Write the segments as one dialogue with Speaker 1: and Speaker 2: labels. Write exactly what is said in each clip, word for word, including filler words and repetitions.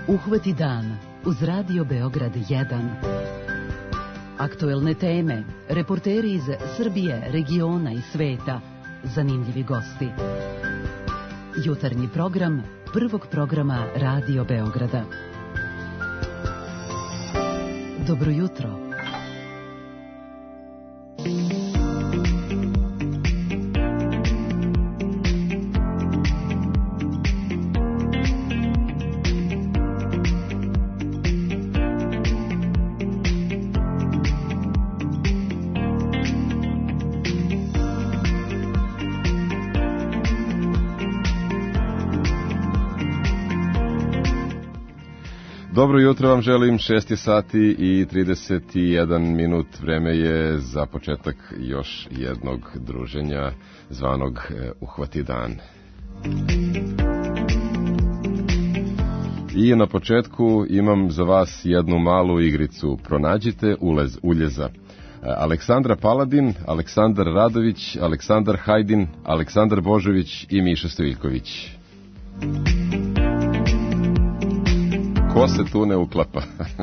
Speaker 1: Uhvati dan uz Radio Beograd jedan. Aktuelne teme, reporteri iz Srbije, regiona i sveta, zanimljivi gosti. Jutarnji program prvog programa Radio Beograda. Dobro jutro.
Speaker 2: Dobro jutro vam želim, šest je sati i trideset jedan minut, vreme je za početak još jednog druženja zvanog Uhvati dan. I na početku imam za vas jednu malu igricu, pronađite ulez, uljeza. Aleksandra Paladin, Aleksandar Radović, Aleksandar Hajdin, Aleksandar Božović i Miša Stojiljković. Ko se tu ne uklapa?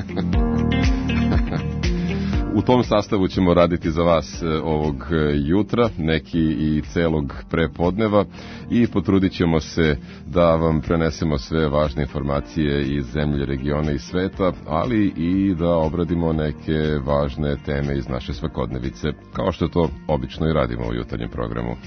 Speaker 2: U tom sastavu ćemo raditi za vas ovog jutra, neki i celog prepodneva, i potrudit ćemo se da vam prenesemo sve važne informacije iz zemlje, regiona i sveta, ali i da obradimo neke važne teme iz naše svakodnevice, kao što to obično i radimo u jutarnjem programu.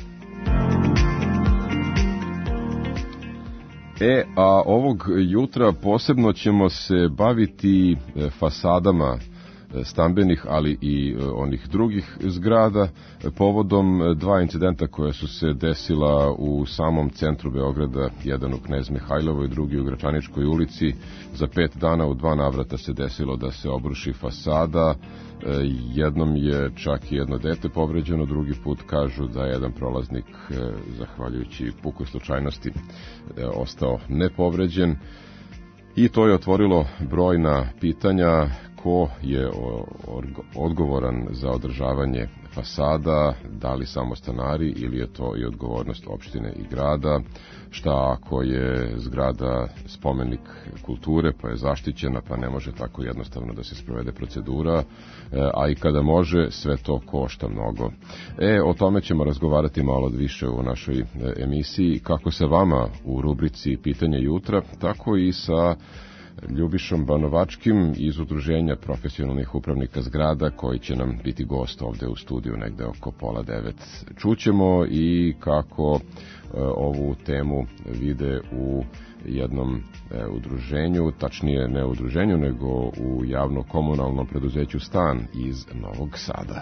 Speaker 2: E, a ovog jutra posebno ćemo se baviti fasadama stambenih, ali i onih drugih zgrada, povodom dva incidenta koja su se desila u samom centru Beograda, jedan u Knez Mihajlovoj, drugi u Gračaničkoj ulici. Za pet dana u dva navrata se desilo da se obruši fasada, jednom je čak i jedno dete povređeno, drugi put kažu da je jedan prolaznik, zahvaljujući pukoj slučajnosti, ostao nepovređen. I to je otvorilo brojna pitanja: ko je odgovoran za održavanje fasada, da li samo stanari ili je to i odgovornost opštine i grada, šta ako je zgrada spomenik kulture pa je zaštićena pa ne može tako jednostavno da se sprovede procedura, a i kada može sve to košta mnogo. E, o tome ćemo razgovarati malo više u našoj emisiji, kako sa vama u rubrici Pitanje jutra, tako i sa Ljubišom Banovačkim iz Udruženja profesionalnih upravnika zgrada, koji će nam biti gost ovde u studiju negde oko pola devet. Čućemo i kako e, ovu temu vide u jednom e, udruženju, tačnije ne udruženju, nego u javno-komunalnom preduzeću Stan iz Novog Sada.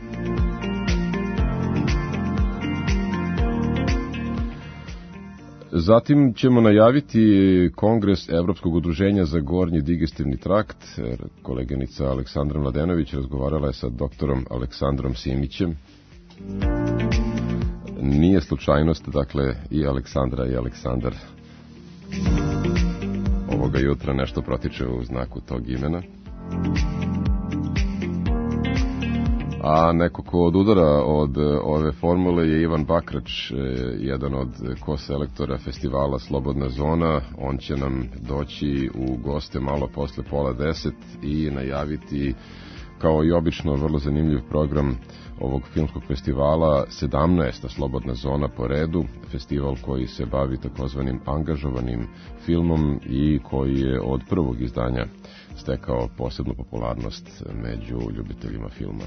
Speaker 2: Zatim ćemo najaviti Kongres Evropskog udruženja za gornji digestivni trakt. Koleginica Aleksandra Mladenović razgovarala je sa doktorom Aleksandrom Simićem. Nije slučajnost, dakle, i Aleksandra i Aleksandar ovoga jutra nešto protiče u znaku tog imena. A neko ko odudara od ove formule je Ivan Bakrač, jedan od ko-selektora festivala Slobodna zona. On će nam doći u goste malo posle pola deset i najaviti, kao i obično, vrlo zanimljiv program ovog filmskog festivala, sedamnaesta Slobodna zona po redu, festival koji se bavi takozvanim angažovanim filmom i koji je od prvog izdanja stekao posebnu popularnost među ljubiteljima filma.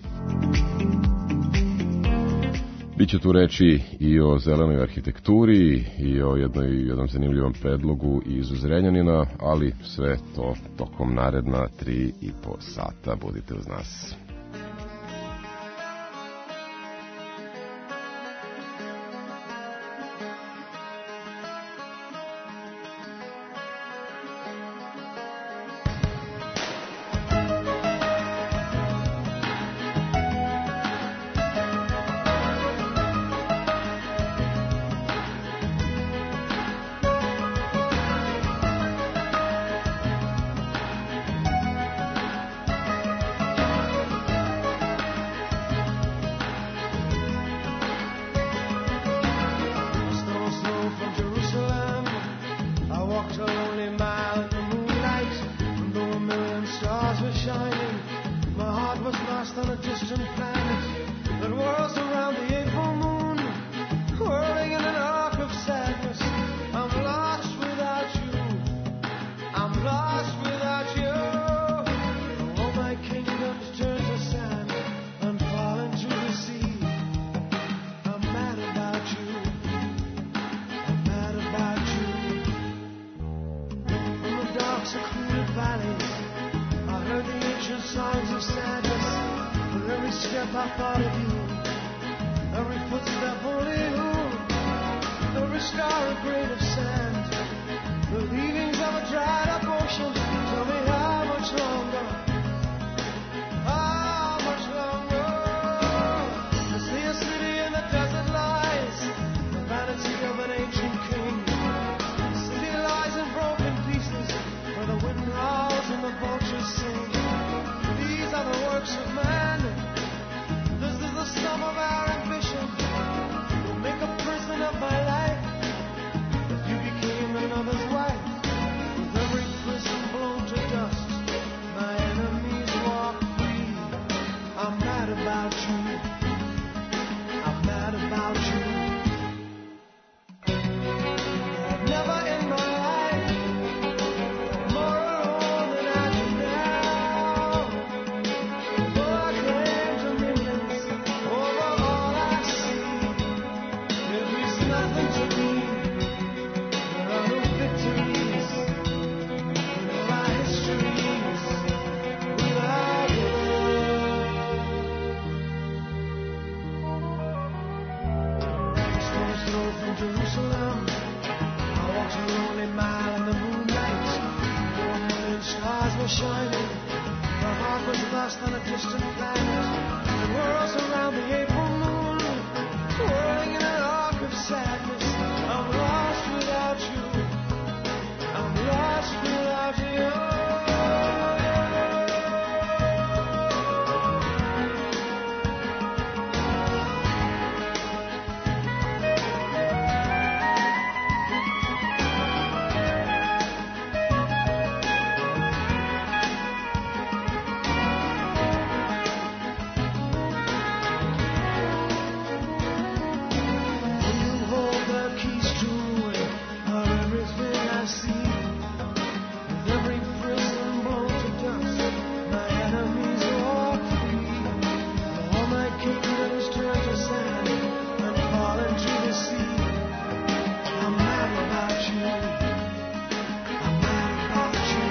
Speaker 2: Biće tu reči i o zelenoj arhitekturi i o jednoj, jednom zanimljivom predlogu iz Zrenjanina, ali sve to tokom naredna tri i po sata. Budite uz nas.
Speaker 3: million songs of sadness. For every step I thought of you, every footstep only you, every scar a grain of sand, the leavings of a dried up ocean. Tell me how much longer, how much longer? I see a city in the desert lies, the vanity of an ancient king. The city lies in broken pieces, where the wind howls and the vultures sing. These are the works of man. This is the sum of our ambition. You'll make a prison of my life if you became another's wife. With every prison blown to dust, my enemies walk free. I'm mad about you. I'm mad about you. I've never in my life more alone than I do now. Though I claim dominions over all I see, it means nothing to me. There are no victories, no our histories without you. Stones thrown from Jerusalem, I walked a lonely mile in the moonlight. Four million stars were shining. My heart was lost on a distant planet. The world's around the April moon, whirling in an arc of sadness. I'm lost without you. I'm lost without you. When you hold the keys to it, are everything I see. With every prison blown to dust, my enemies walk free. All my kingdoms turn to sand and fall into the sea. I'm mad about you. I'm mad about you.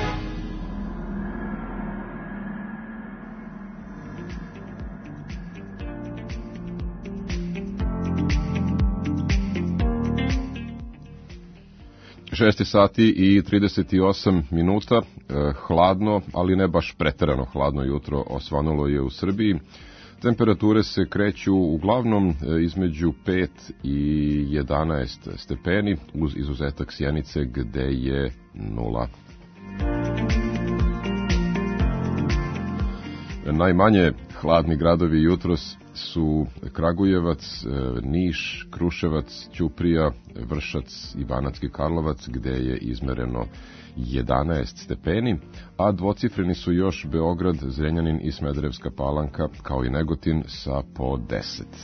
Speaker 2: šest sati i trideset osam minuta, e, hladno, ali ne baš preterano hladno jutro osvanulo je u Srbiji. Temperature se kreću uglavnom e, između pet i jedanaest stepeni, uz izuzetak Sjenice gde je nula. Najmanje hladni gradovi jutros su Kragujevac, Niš, Kruševac, Ćuprija, Vršac i Banatski Karlovac, gde je izmereno jedanaest stepeni, a dvocifreni su još Beograd, Zrenjanin i Smederevska Palanka, kao i Negotin sa po deset.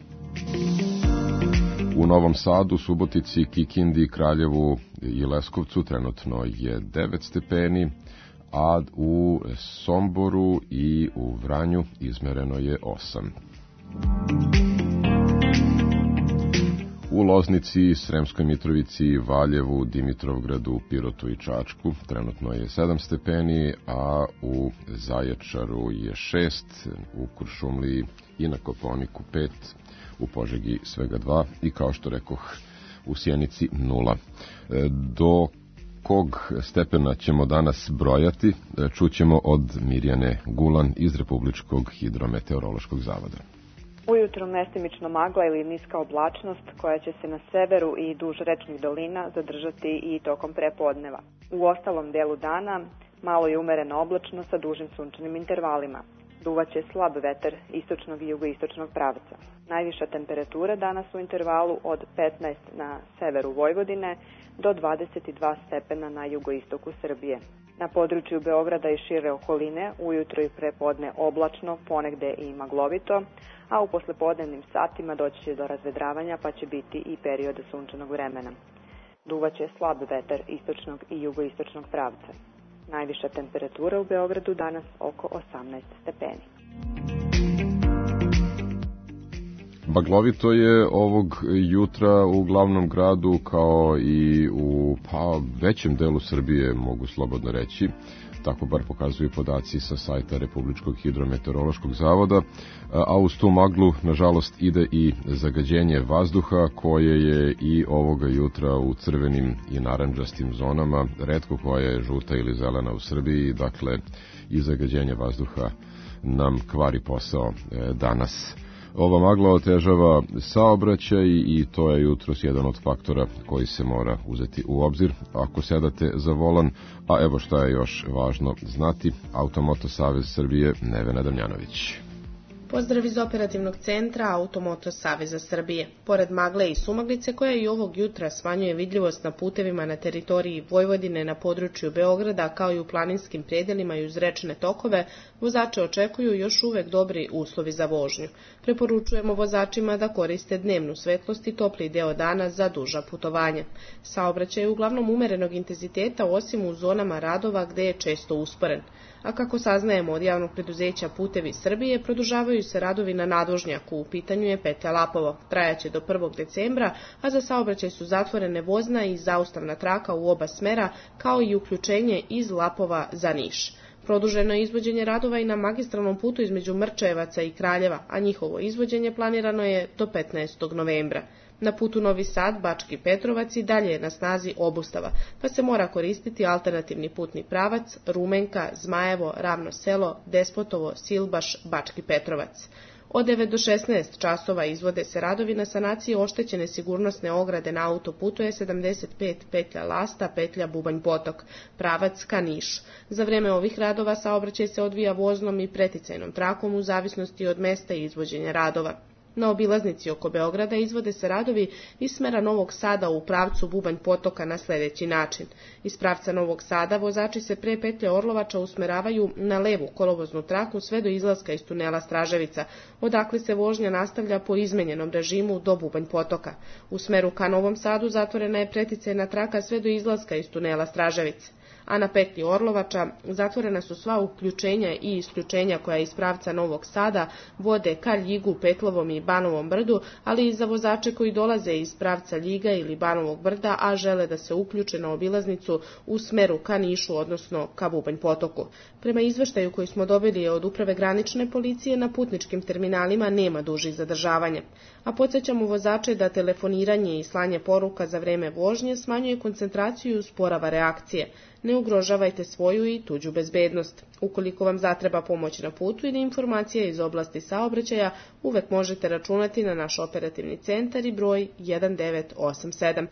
Speaker 2: U Novom Sadu, Subotici, Kikindi, Kraljevu i Leskovcu trenutno je devet stepeni, a u Somboru i u Vranju izmereno je osam. U Loznici, Sremskoj Mitrovici, Valjevu, Dimitrovgradu, Pirotu i Čačku trenutno je sedam stepeni, a u Zaječaru je šest, u Kuršumliji i na Kopaoniku pet, u Požegi svega dva i kao što rekoh u Sjenici nula. Do kog stepena ćemo danas brojati, čućemo od Mirjane Gulan iz Republičkog hidrometeorološkog zavoda.
Speaker 4: Ujutro mestimično magla ili niska oblačnost koja će se na severu i duž rečnih dolina zadržati i tokom prepodneva. U ostalom delu dana malo je umerena oblačno sa dužim sunčanim intervalima. Duvaće slab vetar istočnog i jugoistočnog pravca. Najviša temperatura danas u intervalu od petnaest na severu Vojvodine do dvadeset dva stepena na jugoistoku Srbije. Na području Beograda i šire okoline ujutro i prepodne oblačno, ponegde i maglovito, a u poslepodnevnim satima doći će do razvedravanja pa će biti i period sunčanog vremena. Duvaće slab vetar istočnog i jugoistočnog pravca. Najviša temperatura u Beogradu danas oko osamnaest stepeni.
Speaker 2: Maglovito je ovog jutra u glavnom gradu kao i u pa, većem delu Srbije, mogu slobodno reći. tako bar pokazuju podaci sa sajta Republičkog hidrometeorološkog zavoda, a uz tu maglu, nažalost, ide i zagađenje vazduha koje je i ovoga jutra u crvenim i narandžastim zonama, retko koja je žuta ili zelena u Srbiji, dakle i zagađenje vazduha nam kvari posao danas. Ova magla otežava saobraćaj i to je jutros jedan od faktora koji se mora uzeti u obzir ako sedate za volan, a evo šta je još važno znati, Automoto Savez Srbije, Nevena Damjanović.
Speaker 5: Pozdrav iz operativnog centra Automoto Saveza Srbije. Pored magle i sumaglice koja i ovog jutra smanjuje vidljivost na putevima na teritoriji Vojvodine na području Beograda kao i u planinskim predelima i uz rečne tokove, vozače očekuju još uvek dobri uslovi za vožnju. Preporučujemo vozačima da koriste dnevnu svetlost i topli deo dana za duža putovanja. Saobraćaj je uglavnom umerenog intenziteta osim u zonama radova gde je često usporen. A kako saznajemo od javnog preduzeća Putevi Srbije, produžavaju se radovi na nadvožnjaku, u pitanju je petlja Lapovo, trajaće do prvog decembra, a za saobraćaj su zatvorene vozna i zaustavna traka u oba smera, kao i uključenje iz Lapova za Niš. Produženo je izvođenje radova i na magistralnom putu između Mrčajevaca i Kraljeva, a njihovo izvođenje planirano je do petnaestog novembra. Na putu Novi Sad, Bački Petrovac i dalje je na snazi obustava, pa se mora koristiti alternativni putni pravac Rumenka, Zmajevo, Ravno Selo, Despotovo, Silbaš, Bački Petrovac. Od devet do šesnaest časova izvode se radovi na sanaciji oštećene sigurnosne ograde na autoputu E sedamdeset pet petlja Lasta, petlja Bubanj Potok, pravac ka Nišu. Za vreme ovih radova saobraćaj se odvija voznom i preticajnom trakom u zavisnosti od mesta i izvođenja radova. Na obilaznici oko Beograda izvode se radovi iz smera Novog Sada u pravcu Bubanj Potoka na sljedeći način. Iz pravca Novog Sada vozači se pre petlje Orlovača usmeravaju na levu kolovoznu traku sve do izlaska iz tunela Straževica, odakle se vožnja nastavlja po izmenjenom režimu do Bubanj Potoka. U smeru ka Novom Sadu zatvorena je preticajna traka sve do izlaska iz tunela Straževice. A na petlji Orlovača zatvorena su sva uključenja i isključenja koja iz pravca Novog Sada vode ka Ljigu, Petlovom i Banovom brdu, ali i za vozače koji dolaze iz pravca Ljiga ili Banovog brda, a žele da se uključe na obilaznicu u smeru ka Nišu, odnosno ka Bubanj Potoku. Prema izveštaju koji smo dobili od Uprave granične policije, na putničkim terminalima nema dužih zadržavanja. A podsjećamo vozače da telefoniranje i slanje poruka za vreme vožnje smanjuje koncentraciju i usporava reakcije. Ne ugrožavajte svoju i tuđu bezbednost. Ukoliko vam zatreba pomoć na putu ili informacija iz oblasti saobraćaja, uvek možete računati na naš operativni centar i broj jedan devet osam sedam.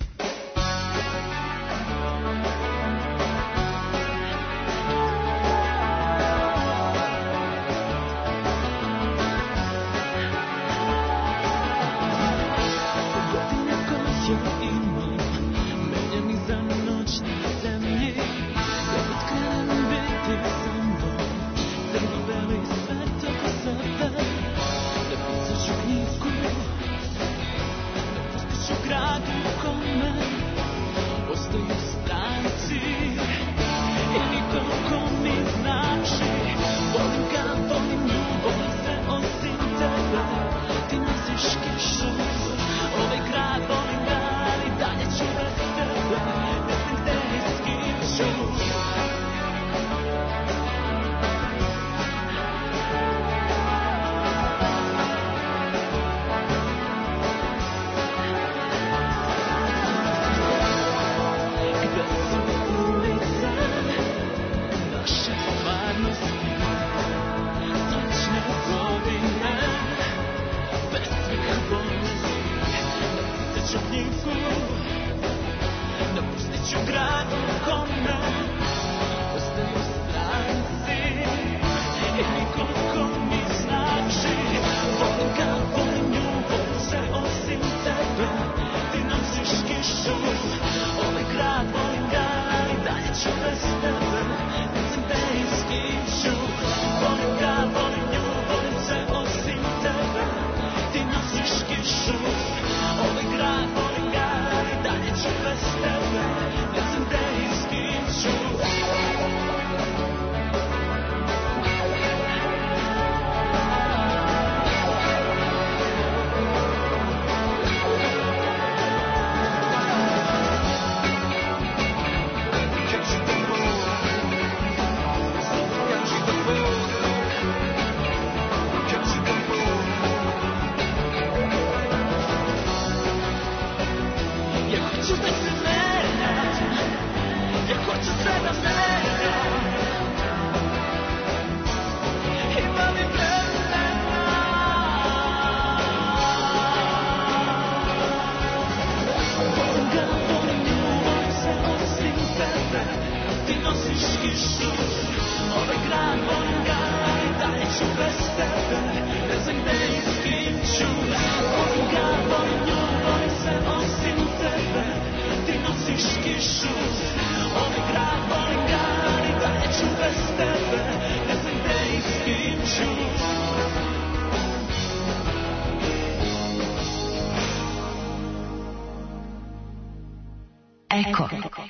Speaker 3: Gradu kome Ja hoću da se menjam, ja hoću sve da menjam. Ima mi vremena. Volim ga, volim nju, volim sve osim tebe. Ti nosiš kišu, ovaj grad volim ga, ali dalje ću bez tebe. Ne znam gde i s kim ću. Volim ga, volim nju, volim sve osim tebe. Ti nosiš kišu, ovaj grad volim ga, ali dalje ću bez tebe. Ne znam gde i s kim ću.
Speaker 6: Eko.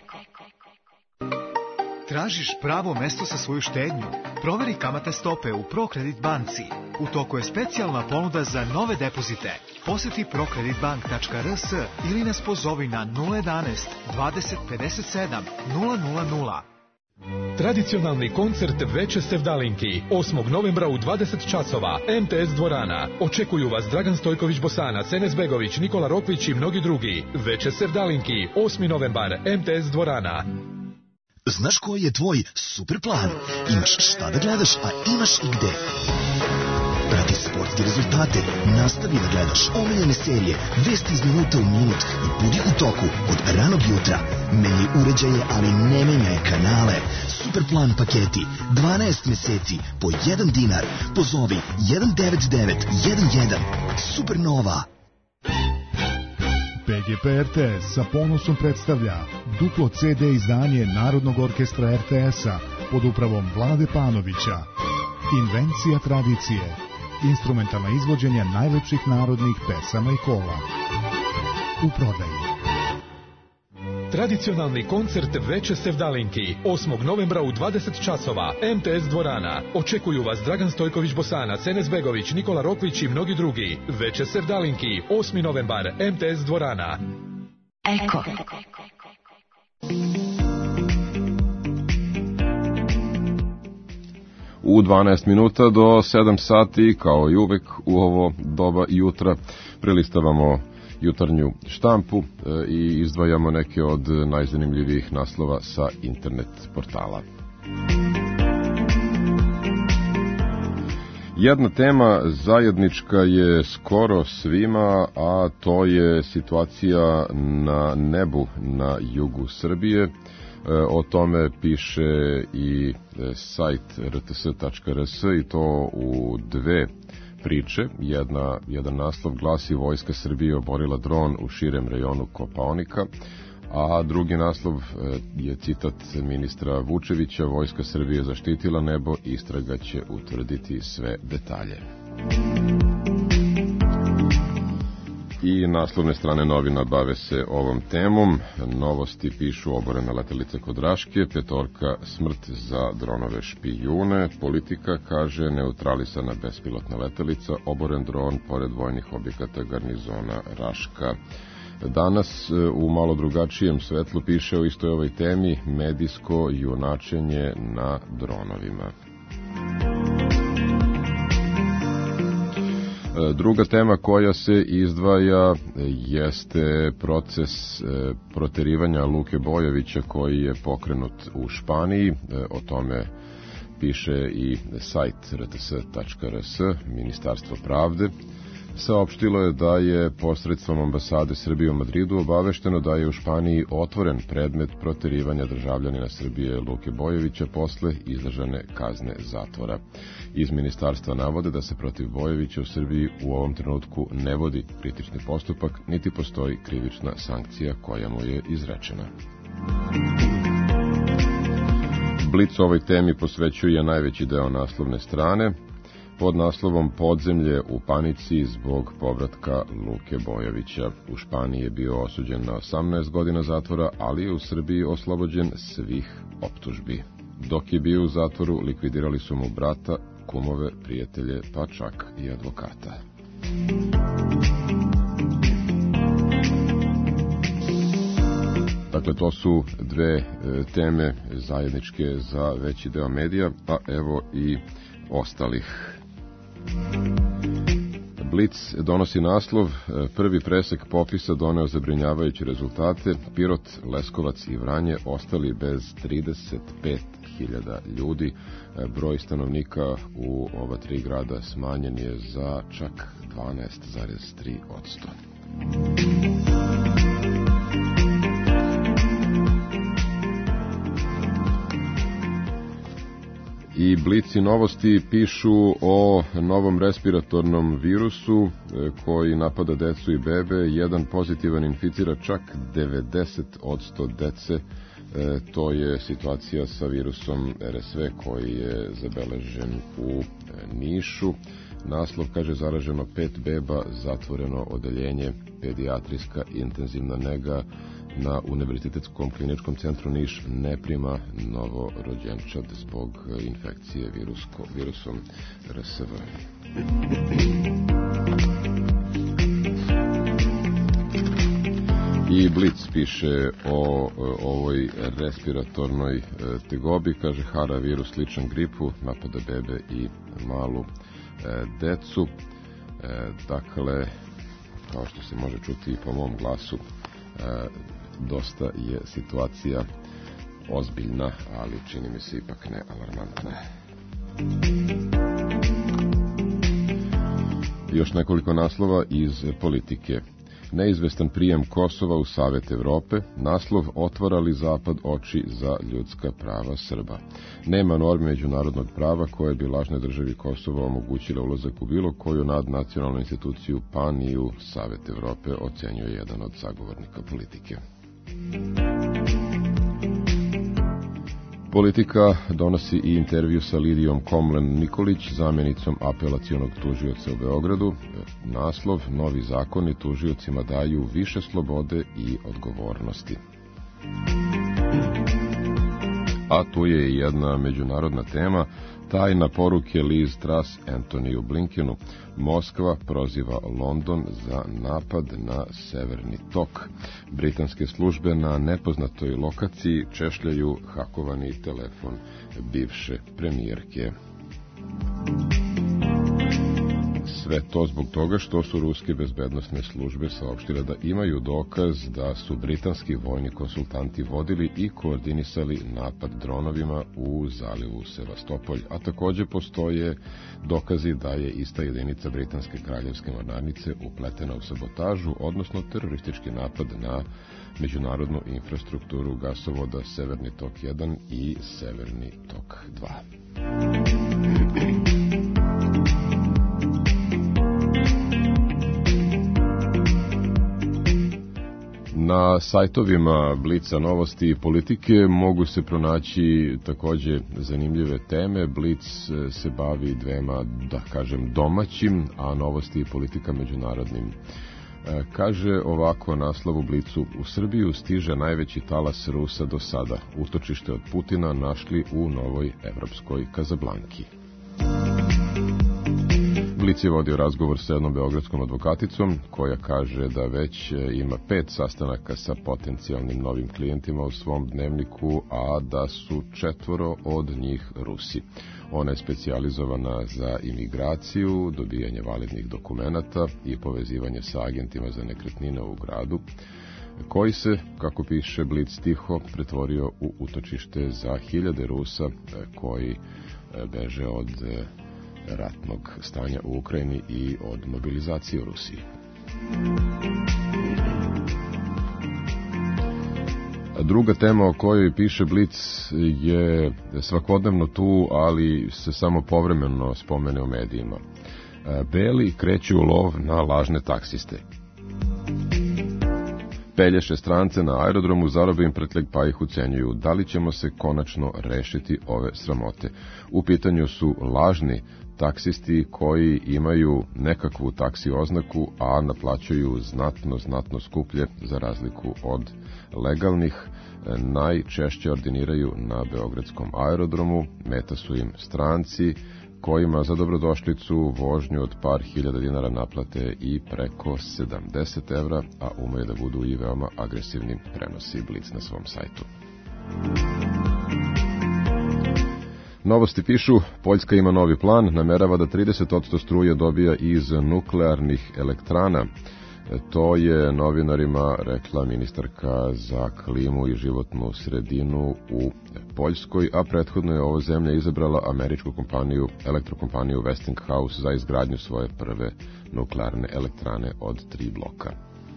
Speaker 7: Tražiš pravo mesto za svoju štednju? Proveri kamatne stope u ProCredit banci. U toku je specijalna ponuda za nove depozite. Poseti procredit bank tačka r s ili nas pozovi na nula jedanaest dvadeset pedeset sedam nula nula nula.
Speaker 8: Tradicionalni koncert Veče sevdalinki osmog novembra u dvadeset časova M T S dvorana. Očekuju vas Dragan Stojković Bosanac, Enes Begović, Nikola Rokvić i mnogi drugi. Veče sevdalinki osmi novembar M T S dvorana.
Speaker 9: Znaš koji je tvoj super plan? Imaš šta da gledaš, a imaš i gde. Prati sportske rezultate, nastavi da gledaš omiljene serije, vesti iz minuta u minut i budi u toku od ranog jutra. Menjaj uređaje, ali ne menjaj kanale. Superplan paketi, dvanaest meseci, po jedan dinar. Pozovi jedan devet devet jedan jedan. Supernova.
Speaker 10: P G P R T S sa ponosom predstavlja duplo C D izdanje Narodnog orkestra R T S-a pod upravom Vlade Panovića. Invencija tradicije. Instrumentalna izvođenja najlepših narodnih pesama i kola. U prodaji.
Speaker 8: Tradicionalni koncert Veče sevdalinki osmog novembra u dvadeset časova M T S dvorana. Očekuju vas Dragan Stojković Bosanac, Enes Begović, Nikola Rokvić i mnogi drugi. Veče sevdalinki osmi novembar M T S dvorana.
Speaker 6: Eko.
Speaker 2: U dvanaest minuta do sedam sati, kao i uvek u ovo doba jutra, prelistavamo jutarnju štampu i izdvajamo neke od najzanimljivijih naslova sa internet portala. Jedna tema zajednička je skoro svima, a to je situacija na nebu na jugu Srbije. O tome piše i sajt r t s tačka r s i to u dve priče. Jedna, jedan naslov glasi: Vojska Srbije oborila dron u širem rejonu Kopaonika, a drugi naslov je citat ministra Vučevića: Vojska Srbije zaštitila nebo, istraga će utvrditi sve detalje. I naslovne strane novina bave se ovom temom. Novosti pišu: oborena letelica kod Raške, petorka smrt za dronove špijune. Politika kaže: neutralisana bespilotna letelica, oboren dron pored vojnih objekata garnizona Raška. Danas u malo drugačijem svetlu piše o istoj ovoj temi: medijsko junačenje na dronovima. Druga tema koja se izdvaja jeste proces proterivanja Luke Bojovića koji je pokrenut u Španiji. O tome piše i sajt r t s tačka r s. Ministarstvo pravde saopštilo je da je posredstvom ambasade Srbije u Madridu obavešteno da je u Španiji otvoren predmet proterivanja državljanina Srbije Luke Bojovića posle izdržane kazne zatvora. Iz ministarstva navode da se protiv Bojovića u Srbiji u ovom trenutku ne vodi kritični postupak, niti postoji krivična sankcija koja mu je izrečena. Blic ovoj temi posvećuje najveći deo naslovne strane pod naslovom Podzemlje u panici zbog povratka Luke Bojovića. U Španiji je bio osuđen na osamnaest godina zatvora, ali je u Srbiji oslobođen svih optužbi. Dok je bio u zatvoru, likvidirali su mu brata, kumove, prijatelje, pa čak i advokata. Dakle, to su dve e, teme zajedničke za veći deo medija, pa evo i ostalih. Blic donosi naslov, prvi presek popisa doneo zabrinjavajuće rezultate, Pirot, Leskovac i Vranje ostali bez trideset pet hiljada ljudi. Broj stanovnika u ova tri grada smanjen je za čak dvanaest zarez tri posto. I Blic i Novosti pišu o novom respiratornom virusu koji napada decu i bebe. Jedan pozitivan inficira čak devedeset posto dece. E, to je situacija sa virusom R S V koji je zabeležen u Nišu. Naslov kaže zaraženo pet beba, zatvoreno odeljenje, pedijatrijska intenzivna nega na Univerzitetskom kliničkom centru Niš ne prima novorođenčad zbog infekcije virusko, virusom R S V. I Blic piše o, o ovoj respiratornoj tegobi, kaže hara virus sličan gripu, napada bebe i malu e, decu. E, dakle, kao što se može čuti i po mom glasu, e, dosta je situacija ozbiljna, ali čini mi se ipak ne alarmantna. Još nekoliko naslova iz politike. Neizvestan prijem Kosova u Savet Evrope, naslov otvara li Zapad oči za ljudska prava Srba. Nema norme međunarodnog prava koje bi lažnoj državi Kosova omogućile ulazak u bilo koju nadnacionalnu instituciju, pa ni u Savet Evrope, ocenjuje jedan od sagovornika politike. Politika donosi i intervju sa Lidijom Komlen-Nikolić, zamjenicom apelacionog tužioca u Beogradu. Naslov, novi zakoni tužiocima daju više slobode i odgovornosti. A tu je i jedna međunarodna tema, tajna poruke Liz Truss Antoniju Blinkenu. Moskva proziva London za napad na Severni tok. Britanske službe na nepoznatoj lokaciji češljaju hakovani telefon bivše premijerke. Sve to zbog toga što su ruske bezbednosne službe saopštile da imaju dokaz da su britanski vojni konsultanti vodili i koordinisali napad dronovima u zalivu Sevastopolj, a takođe postoje dokazi da je ista jedinica britanske kraljevske mornarice upletena u sabotažu, odnosno teroristički napad na međunarodnu infrastrukturu gasovoda Severni tok jedan i Severni tok dva. Na sajtovima Blica, Novosti i Politike mogu se pronaći takođe zanimljive teme. Blic se bavi dvema, da kažem, domaćim, a Novosti i Politika međunarodnim. Kaže ovako naslov u Blicu: u Srbiju stiže najveći talas Rusa do sada. Utočište od Putina našli u novoj evropskoj Kazablanki. Blic je vodio razgovor sa jednom beogradskom advokaticom koja kaže da već ima pet sastanaka sa potencijalnim novim klijentima u svom dnevniku, a da su četvoro od njih Rusi. Ona je specijalizovana za imigraciju, dobijanje validnih dokumenata i povezivanje sa agentima za nekretnine u gradu, koji se, kako piše Blic tiho, pretvorio u utočište za hiljade Rusa koji beže od ratnog stanja u Ukrajini i od mobilizacije u Rusiji. Druga tema o kojoj piše Blic je svakodnevno tu, ali se samo povremeno spomene u medijima. Beli kreću u lov na lažne taksiste. Pelješe strance na aerodromu, zarobe im pretleg pa ih ucenjuju. Da li ćemo se konačno rešiti ove sramote? U pitanju su lažni taksisti koji imaju nekakvu taksi oznaku, a naplaćuju znatno, znatno skuplje za razliku od legalnih. Najčešće ordiniraju na beogradskom aerodromu, meta su im stranci kojima za dobrodošlicu vožnju od par hiljada dinara naplate i preko sedamdeset evra, a umeju da budu i veoma agresivni, prenosi Blic na svom sajtu. Novosti pišu, Poljska ima novi plan, namerava da trideset posto struje dobija iz nuklearnih elektrana. To je novinarima rekla ministarka za klimu i životnu sredinu u Poljskoj, a prethodno je ova zemlja izabrala američku kompaniju, elektrokompaniju Westinghouse za izgradnju svoje prve nuklearne elektrane od tri bloka.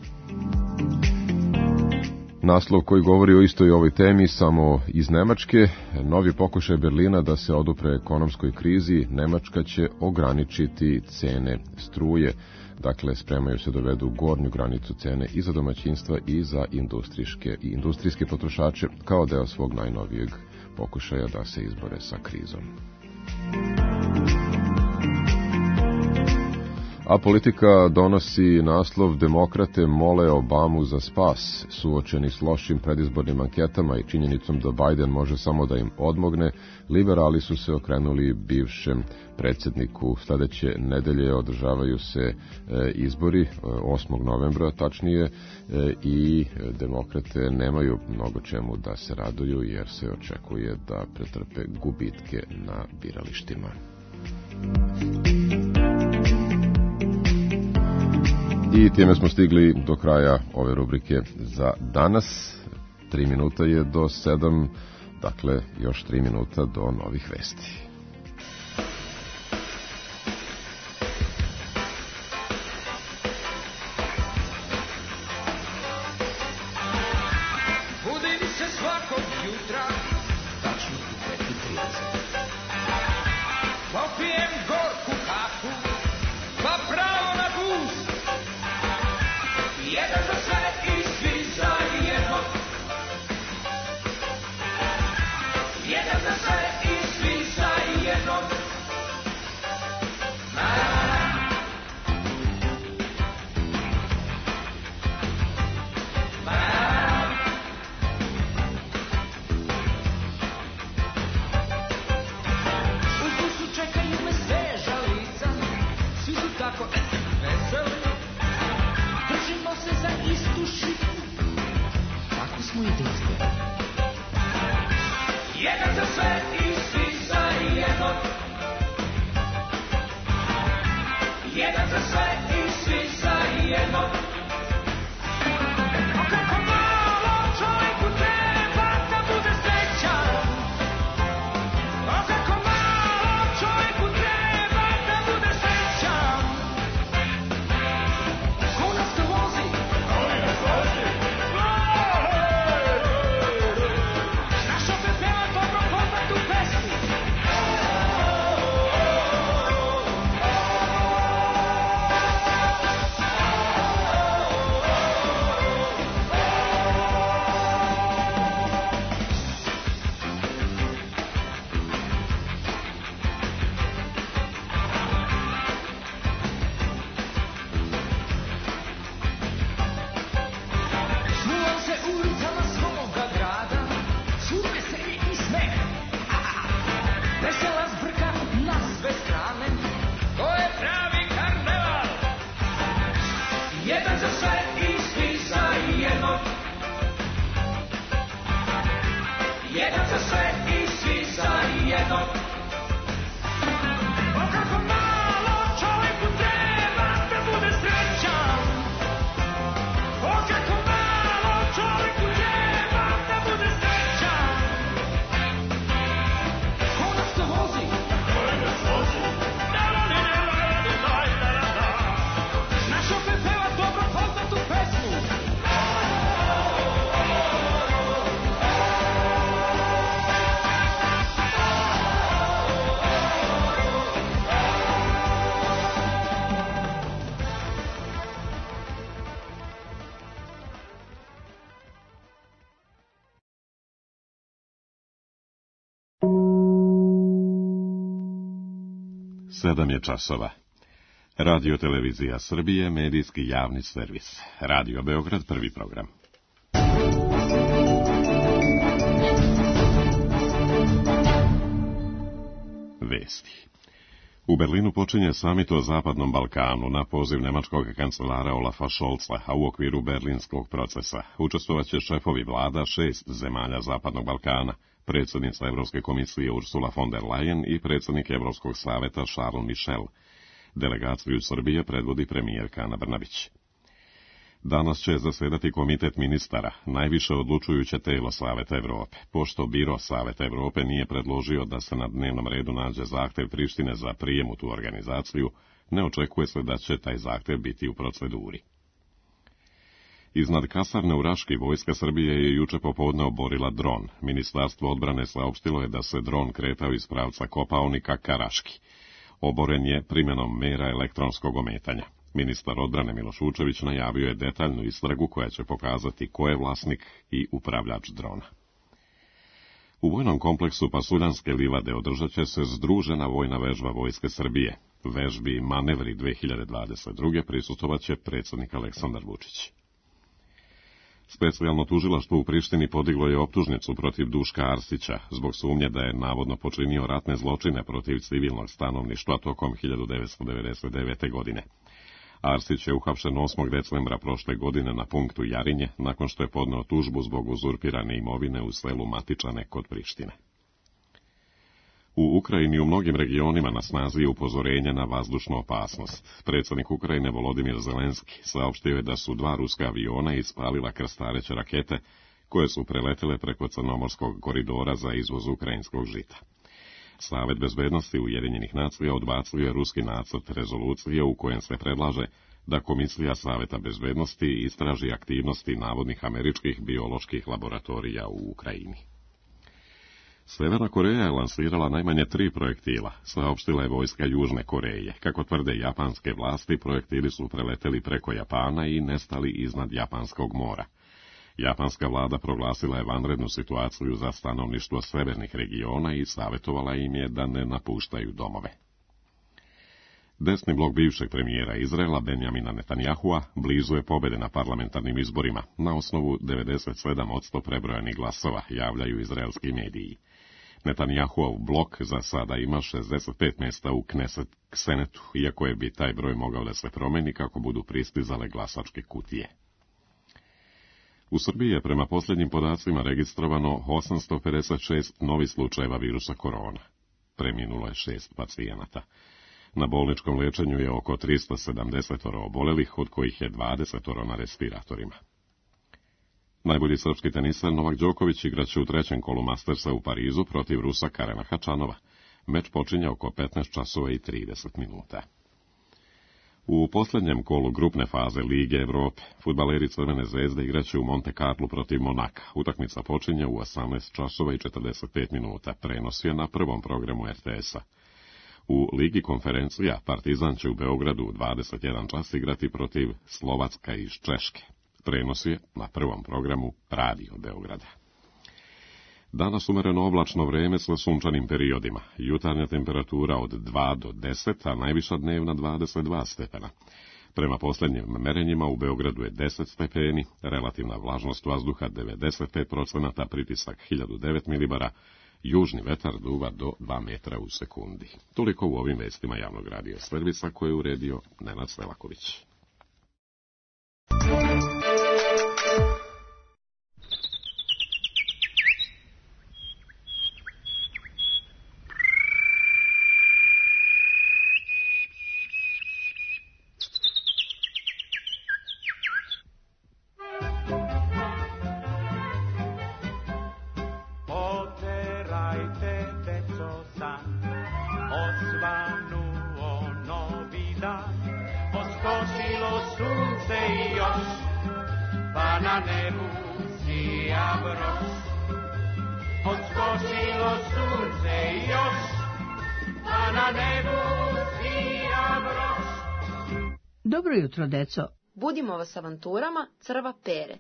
Speaker 2: Naslov koji govori o istoj ovoj temi, samo iz Nemačke, novi pokušaj Berlina da se odupre ekonomskoj krizi, Nemačka će ograničiti cene struje. Dakle, spremaju se dovedu gornju granicu cene i za domaćinstva i za industrijske i industrijske potrošače kao deo svog najnovijeg pokušaja da se izbore sa krizom. A Politika donosi naslov Demokrate mole Obamu za spas. Suočeni s lošim predizbornim anketama i činjenicom da Biden može samo da im odmogne, liberali su se okrenuli bivšem predsjedniku. Sledeće nedelje održavaju se e, izbori, osmog novembra tačnije, e, i demokrate nemaju mnogo čemu da se raduju jer se očekuje da pretrpe gubitke na biralištima. I time smo stigli do kraja ove rubrike za danas. Tri minuta je do sedam, dakle još tri minuta do novih vesti.
Speaker 3: Budim se svakog jutra, tačno u pet i trideset. Popijem gorku kafu, pa pravo na bus. Jedan za sve i svi za jednog. Jedan za sve i svi za jednog. U busu čekaju me sveža lica, svi su tako veseli. Držimo se za istu šiku, tako smo i dizli. Jedan za sve i svi za jednog. Jedan za sve i svi za jednog. O kako malo čovjeku treba da bude srećan. O kako malo čovjeku treba da bude srećan. Ko nas to vozi? Koji nas vozi? Znaš opet peva dobro poznatu pesmu. Smuvam se ulicama svoga grada, svud veselje i smeh. Vesela zbrka na sve strane, to je pravi karneval. Jedan za sve i svi za jednog. Jedan za sve i svi za jednog. O kako malo čovjeku treba da bude srećan. O kako malo čovjeku treba da bude srećan. Ko nas to vozi? Koji nas vozi? Znaš opet peva dobro poznatu pesmu.
Speaker 6: Sedam je časova. Radio Televizija Srbije, medijski javni servis. Radio Beograd, prvi program. Vesti. U Berlinu počinje samit o Zapadnom Balkanu na poziv nemačkog kancelara Olafa Scholza, a u okviru berlinskog procesa učestvovaće šefovi vlada šest zemalja Zapadnog Balkana, predsjednica Evropske komisije Ursula von der Leyen i predsjednik Evropskog saveta Charles Michel. Delegaciju Srbije predvodi premijerka Ana Brnabić. Danas će zasedati komitet ministara, najviše odlučujuće telo Saveta Evrope, pošto Biro Saveta Evrope nije predložio da se na dnevnom redu nađe zahtev Prištine za prijem u tu organizaciju, ne očekuje se da će taj zahtev biti u proceduri. Iznad kasarne u Raški vojska Srbije je juče popodne oborila dron. Ministarstvo odbrane saopštilo je da se dron kretao iz pravca Kopaonika ka Raški. Oboren je primjenom mera elektronskog ometanja. Ministar odbrane Miloš Vučević najavio je detaljnu istragu koja će pokazati ko je vlasnik i upravljač drona. U vojnom kompleksu Pasuljanske livade održat će se združena vojna vežba Vojske Srbije. Vežbi Manevri dve hiljade dvadeset druge prisustovat će predsjednik Aleksandar Vučić. Specijalno tužilaštvo u Prištini podiglo je optužnicu protiv Duška Arsića zbog sumnje da je navodno počinio ratne zločine protiv civilnog stanovništva tokom hiljadu devetsto devedeset devete. godine. Arsić je uhapšen osmog decembra prošle godine na punktu Jarinje, nakon što je podneo tužbu zbog uzurpirane imovine u selu Matičane kod Prištine. U Ukrajini u mnogim regionima na snazi je upozorenje na vazdušnu opasnost. Predsjednik Ukrajine Volodimir Zelenski saopštio je da su dva ruska aviona ispalila krstareće rakete, koje su preletele preko Crnomorskog koridora za izvoz ukrajinskog žita. Savet bezbednosti Ujedinjenih nacija odbacuje ruski nacrt rezolucije u kojem se predlaže da Komisija Saveta bezbednosti istraži aktivnosti navodnih američkih bioloških laboratorija u Ukrajini. Severna Koreja je lansirala najmanje tri projektila, saopštila je vojska Južne Koreje. Kako tvrde japanske vlasti, projektili su preleteli preko Japana i nestali iznad Japanskog mora. Japanska vlada proglasila je vanrednu situaciju za stanovništvo severnih regiona i savjetovala im je da ne napuštaju domove. Desni blok bivšeg premijera Izraela Benjamina Netanjahua blizu je pobjede na parlamentarnim izborima na osnovu devedeset sedam posto prebrojanih glasova, javljaju izraelski mediji. Netanjahuov blok za sada ima šezdeset pet mjesta u Kneset Senetu, iako je bi taj broj mogao da se promeni kako budu pristizale glasačke kutije. U Srbiji je prema posljednjim podacima registrovano osamsto pedeset šest novih slučajeva virusa korona. Preminulo je šest pacijenata. Na bolničkom liječenju je oko tristo sedamdeset obolelih, od kojih je dvadeset na respiratorima. Najbolji srpski tenisar Novak Đoković igraće u trećem kolu Mastersa u Parizu protiv Rusa Karena Hačanova. Meč počinje oko petnaest časova i trideset minuta. U posljednjem kolu grupne faze Lige Evrope, fudbaleri Crvene zvezde igraće u Monte Carlo protiv Monaka. Utakmica počinje u osamnaest časova i četrdeset pet minuta. Prenos je na prvom programu R T S-a. U Ligi konferencija Partizan će u Beogradu u dvadeset jedan čas igrati protiv Slovacka iz Češke. Prenos je na prvom programu Radio Beograda. Danas umereno oblačno vreme sa sunčanim periodima. Jutarnja temperatura od dva do deset, a najviša dnevna dvadeset dva stepena. Prema posljednjim merenjima u Beogradu je deset stepeni, relativna vlažnost vazduha devedeset pet procenata, pritisak hiljadu devet milibara, južni vetar duva do dva metra u sekundi. Toliko u ovim vestima javnog radio servisa koje je uredio Nenad Selaković.
Speaker 11: Dobro jutro, deco.
Speaker 12: Budimo vas avanturama Crva Pere.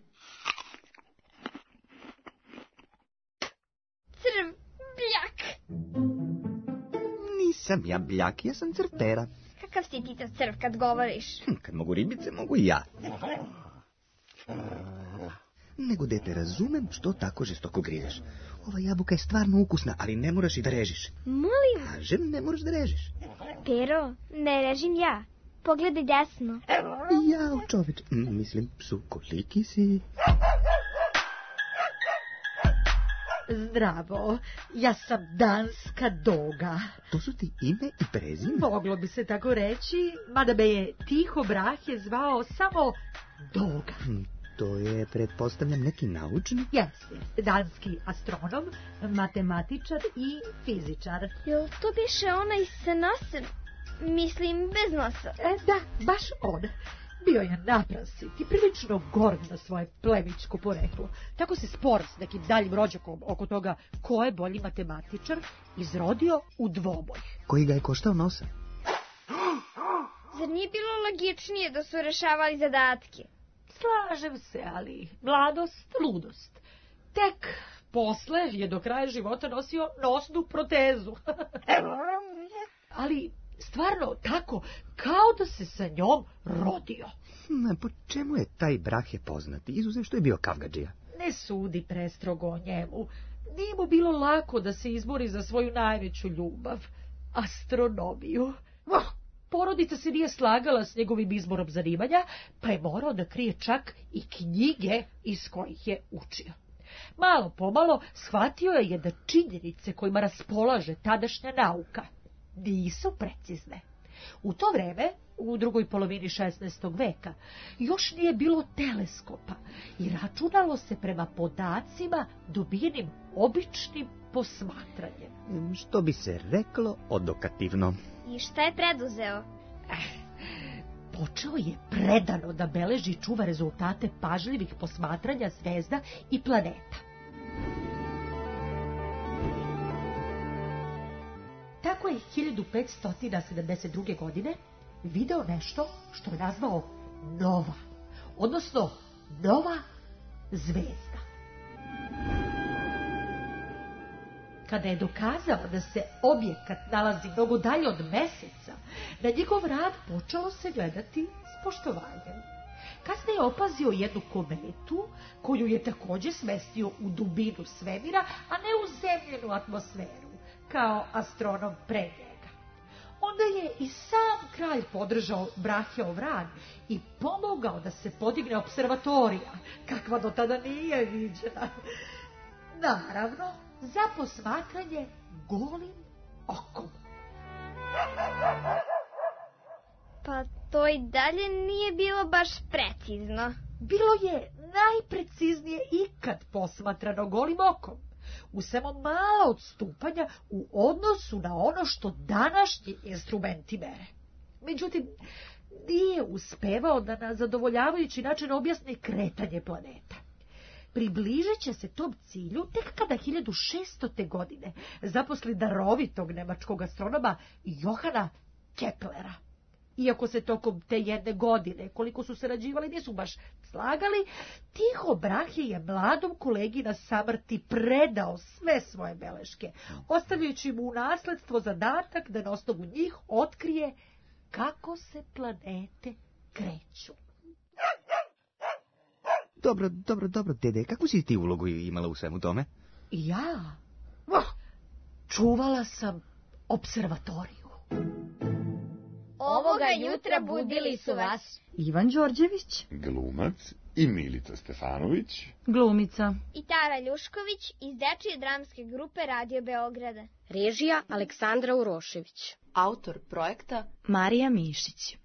Speaker 13: Crvljak.
Speaker 14: Nisam ja bljak, ja sam crpera.
Speaker 13: Kakav si ti to crv kad govoriš?
Speaker 14: Kad mogu ribice, mogu i ja. nego da te razumem što tako žestoko grizeš. Ova jabuka je stvarno ukusna, ali ne moraš i da režiš.
Speaker 13: Molim.
Speaker 14: Kažem, ne moraš da režiš.
Speaker 13: Pero, ne režim ja. Pogledaj desno.
Speaker 14: Jao, čoveč. Mislim, psu, koliki si?
Speaker 15: Zdravo, ja sam danska doga.
Speaker 14: To su ti ime i prezime?
Speaker 15: Moglo bi se tako reći, mada me je Tiho Brahe zvao samo Doga.
Speaker 14: To je, pretpostavljam, neki naučni?
Speaker 15: Jeste, danski astronom, matematičar i fizičar.
Speaker 13: Jel to biše onaj sa nosem? Mislim, bez nosa.
Speaker 15: E, da, baš on. Bio je naprasit i prilično gord na svoje plemićko poreklo. Tako se spor s nekim daljim rođakom oko toga ko je bolji matematičar izrodio u dvoboj.
Speaker 14: Koji ga je koštao nosa?
Speaker 13: Zar nije bilo logičnije da su rešavali zadatke?
Speaker 15: Slažem se, ali mladost, ludost. Tek posle je do kraja života nosio nosnu protezu. Ali stvarno tako, kao da se sa njom rodio.
Speaker 14: Na, po čemu je taj Brahe poznati, izuzev što je bio kavgadžija?
Speaker 15: Ne sudi prestrogo o njemu. Nije mu bilo lako da se izbori za svoju najveću ljubav, astronomiju. Porodica se nije slagala s njegovim izborom zanimanja, pa je morao da krije čak i knjige iz kojih je učio. Malo pomalo shvatio je da činjenice kojima raspolaže tadašnja nauka nisu precizne. U to vreme, u drugoj polovini šesnaestog veka, još nije bilo teleskopa i računalo se prema podacima dobijenim običnim posmatranjem.
Speaker 14: Što bi se reklo odokativno.
Speaker 13: I šta je preduzeo?
Speaker 15: Eh, počeo je predano da beleži i čuva rezultate pažljivih posmatranja zvezda i planeta. Tako je hiljadu petsto sedamdeset druge. godine video nešto što je nazvao nova, odnosno nova zvezda. Kada je dokazao da se objekat nalazi mnogo dalje od meseca, na njegov rad počelo se gledati s poštovanjem. Kasnije je opazio jednu kometu, koju je također smestio u dubinu svemira, a ne u zemljenu atmosferu, kao astronom pre njega. Onda je i sam kralj podržao Braheov rad i pomogao da se podigne observatorija, kakva do tada nije viđena. Naravno, za posmatranje golim okom.
Speaker 13: Pa to i dalje nije bilo baš precizno.
Speaker 15: Bilo je najpreciznije ikad posmatrano golim okom, u samo mala odstupanja u odnosu na ono što današnji instrumenti mere. Međutim, nije uspevao da na zadovoljavajući način objasni kretanje planeta. Približit će se tom cilju tek kada hiljadu šeststote. godine zaposli darovitog nemačkog astronoma Johana Keplera. Iako se tokom te jedne godine, koliko su sarađivali, nisu baš slagali, Tiho Brahe je mladom kolegi na samrti predao sve svoje beleške, ostavljajući mu u nasledstvo zadatak da na osnovu njih otkrije kako se planete kreću.
Speaker 14: Dobro, dobro, dobro, dede, kakvu si ti ulogu imala u svemu tome?
Speaker 15: Ja? Čuvala sam observatoriju.
Speaker 13: Ovoga jutra budili su vas
Speaker 1: Ivan Đorđević,
Speaker 16: glumac, i Milica Stefanović,
Speaker 1: glumica,
Speaker 13: i Tara Ljušković iz dečije dramske grupe Radio Beograda.
Speaker 12: Režija Aleksandra Urošević.
Speaker 1: autor projekta
Speaker 12: Marija Mišić.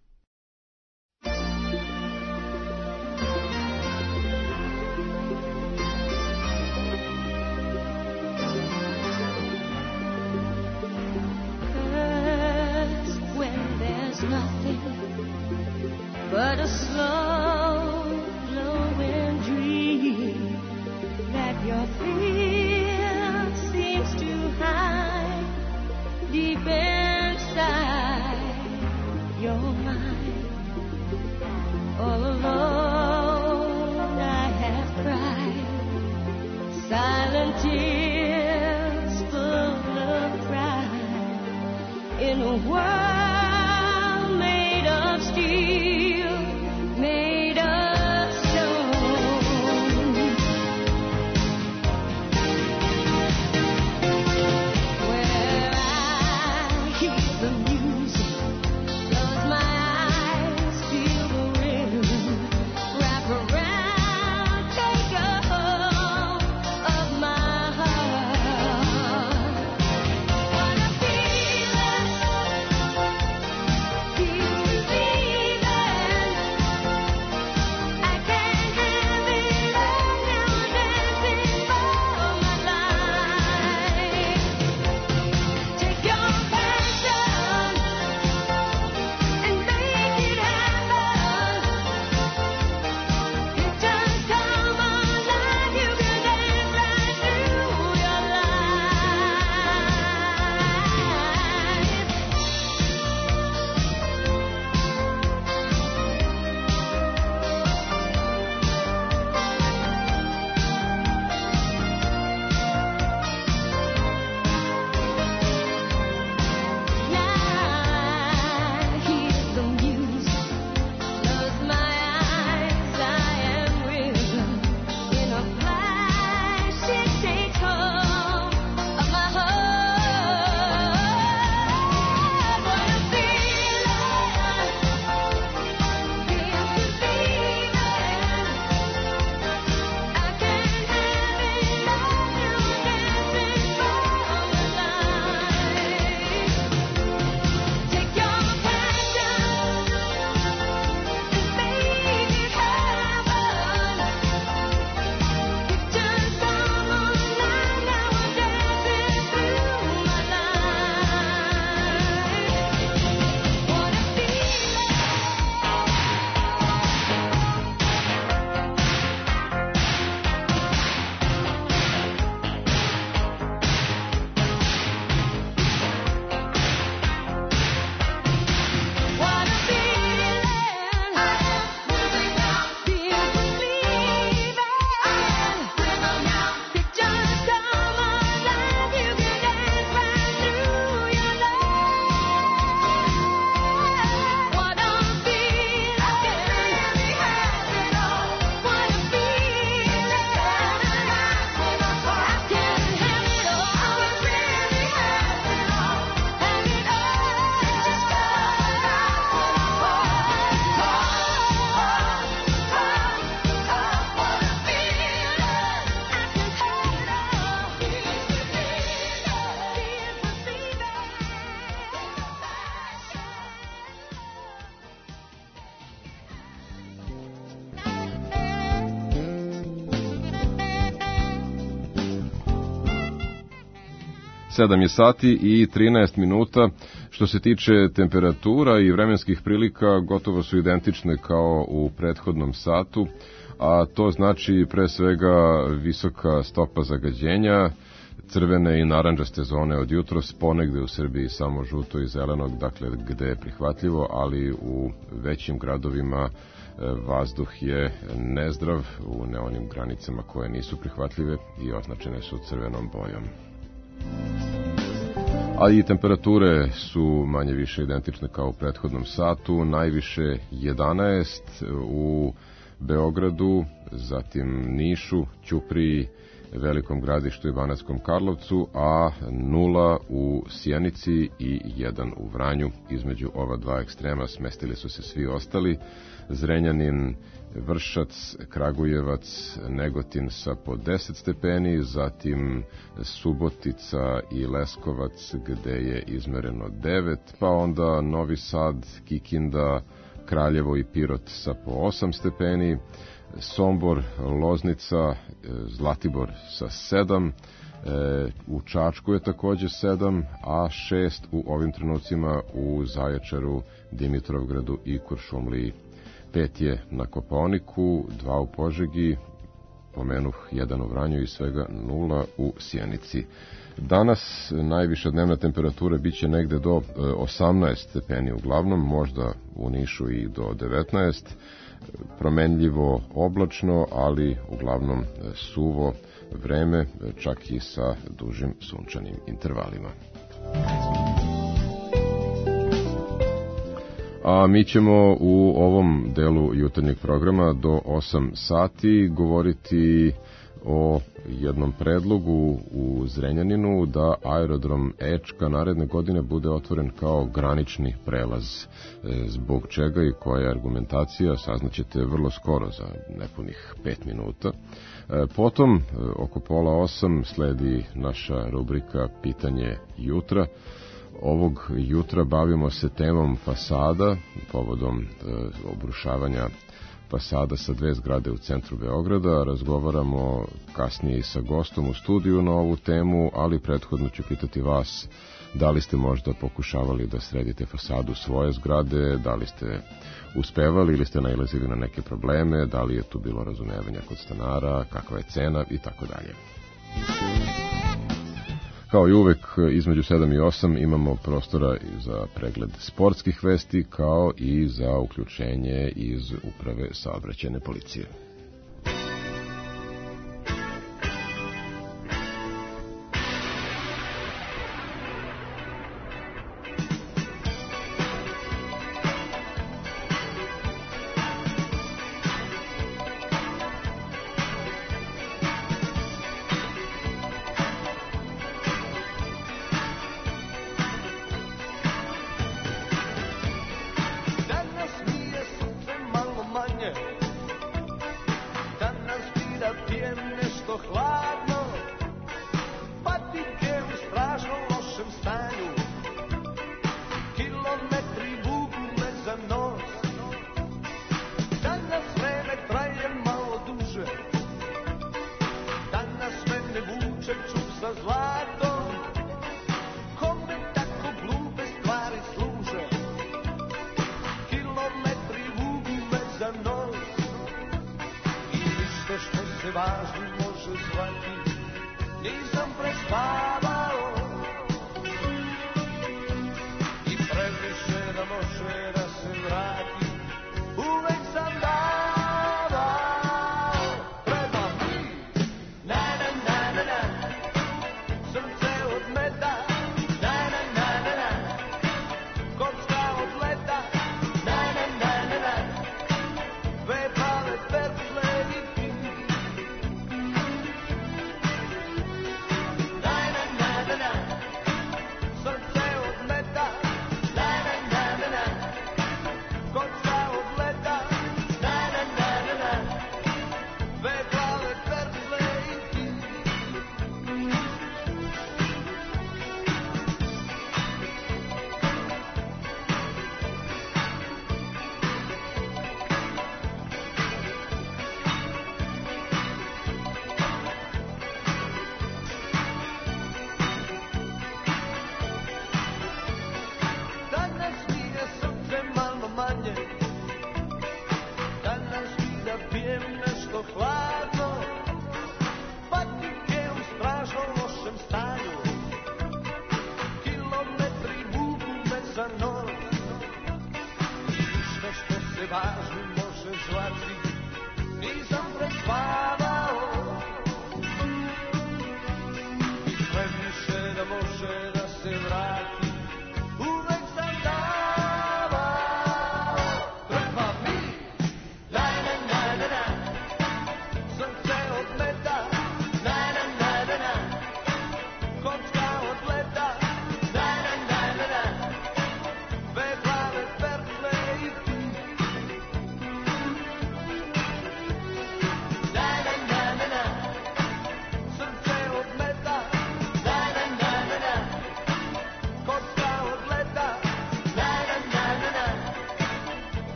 Speaker 3: Nothing but a slow glowing dream that your fear seems to hide deep inside your mind. All alone I have cried silent tears full of pride in a world steel, made of stone.
Speaker 2: sedam je sati i trinaest minuta. Što se tiče temperatura i vremenskih prilika, gotovo su identične kao u prethodnom satu, a to znači pre svega visoka stopa zagađenja, crvene i naranđaste zone od jutros, ponegde u Srbiji samo žuto i zelenog, dakle gde je prihvatljivo, ali u većim gradovima vazduh je nezdrav u ne onim granicama koje nisu prihvatljive i označene su crvenom bojom. A i temperature su manje više identične kao u prethodnom satu, najviše jedanaest u Beogradu, zatim Nišu, Ćupriji, Velikom Gradištu i Banatskom Karlovcu, a nula u Sjenici i jedan u Vranju. Između ova dva ekstrema smestili su se svi ostali. Zrenjanin, Vršac, Kragujevac, Negotin sa po deset stepeni, zatim Subotica i Leskovac gde je izmereno devet, pa onda Novi Sad, Kikinda, Kraljevo i Pirot sa po osam stepeni, Sombor, Loznica, Zlatibor sa sedam, u Čačku je takođe sedam, a šest u ovim trenucima u Zaječaru, Dimitrovgradu i Kuršumliji. pet je na Kopaoniku, dva u Požegi, pomenuh jedan u Vranju i svega nula u Sjenici. Danas najviša dnevna temperatura biće negde do osamnaest stepeni uglavnom, možda u Nišu i do devetnaest, promenljivo oblačno, ali uglavnom suvo vreme, čak i sa dužim sunčanim intervalima. A mi ćemo u ovom delu jutarnjeg programa do osam sati govoriti o jednom predlogu u Zrenjaninu da aerodrom Ečka naredne godine bude otvoren kao granični prelaz. Zbog čega i koja je argumentacija saznaćete vrlo skoro, za nepunih pet minuta. Potom, oko pola osam, sledi naša rubrika Pitanje jutra. Ovog jutra bavimo se temom fasada, povodom e, obrušavanja fasada sa dve zgrade u centru Beograda. Razgovaramo kasnije i sa gostom u studiju na ovu temu, ali prethodno ću pitati vas da li ste možda pokušavali da sredite fasadu svoje zgrade, da li ste uspevali ili ste nailazili na neke probleme, da li je tu bilo razumevanja kod stanara, kakva je cena i tako dalje. Kao i uvek, između sedam i osam imamo prostora za pregled sportskih vesti, kao i za uključenje iz Uprave saobraćajne policije.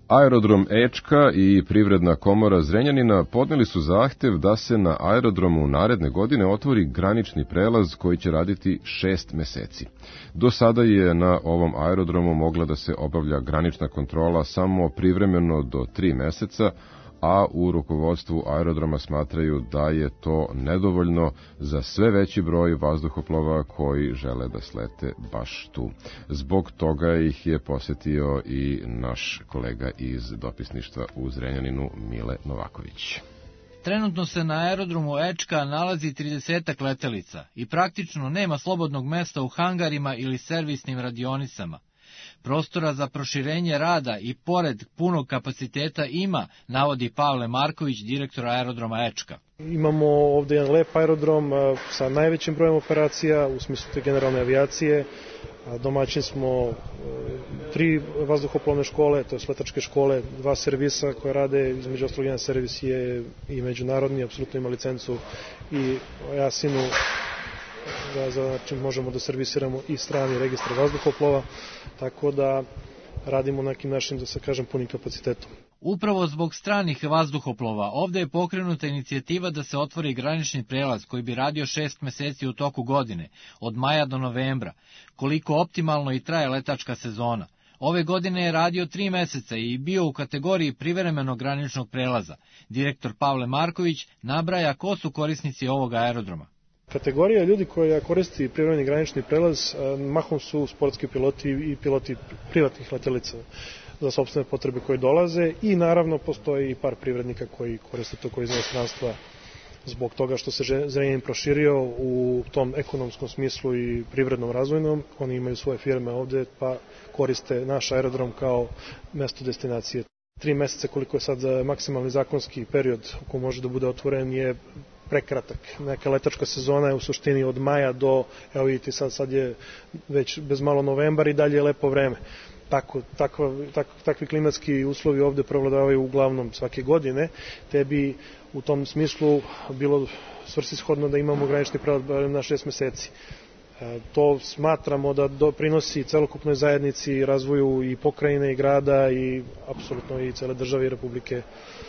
Speaker 2: Aerodrom Ečka i Privredna komora Zrenjanina podneli su zahtev da se na aerodromu naredne godine otvori granični prelaz koji će raditi šest meseci. Do sada je na ovom aerodromu mogla da se obavlja granična kontrola samo privremeno do tri meseca, a u rukovodstvu aerodroma smatraju da je to nedovoljno za sve veći broj vazduhoplova koji žele da slete baš tu. Zbog toga ih je posetio i naš kolega iz dopisništva u Zrenjaninu, Mile Novaković.
Speaker 17: Trenutno se na aerodromu Ečka nalazi tridesetak letelica i praktično nema slobodnog mesta u hangarima ili servisnim radionicama. Prostora za proširenje rada i pored punog kapaciteta ima, navodi Pavle Marković, direktor aerodroma Ečka.
Speaker 18: Imamo ovde jedan lep aerodrom sa najvećim brojem operacija u smislu te generalne avijacije. Domaćin smo tri vazduhoplovne škole, to je letačke škole, dva servisa koje rade, između ostalog jedan servis je i međunarodni, apsolutno ima licencu i Jasinu, da znači možemo da servisiramo i strani registar vazduhoplova, tako da radimo nekim našim, da se kažem, punim kapacitetom.
Speaker 17: Upravo zbog stranih vazduhoplova ovde je pokrenuta inicijativa da se otvori granični prelaz koji bi radio šest meseci u toku godine, od maja do novembra, koliko optimalno i traje letačka sezona. Ove godine je radio tri meseca i bio u kategoriji privremenog graničnog prelaza. Direktor Pavle Marković nabraja ko su korisnici ovog aerodroma.
Speaker 18: Kategorija ljudi koja koristi privremeni granični prelaz mahom su sportski piloti i piloti privatnih letelica za sopstvene potrebe koje dolaze i naravno postoji i par privrednika koji koriste to koji iz inostranstva zbog toga što se Zrenjanin proširio u tom ekonomskom smislu i privrednom razvojnom. Oni imaju svoje firme ovde pa koriste naš aerodrom kao mesto destinacije. Tri meseca koliko je sad maksimalni zakonski period ko može da bude otvoren je prekratak. Neka letačka sezona je u suštini od maja do, evo vidite sad, sad je već bez malo novembar i dalje je lepo vreme. Tako, takva, tak, takvi klimatski uslovi ovde provladavaju uglavnom svake godine, te bi u tom smislu bilo svrsishodno da imamo granični prelaz na šest meseci. E, to smatramo da doprinosi celokupnoj zajednici, razvoju i pokrajine i grada i apsolutno i cele države i republike.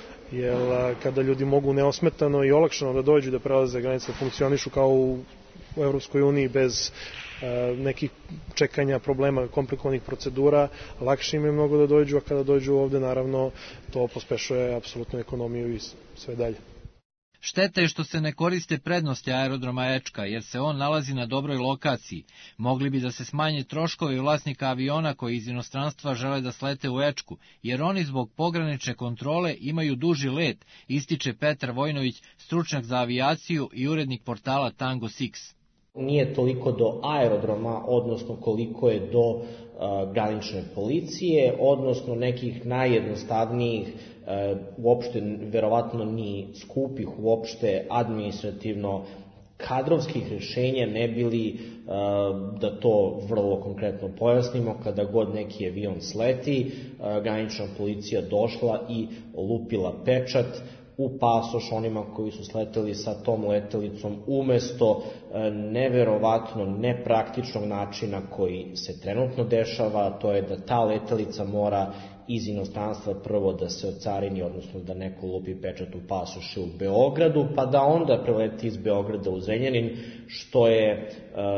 Speaker 18: Jer kada ljudi mogu neosmetano i olakšano da dođu da prelaze granice, da funkcionišu kao u Evropskoj uniji bez nekih čekanja, problema, komplikovanih procedura, lakše im je mnogo da dođu, a kada dođu ovde, naravno, to pospešuje apsolutno ekonomiju i sve dalje.
Speaker 17: Šteta je što se ne koriste prednosti aerodroma Ečka, jer se on nalazi na dobroj lokaciji. Mogli bi da se smanje troškovi vlasnika aviona koji iz inostranstva žele da slete u Ečku, jer oni zbog pogranične kontrole imaju duži let, ističe Petar Vojnović, stručnjak za avijaciju i urednik portala Tango šest.
Speaker 19: Nije toliko do aerodroma, odnosno koliko je do uh, granične policije, odnosno nekih najjednostavnijih, uh, uopšte verovatno ni skupih, uopšte administrativno kadrovskih rešenja, ne bili uh, da to vrlo konkretno pojasnimo, kada god neki avion sleti, uh, granična policija došla i lupila pečat u pasoš onima koji su sleteli sa tom letelicom umesto neverovatno nepraktičnog načina koji se trenutno dešava, to je da ta letelica mora iz inostranstva prvo da se ocarini, odnosno da neko lupi pečat u pasoše u Beogradu, pa da onda preleti iz Beograda u Zrenjanin, što je e,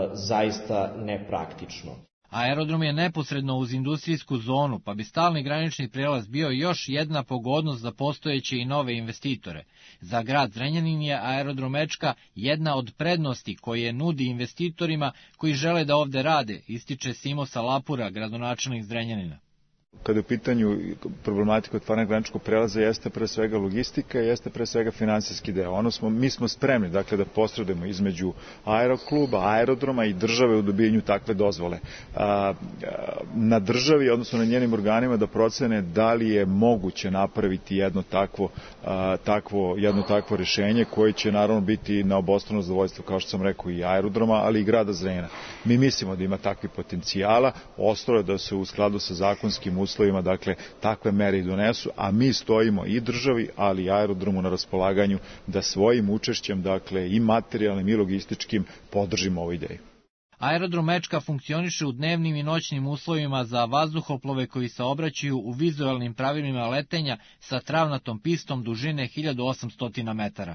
Speaker 19: zaista nepraktično.
Speaker 17: Aerodrom je neposredno uz industrijsku zonu, pa bi stalni granični prelaz bio još jedna pogodnost za postojeće i nove investitore. Za grad Zrenjanin je aerodrom Ečka jedna od prednosti koje nudi investitorima koji žele da ovde rade, ističe Simo Salapura, gradonačelnik Zrenjanina.
Speaker 16: Kada je u pitanju problematika otvaranja graničkog prelaza, jeste pre svega logistika, jeste pre svega finansijski deo. Ono smo, mi smo spremni dakle, da posredujemo između aerokluba, aerodroma i države u dobijanju takve dozvole. A, na državi, odnosno na njenim organima, da procene da li je moguće napraviti jedno takvo, a, takvo, jedno takvo rešenje koje će naravno biti na obostrano zadovoljstvo, kao što sam rekao, i aerodroma, ali i grada Zrenjanina. Mi mislimo da ima takvi potencijala, ostalo je da se u skladu sa zakonskim uslovima, dakle, takve mere i donesu, a mi stojimo i državi, ali i aerodromu na raspolaganju da svojim učešćem, dakle, i materijalnim i logističkim podržimo ovu ideju.
Speaker 17: Aerodrom Mečka funkcioniše u dnevnim i noćnim uslovima za vazduhoplove koji se obraćaju u vizualnim pravilima letenja sa travnatom pistom dužine hiljadu osamsto metara.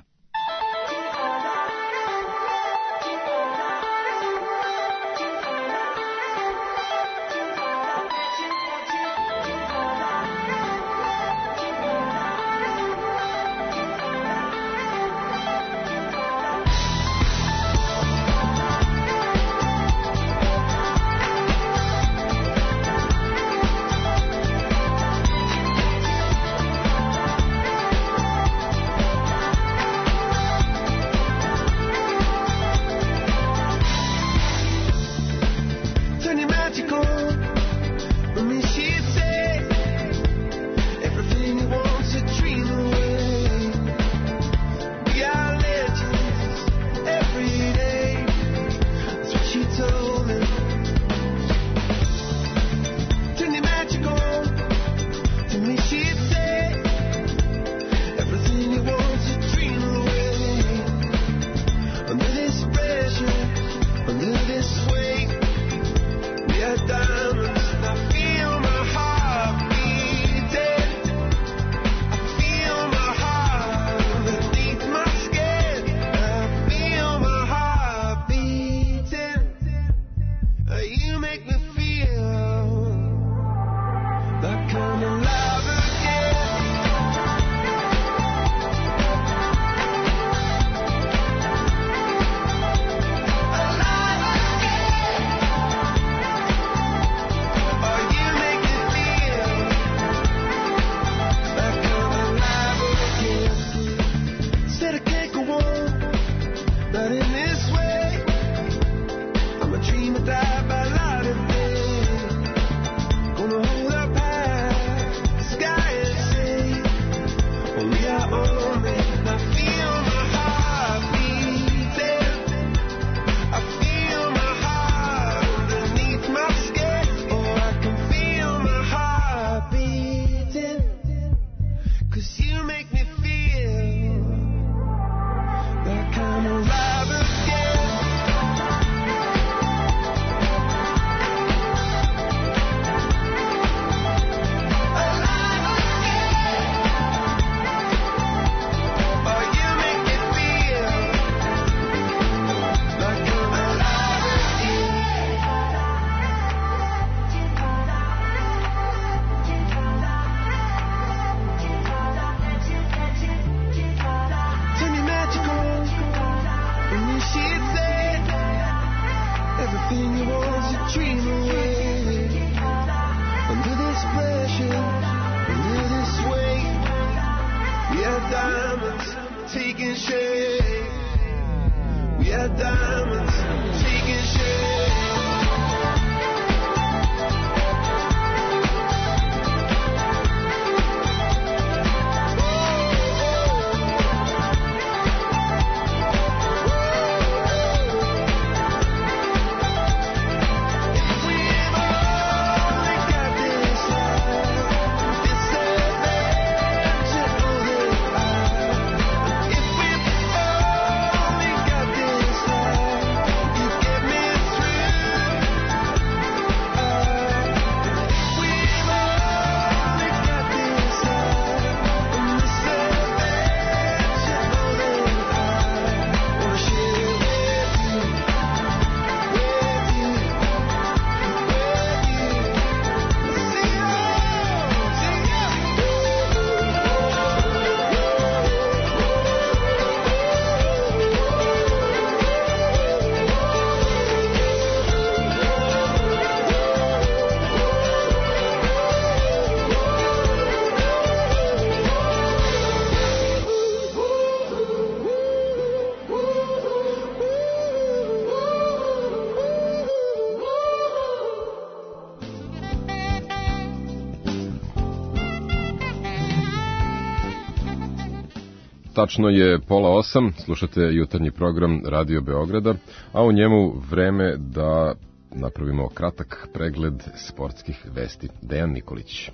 Speaker 2: Tačno je pola osam, slušate jutarnji program Radio Beograda, a u njemu vreme da napravimo kratak pregled sportskih vesti. Dejan Nikolić.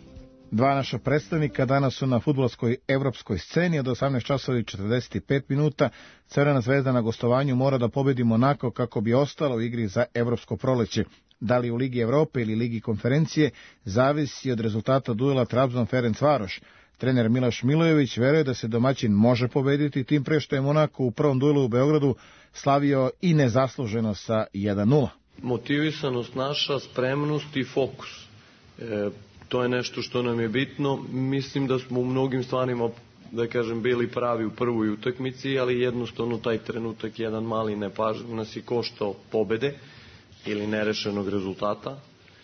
Speaker 20: Dva naša predstavnika danas su na fudbalskoj evropskoj sceni. Od osamnaest časova i četrdeset pet minuta Crvena zvezda na gostovanju mora da pobedi Monako kako bi ostala u igri za evropsko proleće. Da li u Ligi Evrope ili Ligi konferencije, zavisi od rezultata duela Trabzon-Ferencvaroš. Trener Miloš Milojević veruje da se domaćin može pobediti, tim pre što je Monako u prvom duelu u Beogradu slavio i nezasluženo sa jedan nula.
Speaker 21: Motivisanost naša, spremnost i fokus. E, to je nešto što nam je bitno. Mislim da smo u mnogim stvarima, da kažem, bili pravi u prvoj utakmici, ali jednostavno taj trenutak, jedan mali nepaž nas je koštao pobede ili nerešenog rezultata.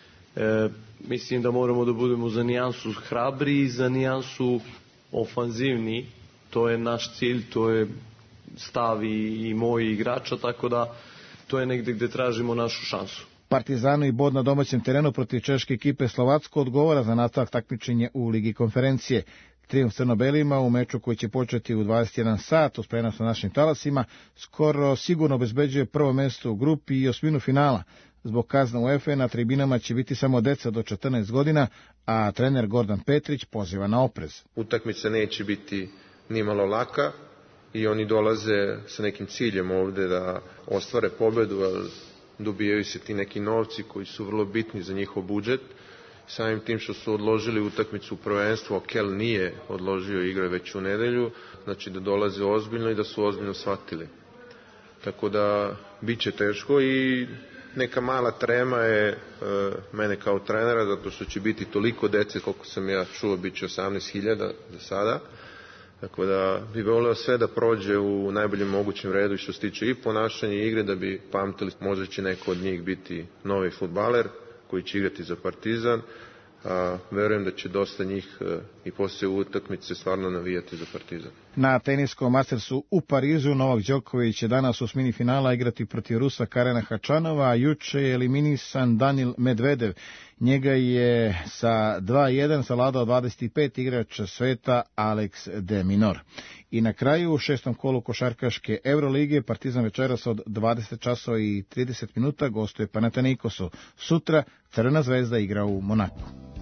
Speaker 21: E, mislim da moramo da budemo za nijansu hrabri i za nijansu ofanzivni. To je naš cilj, to je stav i, i moji igrača, tako da to je negde gde tražimo našu šansu.
Speaker 20: Partizanu i bod na domaćem terenu protiv češke ekipe Slovacko odgovara za nastavak takmičenja u Ligi konferencije. Trijumf crno-belima u meču koji će početi u dvadeset jedan sat uz prenos na našim talasima skoro sigurno obezbeđuje prvo mesto u grupi i osminu finala. Zbog kazna UEFA na tribinama će biti samo deca do četrnaest godina, a trener Gordan Petrić poziva na oprez.
Speaker 22: Utakmica neće biti nimalo laka i oni dolaze sa nekim ciljem ovde da ostvare pobedu, ali dobijaju se ti neki novci koji su vrlo bitni za njihov budžet. Samim tim što su odložili utakmicu u prvenstvu, a Kel nije odložio igre već u nedelju, znači da dolaze ozbiljno i da su ozbiljno shvatili. Tako da bit će teško i neka mala trema je e, mene kao trenera, zato što će biti toliko dece, koliko sam ja čuo, bit će osamnaest hiljada za sada. Tako da bi voleo sve da prođe u najboljem mogućem redu i što se tiče i ponašanja i igre, da bi pamtili, možda će neko od njih biti novi fudbaler koji će igrati za Partizan. A, verujem da će dosta njih e, i poslije utakmice stvarno navijati za Partizan.
Speaker 20: Na teniskom Mastersu u Parizu Novak Đoković će danas u osmini finala igrati protiv Rusa Karena Hačanova, a juče je eliminisan Danil Medvedev. Njega je sa dva jedan savladao dvadeset pet igrača sveta Alex de Minaur. I na kraju u šestom kolu košarkaške Eurolige Partizan večeras od dvadeset časova i trideset minuta gostuje Panathinaikosu. Sutra Crvena zvezda igra u Monaku.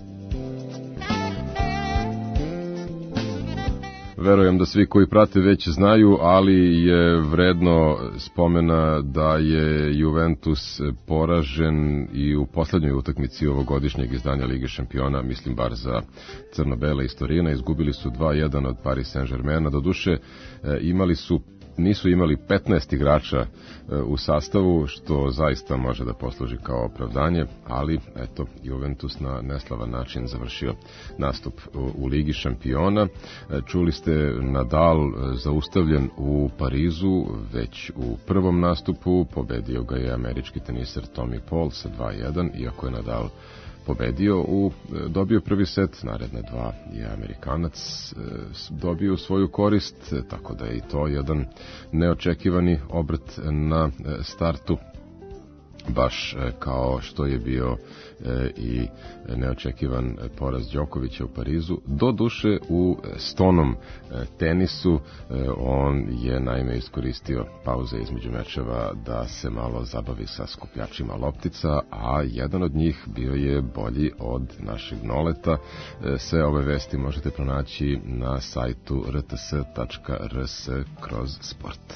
Speaker 2: Verujem da svi koji prate već znaju, ali je vredno spomena da je Juventus poražen i u poslednjoj utakmici ovogodišnjeg izdanja Lige šampiona, mislim bar za crno-bele iz Torina. Izgubili su dva jedan od Paris Saint-Germaina. Doduše, imali su nisu imali petnaest igrača u sastavu, što zaista može da posluži kao opravdanje, ali eto, Juventus na neslavan način završio nastup u Ligi šampiona. Čuli ste Nadal zaustavljen u Parizu, već u prvom nastupu pobedio ga je američki teniser Tommy Paul sa dva jedan, iako je Nadal pobedio, u, dobio prvi set, naredne dva je Amerikanac dobio u svoju korist, tako da je i to jedan neočekivani obrt na startu, baš kao što je bio i neočekivan poraz Đokovića u Parizu. Do duše u stonom tenisu on je naime iskoristio pauze između mečeva da se malo zabavi sa skupljačima loptica, a jedan od njih bio je bolji od našeg Noleta. Sve ove vesti možete pronaći na sajtu r t s tačka r s kroz sport.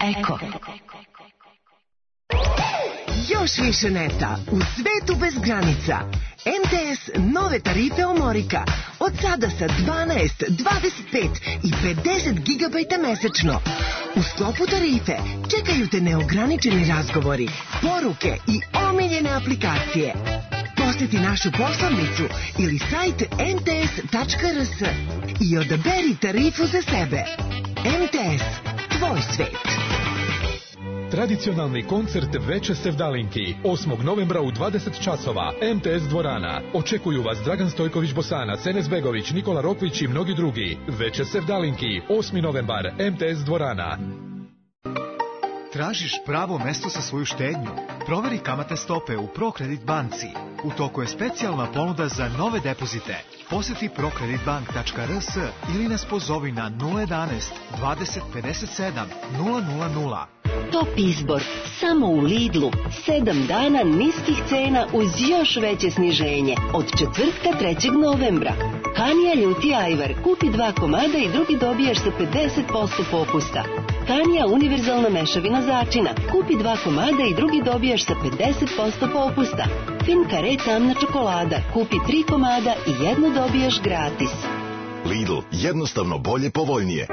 Speaker 4: Eko. Još više neta u svetu bez granica. M T S nove tarife Omorika. Od sada sa dvanaest, dvadeset pet i pedeset gigabajta mesečno. U sklopu tarife čekaju te neograničeni razgovori, poruke i omiljene aplikacije. Posjeti našu poslovnicu ili sajt em te es tačka er es i odaberi tarifu za sebe. M T S, tvoj svet.
Speaker 8: Tradicionalni koncert Veče Sevdalinki osmog novembra u dvadeset časova M T S dvorana. Očekuju vas Dragan Stojković Bosanac, Enes Begović, Nikola Rokvić i mnogi drugi. Veče Sevdalinki osmi novembar M T S dvorana.
Speaker 7: Tražiš pravo mesto za svoju štednju? Proveri kamatne stope u ProKredit banci. U toku je specijalna ponuda za nove depozite. Posjeti prokreditbank tačka er es ili nas pozovi na nula jedanaest, dvadeset, pedeset sedam, nula nula nula.
Speaker 5: Top izbor samo u Lidlu. Sedam dana niskih cena uz još veće sniženje. Od četvrtka trećeg novembra. Hanija ljuti ajvar. Kupi dva komada i drugi dobijaš sa pedeset posto popusta. Hanija univerzalna mešavina začina. Kupi dva komada i drugi dobijaš sa pedeset posto popusta. Fin kare tamna čokolada. Kupi tri komada i jedno dobijaš gratis.
Speaker 9: Lidl, jednostavno bolje, povoljnije.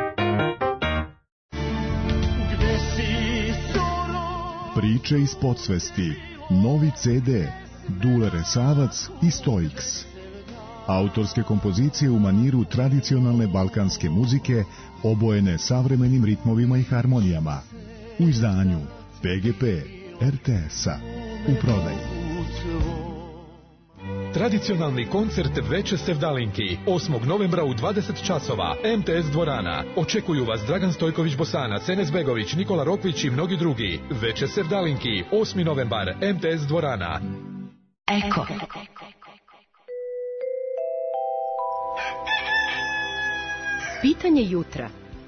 Speaker 10: Priče iz podsvesti. Novi ce de. Dule Resavac i Stoiks. Autorske kompozicije u maniru tradicionalne balkanske muzike obojene savremenim ritmovima i harmonijama. U izdanju pe ge pe er te es-a. U prodaju.
Speaker 8: Tradicionalni koncert Veče Sevdalinki osmog novembra u dvadeset časova M T S dvorana. Očekuju vas Dragan Stojković Bosanac, Enes Begović, Nikola Rokvić i mnogi drugi. Veče Sevdalinki osmi novembar M T S dvorana.
Speaker 4: Eko.
Speaker 5: Pitanje jutra.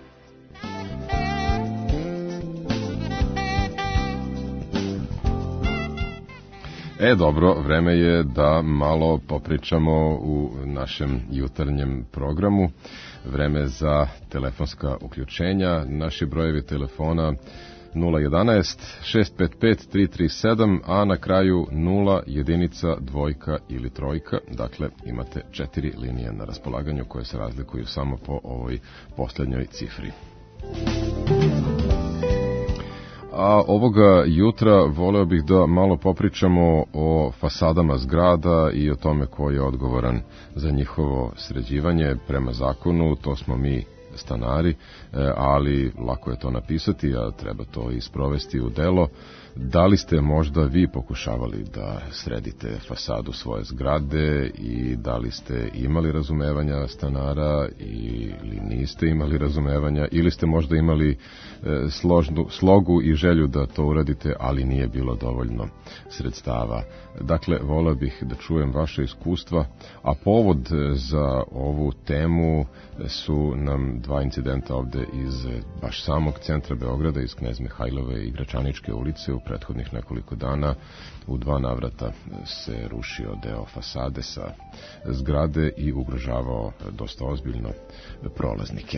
Speaker 2: E, dobro, vreme je da malo popričamo u našem jutarnjem programu. Vreme za telefonska uključenja. Naši brojevi telefona nula jedanaest, šest pet pet, tri tri sedam, a na kraju nula, jedinica, dvojka ili trojka. Dakle, imate četiri linije na raspolaganju koje se razlikuju samo po ovoj posljednjoj cifri. A ovoga jutra voleo bih da malo popričamo o fasadama zgrada i o tome ko je odgovoran za njihovo sređivanje prema zakonu. To smo mi stanari, ali lako je to napisati, a treba to i sprovesti u delo. Da li ste možda vi pokušavali da sredite fasadu svoje zgrade i da li ste imali razumevanja stanara ili niste imali razumevanja ili ste možda imali složnu, slogu i želju da to uradite, ali nije bilo dovoljno sredstava. Dakle, voleo bih da čujem vaše iskustva, a povod za ovu temu su nam dva incidenta ovde iz baš samog centra Beograda, iz Knez Mihajlove i Gračaničke ulice. U prethodnih nekoliko dana u dva navrata se rušio deo fasade sa zgrade i ugrožavao dosta ozbiljno prolaznike.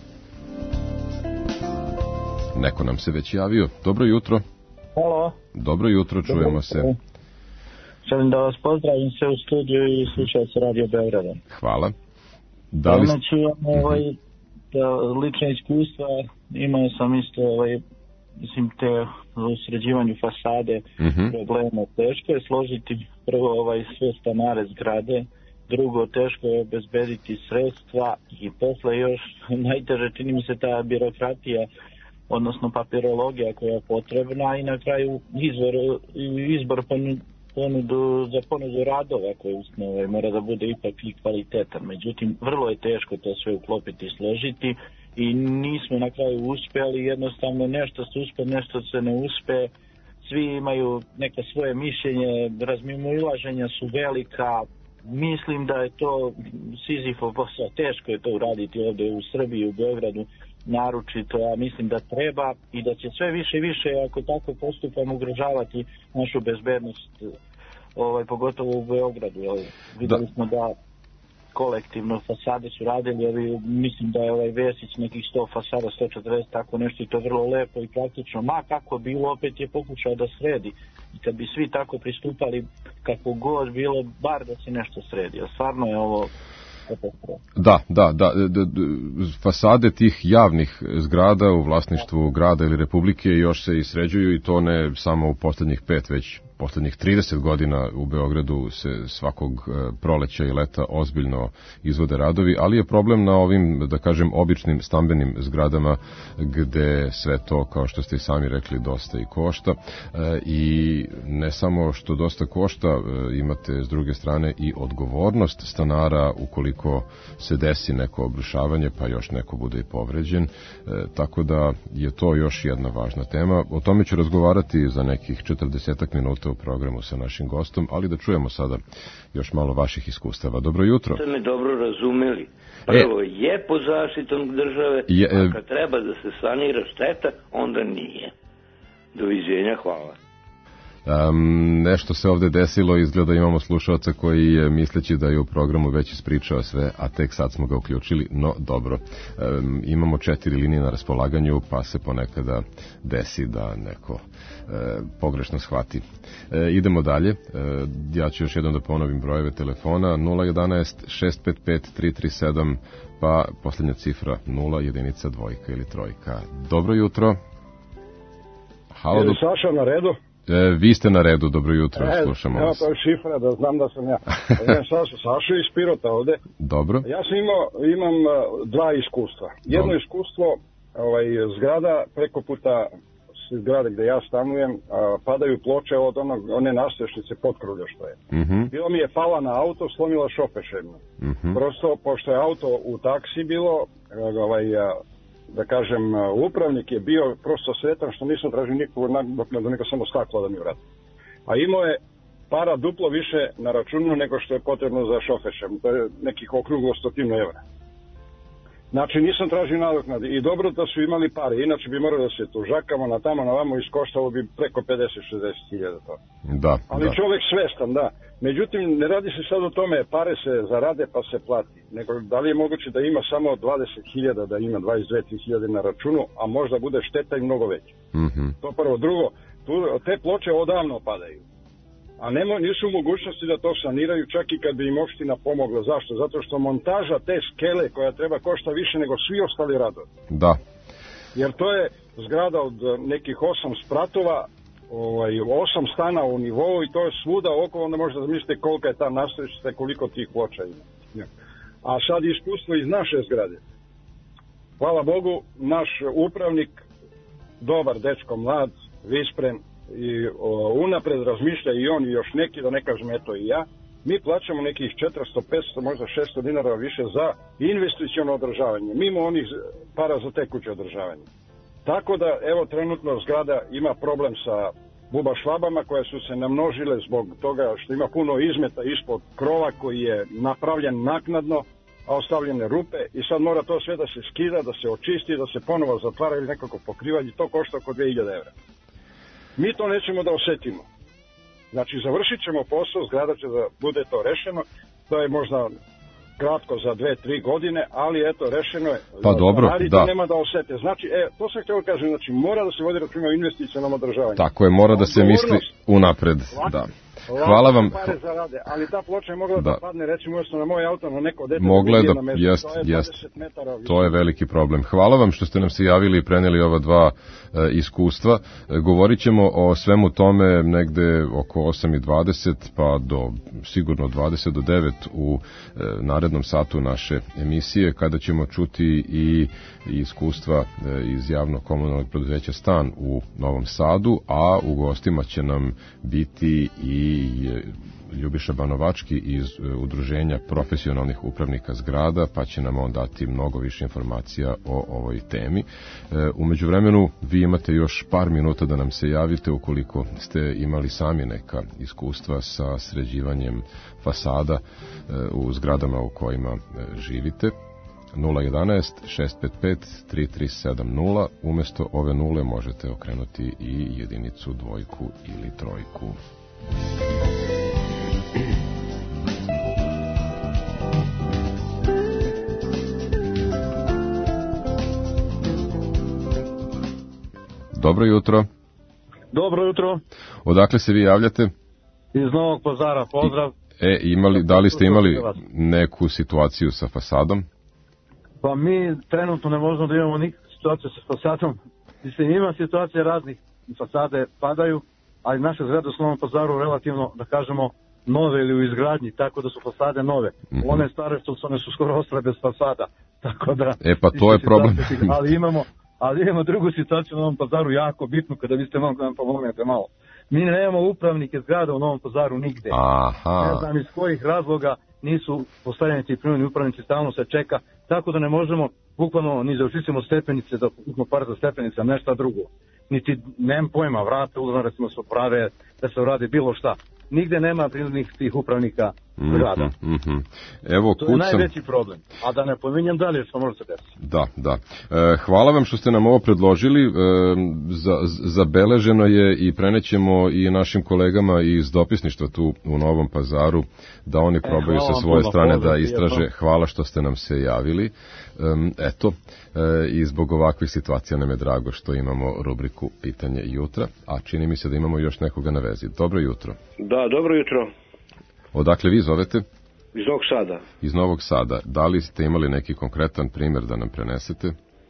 Speaker 2: Neko nam se već javio. Dobro jutro.
Speaker 23: Halo.
Speaker 2: Dobro jutro, čujemo se.
Speaker 23: Želim da vas pozdravim sve u studiju i slušao se Radio Beograda.
Speaker 2: Hvala. Da li...
Speaker 23: Znači, ovaj, da, lične iskustva imao sam isto, ovaj, mislim, te u sređivanju fasade uh-huh. problema. Teško je složiti prvo ovaj, sve stanare zgrade, drugo teško je obezbediti sredstva i posle još najteže čini mi se ta birokratija, odnosno papirologija koja je potrebna i na kraju izbor, izbor ponudu, za ponudu radova koji ovaj, mora da bude ipak i kvalitetan. Međutim, vrlo je teško to sve uklopiti i složiti i nismo na kraju uspjeli, jednostavno nešto se uspe, nešto se ne uspe, svi imaju neka svoje mišljenje, razmimoilaženja su velika. Mislim da je to Sizifov posao, teško je to uraditi ovdje u Srbiji, u Beogradu, naročito, a mislim da treba i da će sve više i više, ako tako postupamo, ugrožavati našu bezbednost, ovaj, pogotovo u Beogradu. Ovaj. Videli smo da kolektivno fasade su radili, ali mislim da je ovaj Vesić nekih sto fasada, sto četrdeset, tako nešto, i to vrlo lepo i praktično. Ma kako bilo, opet je pokušao da sredi. I kad bi svi tako pristupali, kako god bilo, bar da se nešto sredi. A stvarno je ovo...
Speaker 2: Da, da, da, fasade tih javnih zgrada u vlasništvu grada ili republike još se i sređuju, i to ne samo u posljednjih pet, već posljednjih trideset godina u Beogradu se svakog proleća i leta ozbiljno izvode radovi, ali je problem na ovim, da kažem, običnim stambenim zgradama gde sve to, kao što ste i sami rekli, dosta i košta, i ne samo što dosta košta, imate s druge strane i odgovornost stanara ukoliko se desi neko obrušavanje, pa još neko bude i povređen, tako da je to još jedna važna tema. O tome ću razgovarati za nekih četrdesetak minuta u programu sa našim gostom, ali da čujemo sada još malo vaših iskustava. Dobro jutro.
Speaker 6: Ste me dobro razumeli. Prvo e, je po zaštitom države, je, e, a kad treba da se sanira šteta, onda nije. Doviđenja, hvala.
Speaker 2: Um, nešto se ovde desilo, izgleda imamo slušalca koji je, misleći da je u programu već ispričao sve, a tek sad smo ga uključili, no dobro. Um, imamo četiri linije na raspolaganju, pa se ponekada desi da neko uh, pogrešno shvati. Uh, idemo dalje. Uh, ja ću još jednom da ponovim brojeve telefona: nula jedanaest šest pet pet tri tri sedam, pa posljednja cifra nula, jedinica, dvojka ili trojka. Dobro jutro. Halo,
Speaker 11: je li Saša na redu?
Speaker 2: E, vi ste na redu, dobro jutro, e, slušamo
Speaker 11: evo
Speaker 2: vas.
Speaker 11: Evo to je šifra, da znam da sam ja. Ja sam Saša iz Pirota ovde.
Speaker 2: Dobro.
Speaker 11: Ja sam imao, imam dva iskustva. Jedno Dobro. iskustvo, ovaj, zgrada preko puta zgrade gde ja stanujem, a, padaju ploče od onog, one nastrešnice potkrulja što je.
Speaker 2: Mm-hmm.
Speaker 11: Bilo mi je pala na auto, slomila šopeševno.
Speaker 2: Mm-hmm.
Speaker 11: Prosto, pošto je auto u taksi bilo, ovaj, da kažem, upravnik je bio prosto sretan što nisam tražio nikog nadoknadu, nego samo staklo da mi vrati. A imao je para duplo više na računu nego što je potrebno za šoferšem. To je nekih okruglo stotinu evra. Znači nisam tražio nadoknade i dobro da su imali pare, inače bi morali da se tužakamo na tamo na vamo, iskoštalo bi preko pedeset do šezdeset hiljada to.
Speaker 2: Da,
Speaker 11: ali
Speaker 2: da.
Speaker 11: Čovjek svestan, da. Međutim, ne radi se sad o tome, pare se zarade pa se plati. Nego da li je moguće da ima samo dvadeset hiljada, da ima dvadeset dve hiljade na računu, a možda bude šteta i mnogo veća.
Speaker 2: Mm-hmm.
Speaker 11: To prvo. Drugo, tu, te ploče odavno padaju. A nemo, nisu u mogućnosti da to saniraju čak i kad bi im opština pomogla. Zašto? Zato što montaža te skele koja treba košta više nego svi ostali radovi.
Speaker 2: Da.
Speaker 11: Jer to je zgrada od nekih osam spratova, ovaj, osam stana u nivou i to je svuda oko, onda možete zamisliti kolika je ta nastrešnica, koliko tih ploča ima. A sad iskustvo iz naše zgrade. Hvala Bogu, naš upravnik, dobar dečko, mlad, vispren, i o, unapred razmišlja i on i još neki, da ne kažem eto i ja, mi plaćamo nekih četiristo, petsto, možda šesto dinara više za investiciono održavanje, mimo onih para za tekuće održavanje. Tako da, evo, trenutno zgrada ima problem sa buba švabama koje su se namnožile zbog toga što ima puno izmeta ispod krova koji je napravljen naknadno, a ostavljene rupe i sad mora to sve da se skida, da se očisti, da se ponovo zatvara ili nekako pokrivanje, to košta oko dve hiljade evra. Mi to nećemo da osetimo. Znači, završit ćemo posao, zgrada će da bude to rešeno, to je možda kratko za dve, tri godine, ali eto, rešeno je.
Speaker 2: Pa dobro, da.
Speaker 11: To nema da osete. Znači, e, to sam htio kažem, znači, mora da se vodi računa o investicionom održavanju.
Speaker 2: Tako je, mora da se misli unapred, da. Hvala vam.
Speaker 11: Pare zarade, ali ta ploča je mogla da, da padne, recimo, na moj auto, na neko dete.
Speaker 2: Mogla je da, da jest, to je jest. To je veliki problem. Hvala vam što ste nam se javili i preneli ova dva e, iskustva. E, govorit ćemo o svemu tome negde oko osam i dvadeset, pa do sigurno dvadeset do devet u e, narednom satu naše emisije, kada ćemo čuti i iskustva e, iz javnog komunalnog preduzeća Stan u Novom Sadu, a u gostima će nam biti i Ljubiša Banovački iz Udruženja profesionalnih upravnika zgrada, pa će nam on dati mnogo više informacija o ovoj temi. U međuvremenu vi imate još par minuta da nam se javite ukoliko ste imali sami neka iskustva sa sređivanjem fasada u zgradama u kojima živite. nula jedanaest šest pet pet tri tri sedam nula, umesto ove nule možete okrenuti i jedinicu, dvojku ili trojku. Dobro jutro.
Speaker 13: Dobro jutro.
Speaker 2: Odakle se vi javljate?
Speaker 13: Iz Novog Pazara, pozdrav.
Speaker 2: E, imali, da li ste imali neku situaciju sa fasadom?
Speaker 13: Pa mi trenutno ne možemo da imamo nikakvu situaciju sa fasadom. Mislim, ima situacije raznih, fasade padaju, ali naše zgrade u Novom Pazaru relativno, da kažemo, nove ili u izgradnji, tako da su fasade nove. Mm-hmm. One stare što su, one su skoro ostale bez fasada. Tako da,
Speaker 2: e pa to je problem.
Speaker 13: ali imamo, ali imamo drugu situaciju u Novom Pazaru jako bitnu, kada vi ste malo da nam pomognete malo. Mi nemamo upravnike zgrada u Novom Pazaru nigde.
Speaker 2: Aha.
Speaker 13: Ne znam iz kojih razloga nisu postavljeni ti primjeni upravnici, stalno se čeka, tako da ne možemo bukvalno ni zaučistimo stepenice, da ukupno par za stepenica, nešto drugo. Niti, nemam pojma, vrate, ulazno recimo se prave, da se uradi bilo šta. Nigde nema prinudnih tih upravnika zgrada.
Speaker 2: Mm-hmm, mm-hmm. Evo,
Speaker 13: to
Speaker 2: kucam...
Speaker 13: je najveći problem. A da ne pominjem dalje što može se desiti.
Speaker 2: Da, da. E, hvala vam što ste nam ovo predložili. E, za, zabeleženo je i prenećemo i našim kolegama iz dopisništva tu u Novom Pazaru da oni probaju e, sa svoje strane pozdrav, da istraže. Hvala što ste nam se javili. Um, eto, e, i zbog ovakvih situacija nam je drago što imamo rubriku Pitanje jutra, a čini mi se da imamo još nekoga na vezi. Dobro jutro.
Speaker 14: Da, dobro jutro.
Speaker 2: Odakle vi zovete?
Speaker 14: Iz Novog Sada.
Speaker 2: Iz Novog Sada. Da li ste imali neki konkretan primjer da nam prenesete?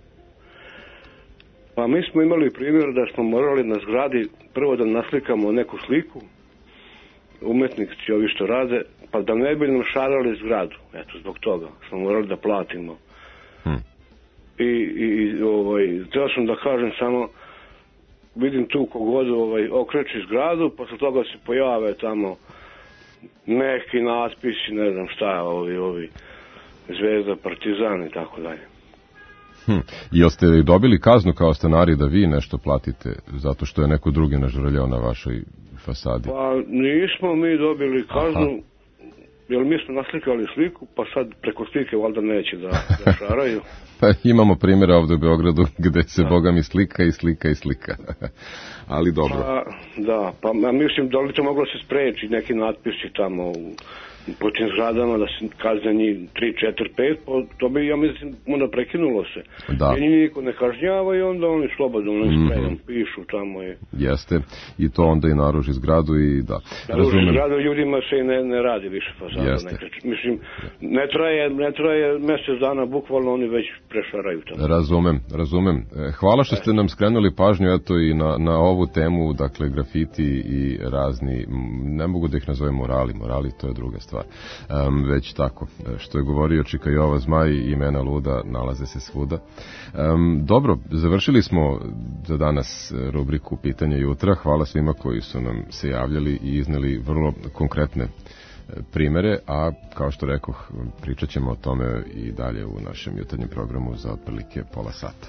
Speaker 14: Pa mi smo imali primjer da smo morali na zgradi prvo da naslikamo neku sliku, umetnici ovi što rade, pa da ne bi nam šarali zgradu. Eto, zbog toga smo morali da platimo. Hmm. I, i ovaj, htio sam da kažem samo, vidim tu kogod ovaj, okreći zgradu, posle toga se pojave tamo neki natpisi, ne znam šta je, ovi, ovi Zvezda, Partizan i tako dalje.
Speaker 2: Hm. Jel ste dobili kaznu kao stanari da vi nešto platite zato što je neko drugi nažurljao na vašoj fasadi?
Speaker 14: Pa nismo mi dobili kaznu. Aha. Jer mi smo naslikali sliku, pa sad preko slike valjda neće da, da šaraju.
Speaker 2: Pa imamo primjera ovdje u Beogradu gde se da. Boga mi slika i slika i slika. Ali dobro.
Speaker 14: Pa, da, pa mislim da li to moglo se spreči neki natpisi tamo u po tim zgradama da se kazne njih tri, četiri, pet, to bi, ja mislim, onda prekinulo se.
Speaker 2: Da.
Speaker 14: Jer njih niko ne kažnjava i onda oni slobodno mm-hmm. sprejom pišu tamo je.
Speaker 2: Jeste, i to onda i naruži zgradu i da.
Speaker 14: Naruži zgradu, ljudima se ne, ne radi više fasada. Mislim, ne traje, ne traje mjesec dana, bukvalno oni već prešaraju tamo.
Speaker 2: Razumem, razumem. Hvala što ste nam skrenuli pažnju, eto i na, na ovu temu, dakle, grafiti i razni, ne mogu da ih nazovem morali, morali to je druga stvar. Um, već tako, što je govorio Čika Jova Zmaj, imena luda nalaze se svuda. Um, dobro, završili smo za danas rubriku Pitanje jutra. Hvala svima koji su nam se javljali i izneli vrlo konkretne primere, a kao što rekoh, pričat ćemo o tome i dalje u našem jutarnjem programu za otprilike pola sata.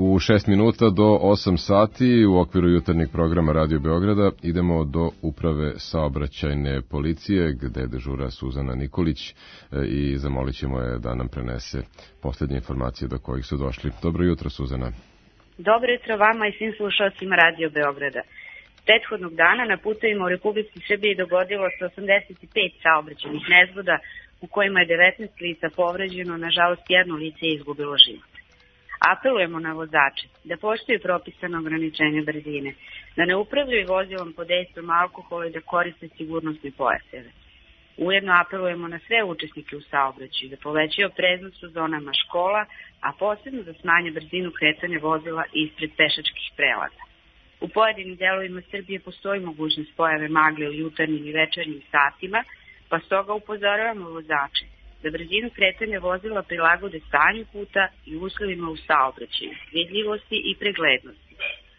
Speaker 2: U šest minuta do osam sati u okviru jutarnjeg programa Radio Beograda idemo do uprave saobraćajne policije gde je dežura Suzana Nikolić i zamolit ćemo je da nam prenese poslednje informacije do kojih su došli. Dobro jutro, Suzana.
Speaker 1: Dobro jutro vama i svim slušalcima Radio Beograda. Prethodnog dana na putevima u Republici Srbiji dogodilo se osamdeset pet saobraćajnih nezgoda u kojima je devetnaest lica povređeno, nažalost jedno lice je izgubilo život. Apelujemo na vozače da poštuju propisano ograničenje brzine, da ne upravljaju vozilom pod dejstvom alkohola i da koriste sigurnosne pojaseve. Ujedno apelujemo na sve učesnike u saobraćaju da povećaju opreznost u zonama škola, a posebno da smanje brzinu kretanja vozila ispred pešačkih prelaza. U pojedinim delovima Srbije postoji mogućnost pojave magle u jutarnjim i večernjim satima, pa stoga upozoravamo vozače da brzinu kretanja vozila prilagode stanju puta i uslovima u saobraćaju, vidljivosti i preglednosti.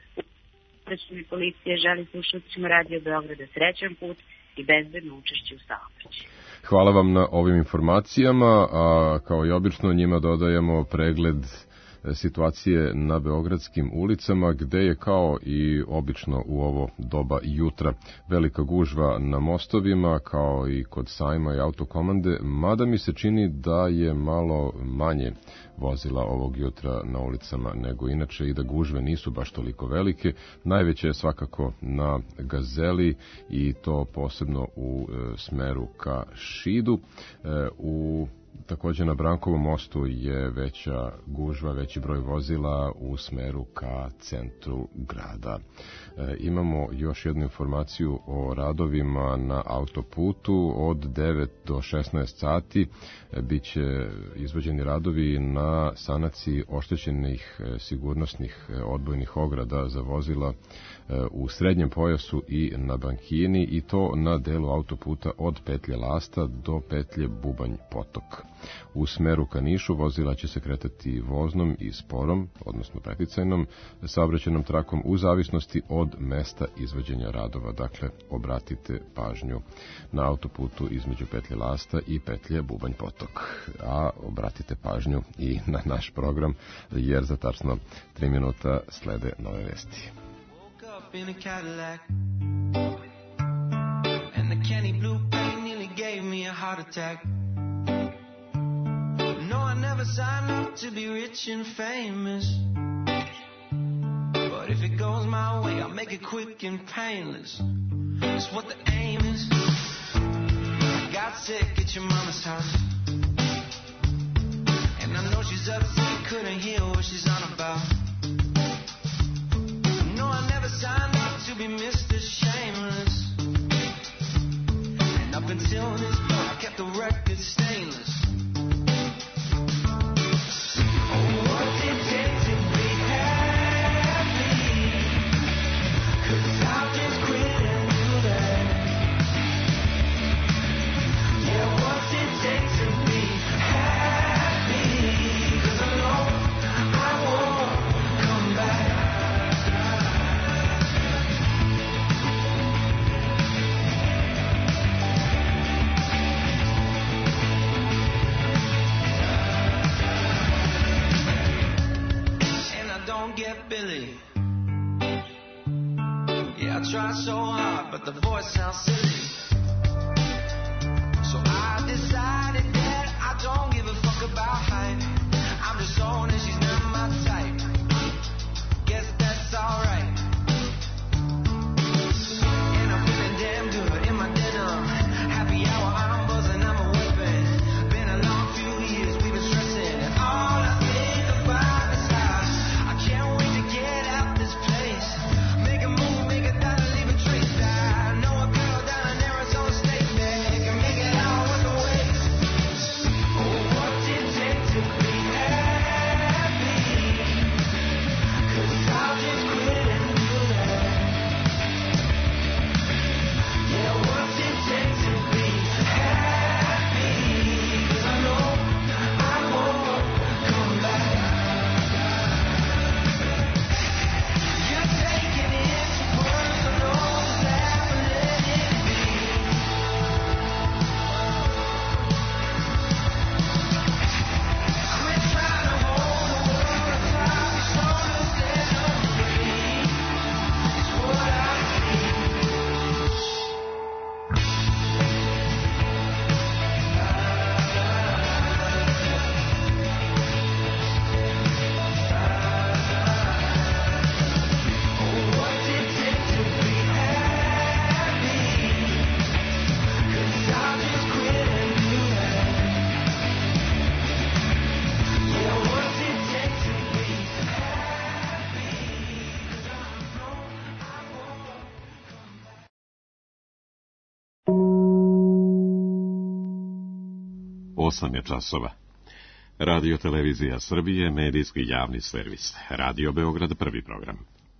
Speaker 1: Saobraćajne policije želi slušateljima Radio Beograda srećan put i bezbedno učešće u saobraćaju.
Speaker 2: Hvala vam na ovim informacijama, a kao i obično njima dodajemo pregled situacije na beogradskim ulicama, gde je kao i obično u ovo doba jutra velika gužva na mostovima, kao i kod sajma i autokomande, mada mi se čini da je malo manje vozila ovog jutra na ulicama nego inače i da gužve nisu baš toliko velike. Najveće je svakako na Gazeli i to posebno u e, smeru ka Šidu. E, u Takođe na Brankovom mostu je veća gužva, veći broj vozila u smeru ka centru grada. E, imamo još jednu informaciju o radovima na autoputu. Od devet do šesnaest sati e, biće izvođeni radovi na sanaciji oštećenih e, sigurnosnih e, odbojnih ograda za vozila e, u srednjem pojasu i na bankini, i to na delu autoputa od petlje Lasta do petlje Bubanj Potok. U smeru ka Nišu vozila će se kretati voznom i sporom, odnosno preticajnom saobraćajnom trakom u zavisnosti od mesta izvođenja radova. Dakle, obratite pažnju na autoputu između petlje Lasta i petlje Bubanj Potok. A obratite pažnju i na naš program, jer za tačno tri minuta slede nove vesti.
Speaker 3: I never signed up to be rich and famous, but if it goes my way, I'll make it quick and painless. That's what the aim is. I got sick at your mama's house, and I know she's upset, couldn't hear what she's on about. No, I never signed up to be Mister Shameless, and up until this point, I kept the record stainless. Billy. Yeah, I try so hard, but the voice sounds silly. So I decided that I don't give a fuck about hype. I'm just owning she's not my type. Guess that's alright. And I'm feeling damn good in my denim. Happy hour, I'm buzzing, I'm a weapon. Been a long few years, we've been stressing. And all I think about is how I can't wait to get out this place. Make a move, make a dollar, leave a trace. I know a girl down
Speaker 12: osam je časova. Radio Televizija Srbije, medijski javni servis. Radio Beograd, prvi program.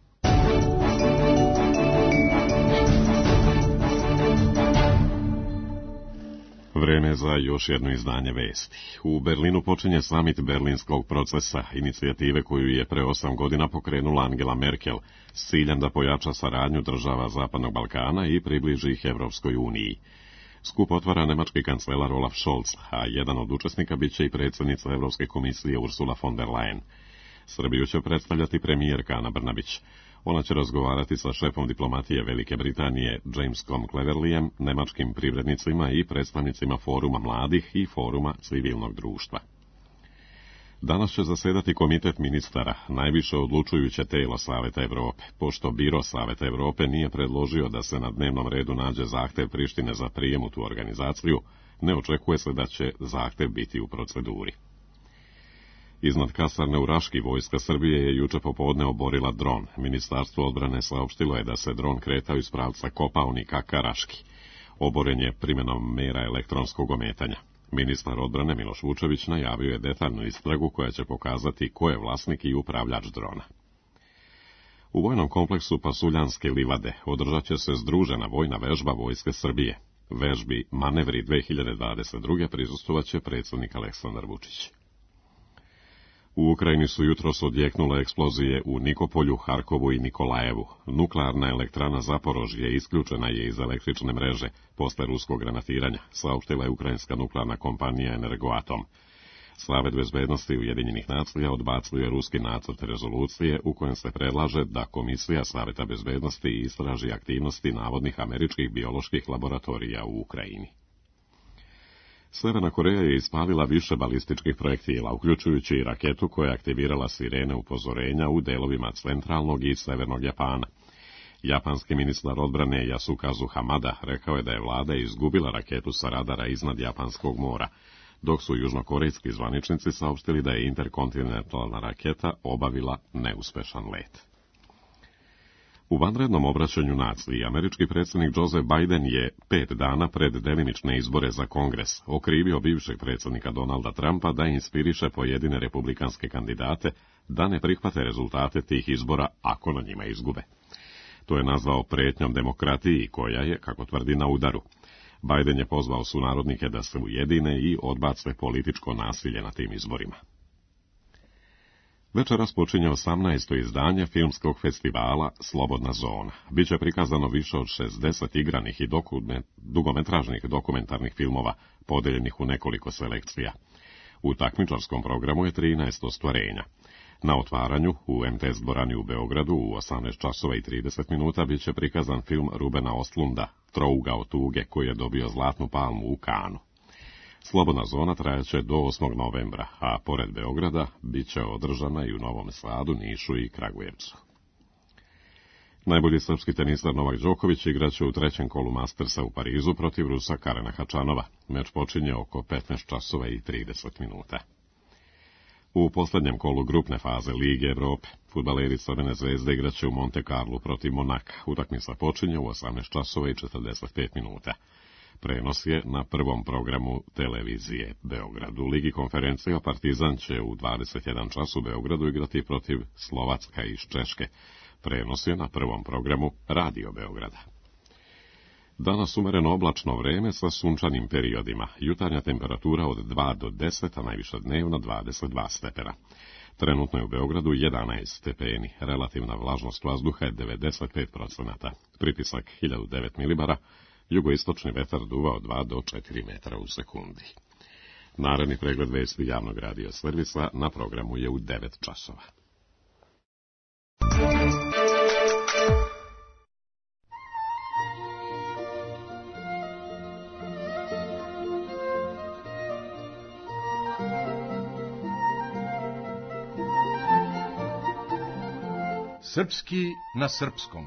Speaker 12: Vreme za još jedno izdanje vesti. U Berlinu počinje samit berlinskog procesa, inicijative koju je pre osam godina pokrenula Angela Merkel, s ciljem da pojača saradnju država Zapadnog Balkana i približi ih Evropskoj uniji. Skup otvara nemački kancelar Olaf Scholz, a jedan od učesnika bit će i predsjednica Evropske komisije Ursula von der Leyen. Srbiju će predstavljati premijerka Ana Brnabić. Ona će razgovarati sa šefom diplomatije Velike Britanije Jamesom Cleverlyjem, nemačkim privrednicima i predstavnicima Foruma mladih i Foruma civilnog društva. Danas će zasedati komitet ministara, najviše odlučujuće telo Saveta Evrope, pošto Biro Saveta Evrope nije predložio da se na dnevnom redu nađe zahtev Prištine za prijem u tu organizaciju, ne očekuje se da će zahtev biti u proceduri. Iznad kasarne u Raški vojska Srbije je juče popodne oborila dron. Ministarstvo odbrane saopštilo je da se dron kretao iz pravca Kopaonika ka Raški. Oboren je primjenom mera elektronskog ometanja. Ministar odbrane Miloš Vučević najavio je detaljnu istragu koja će pokazati ko je vlasnik i upravljač drona. U vojnom kompleksu Pasuljanske livade održat će se združena vojna vežba Vojske Srbije. Vežbi Manevri dve hiljade dvadeset druge prisustovat će predsjednik Aleksandar Vučić. U Ukrajini su jutros odjeknule eksplozije u Nikopolju, Harkovu i Nikolajevu. Nuklearna elektrana Zaporožje isključena je iz električne mreže posle ruskog granatiranja, saopštila je ukrajinska nuklearna kompanija Energoatom. Savet bezbednosti Ujedinjenih nacija odbacuje ruski nacrt rezolucije u kojem se predlaže da Komisija Saveta bezbednosti istraži aktivnosti navodnih američkih bioloških laboratorija u Ukrajini. Severna Koreja je ispalila više balističkih projektila, uključujući i raketu koja je aktivirala sirene upozorenja u delovima centralnog i severnog Japana. Japanski ministar odbrane Yasukazu Hamada rekao je da je vlada izgubila raketu sa radara iznad Japanskog mora, dok su južnokorejski zvaničnici saopštili da je interkontinentalna raketa obavila neuspešan let. U vanrednom obraćanju naciji, američki predsjednik Joseph Biden je pet dana pred delimične izbore za Kongres okrivio bivšeg predsjednika Donalda Trumpa da inspiriše pojedine republikanske kandidate da ne prihvate rezultate tih izbora ako na njima izgube. To je nazvao pretnjom demokratiji koja je, kako tvrdi, na udaru. Biden je pozvao sunarodnike da se ujedine i odbace političko nasilje na tim izborima. Večeras počinje osamnaesto izdanje filmskog festivala Slobodna zona. Biće prikazano više od šezdeset igranih i dokument, dugometražnih dokumentarnih filmova, podeljenih u nekoliko selekcija. U takmičarskom programu je trinaest ostvarenja. Na otvaranju, u em te es dvorani u Beogradu, u osamnaest časova i trideset minuta, biće prikazan film Rubena Ostlunda, Trouga od tuge, koji je dobio Zlatnu palmu u Kanu. Slobodna zona trajaće do osmog novembra, a pored Beograda bit će održana i u Novom Sadu, Nišu i Kragujevcu. Najbolji srpski tenisar Novak Đoković igraće u trećem kolu Mastersa u Parizu protiv Rusa Karena Hačanova. Meč počinje oko petnaest časova i trideset minuta. U posljednjem kolu grupne faze Lige Evrope fudbaleri Crvene zvezde igraće u Monte Carlo protiv Monaka. Utakmica počinje u osamnaest časova i četrdeset pet minuta. Prenos je na prvom programu televizije Beograd. U Ligi konferencija Partizan će u dvadeset jedan čas u Beogradu igrati protiv Slovacka iz Češke. Prenos je na prvom programu Radio Beograda. Danas umereno oblačno vreme sa sunčanim periodima. Jutarnja temperatura od dva do deset, a najviša dnevna dvadeset dva stepena. Trenutno je u Beogradu jedanaest stepeni. Relativna vlažnost vazduha je devedeset pet procenata. Pritisak hiljadu devet milibara. Jugoistočni vetar duva od dva do četiri metra u sekundi. Naredni pregled vesti javnog radio servisa na programu je u devet časova.
Speaker 15: Srpski na srpskom.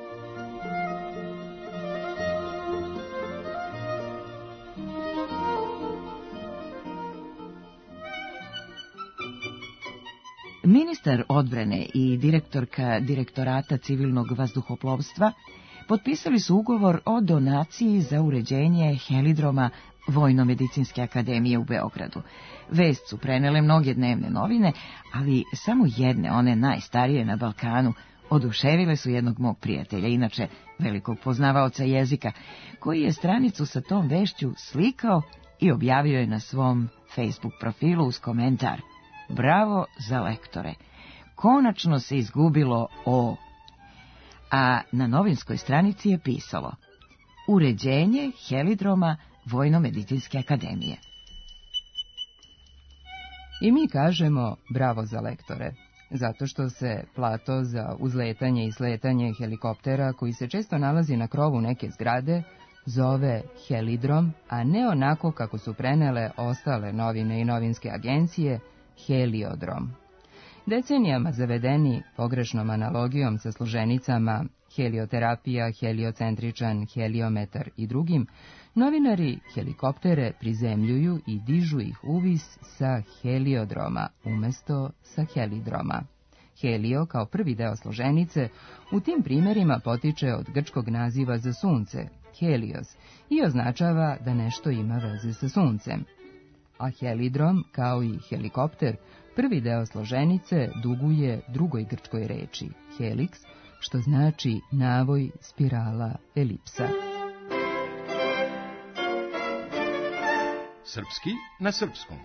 Speaker 18: Ministar odbrane i direktorka Direktorata civilnog vazduhoplovstva potpisali su ugovor o donaciji za uređenje helidroma Vojno-medicinske akademije u Beogradu. Vest su prenele mnoge dnevne novine, ali samo jedne, one najstarije na Balkanu, oduševile su jednog mog prijatelja, inače velikog poznavaoca jezika, koji je stranicu sa tom vešću slikao i objavio je na svom Facebook profilu uz komentar: "Bravo za lektore, konačno se izgubilo O." A na novinskoj stranici je pisalo: "Uređenje helidroma Vojno-medicinske akademije."
Speaker 16: I mi kažemo bravo za lektore, zato što se plato za uzletanje i sletanje helikoptera, koji se često nalazi na krovu neke zgrade, zove helidrom, a ne onako kako su prenele ostale novine i novinske agencije, heliodrom. Decenijama zavedeni pogrešnom analogijom sa složenicama helioterapija, heliocentričan, heliometar i drugim, novinari helikoptere prizemljuju i dižu ih uvis sa heliodroma umesto sa helidroma. Helio, kao prvi deo složenice, u tim primjerima potiče od grčkog naziva za sunce, helios, i označava da nešto ima veze sa suncem. A helidrom, kao i helikopter, prvi deo složenice duguje drugoj grčkoj reči, helix, što znači navoj, spirala, elipsa.
Speaker 15: Srpski na srpskom.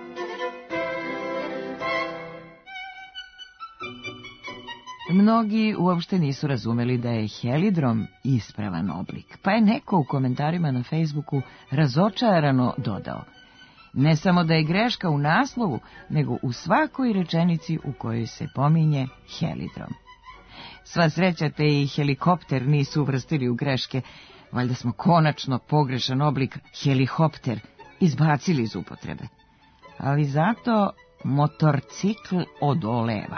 Speaker 18: Mnogi uopšte nisu razumeli da je helidrom ispravan oblik, pa je neko u komentarima na Facebooku razočarano dodao: "Ne samo da je greška u naslovu, nego u svakoj rečenici u kojoj se pominje helidrom." Sva sreća te i helikopter nisu uvrstili u greške, valjda smo konačno pogrešan oblik helihopter izbacili iz upotrebe. Ali zato motorcikl odoleva.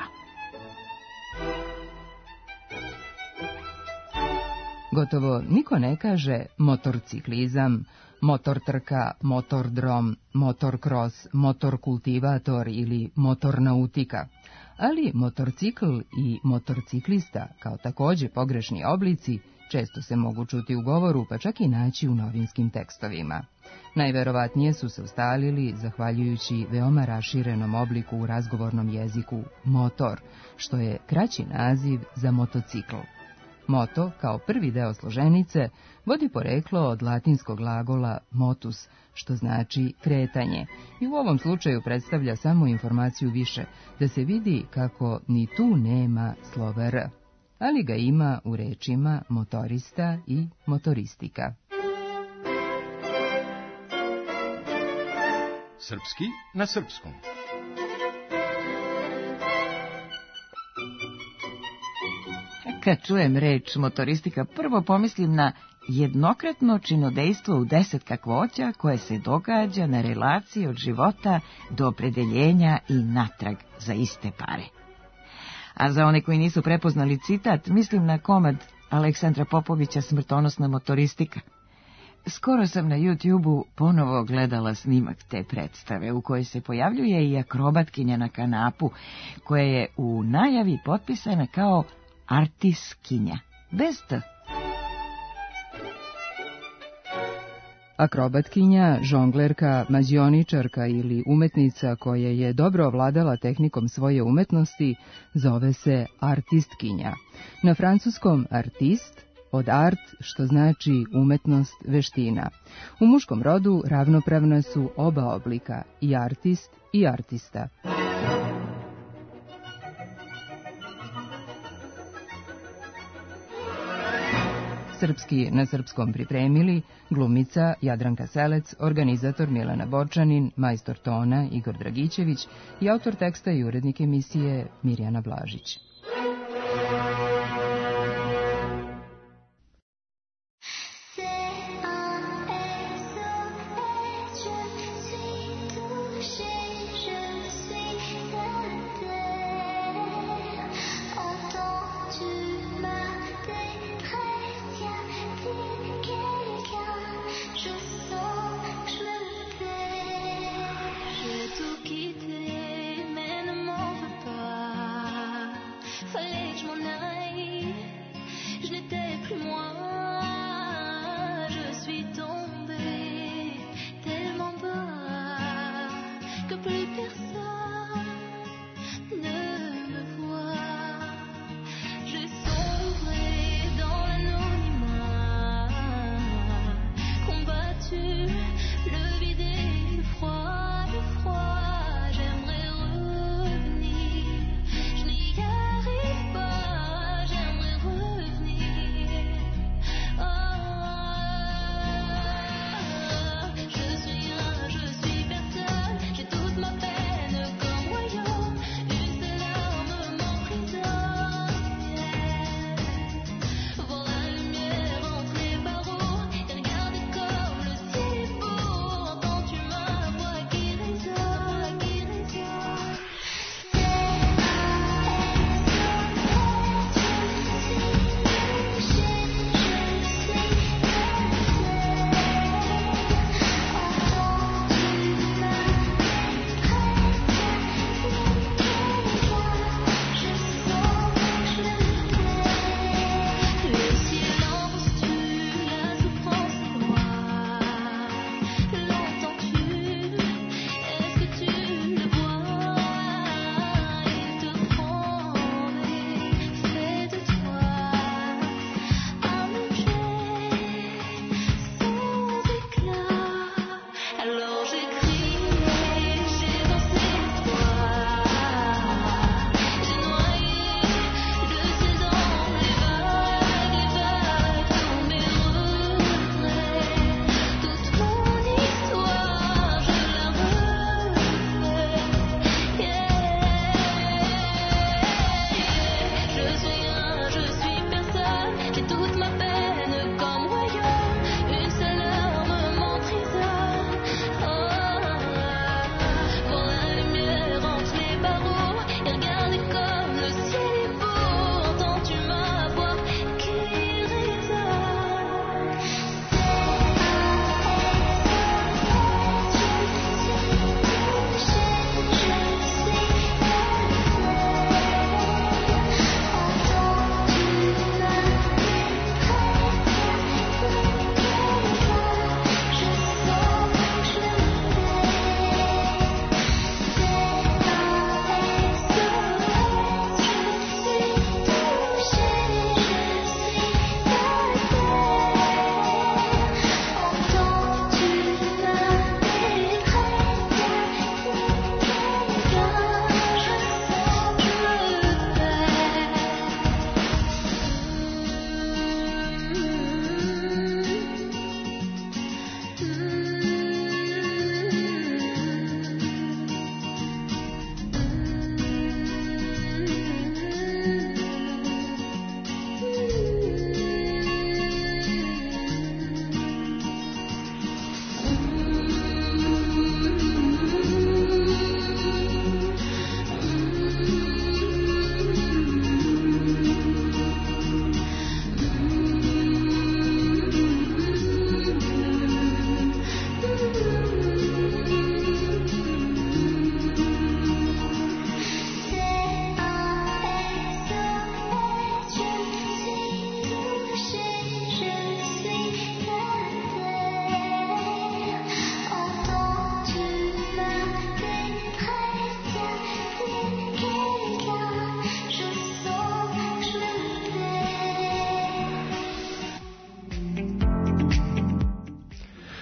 Speaker 16: Gotovo niko ne kaže motorciklizam, motortrka, motordrom, motorkros, motorkultivator ili motornautika, ali motorcikl i motorciklista, kao također pogrešni oblici, često se mogu čuti u govoru, pa čak i naći u novinskim tekstovima. Najverovatnije su se ustalili zahvaljujući veoma raširenom obliku u razgovornom jeziku motor, što je kraći naziv za motocikl. Moto, kao prvi deo složenice, vodi poreklo od latinskog glagola motus, što znači kretanje, i u ovom slučaju predstavlja samo informaciju više, da se vidi kako ni tu nema slova R, ali ga ima u rečima motorista i motoristika.
Speaker 15: Srpski na srpskom.
Speaker 18: Kad čujem reč motoristika, prvo pomislim na jednokratno činodejstvo u deset kakvoća koje se događa na relaciji od života do opredeljenja i natrag za iste pare. A za one koji nisu prepoznali citat, mislim na komad Aleksandra Popovića "Smrtonosna motoristika". Skoro sam na YouTube-u ponovo gledala snimak te predstave, u kojoj se pojavljuje i akrobatkinja na kanapu, koja je u najavi potpisana kao artiskinja, bez T.
Speaker 16: Akrobatkinja, žonglerka, mađioničarka ili umetnica koja je dobro ovladala tehnikom svoje umetnosti zove se artistkinja. Na francuskom artist, od art, što znači umetnost, veština. U muškom rodu ravnopravna su oba oblika, i artist i artista. Srpski na srpskom pripremili glumica Jadranka Selec, organizator Milana Borčanin, majstor tona Igor Dragićević i autor teksta i urednik emisije Mirjana Blažić.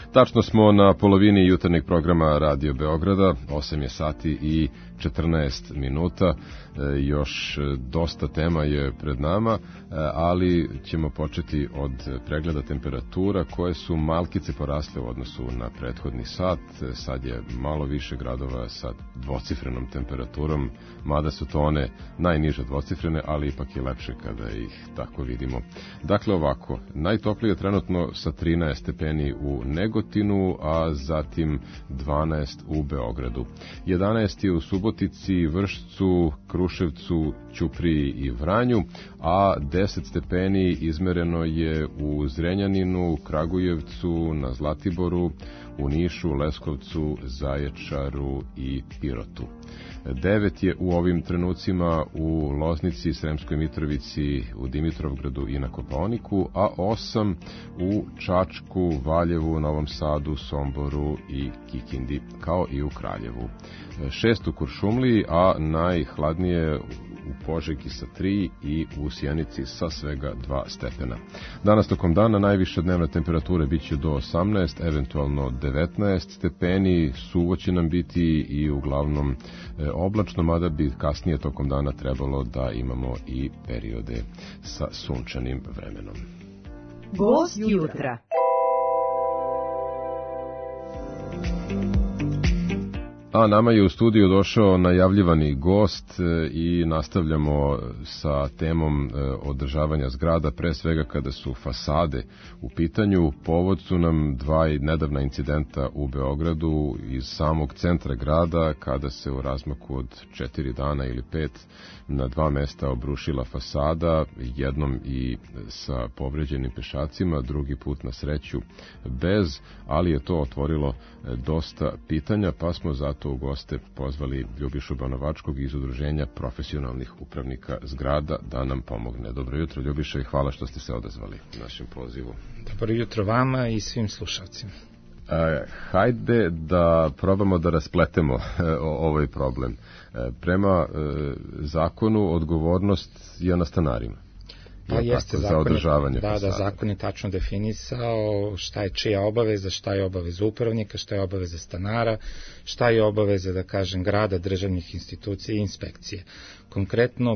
Speaker 2: Tačno smo na polovini jutarnjeg programa Radio Beograda, osam je sati i četrnaest minuta, e, još dosta tema je pred nama, e, ali ćemo početi od pregleda temperatura koje su malkice porasle u odnosu na prethodni sat. E, sad je malo više gradova sa dvocifrenom temperaturom, mada su to one najniže dvocifrene, ali ipak je lepše kada ih tako vidimo. Dakle ovako, najtoplije trenutno sa trinaest stepeni u Negotinu, a zatim dvanaest u Beogradu. jedanaest je u Subotici, Vršcu, Kruševcu, Ćupriji i Vranju, a deset stepeni izmereno je u Zrenjaninu, Kragujevcu, na Zlatiboru, u Nišu, Leskovcu, Zaječaru i Pirotu. devet je u ovim trenucima u Loznici, Sremskoj Mitrovici, u Dimitrovgradu i na Kopaoniku, a osam u Čačku, Valjevu, Novom Sadu, Somboru i Kikindi, kao i u Kraljevu. šest u Kuršumliji, a najhladnije u Požegi sa tri i u Sjenici sa svega dva stepena. Danas tokom dana najviše dnevne temperature biće do osamnaest, eventualno devetnaest stepeni, suvo će nam biti i uglavnom e, oblačno, mada bi kasnije tokom dana trebalo da imamo i periode sa sunčanim vremenom.
Speaker 5: Gost jutra.
Speaker 2: A nama je u studiju došao najavljivani gost i nastavljamo sa temom održavanja zgrada, pre svega kada su fasade u pitanju. Povod su nam dva nedavna incidenta u Beogradu iz samog centra grada, kada se u razmaku od četiri dana ili pet na dva mesta obrušila fasada, jednom i sa povređenim pešacima, drugi put na sreću bez, ali je to otvorilo dosta pitanja, pa smo zato u goste pozvali Ljubišu Banovačkog iz Udruženja profesionalnih upravnika zgrada da nam pomogne. Dobro jutro, Ljubiša, i hvala što ste se odazvali našem pozivu.
Speaker 17: Dobro jutro vama i svim slušalcima.
Speaker 2: E, hajde da probamo da raspletemo e, ovaj problem. E, prema e, zakonu odgovornost je na stanarima.
Speaker 17: Pa ja, jeste,
Speaker 2: tako,
Speaker 17: zakon,
Speaker 2: za održavanje
Speaker 17: da,
Speaker 2: fasada.
Speaker 17: Da, zakon je tačno definisao šta je čija obaveza, šta je obaveza upravnika, šta je obaveza stanara, šta je obaveza, da kažem, grada, državnih institucija i inspekcije. Konkretno,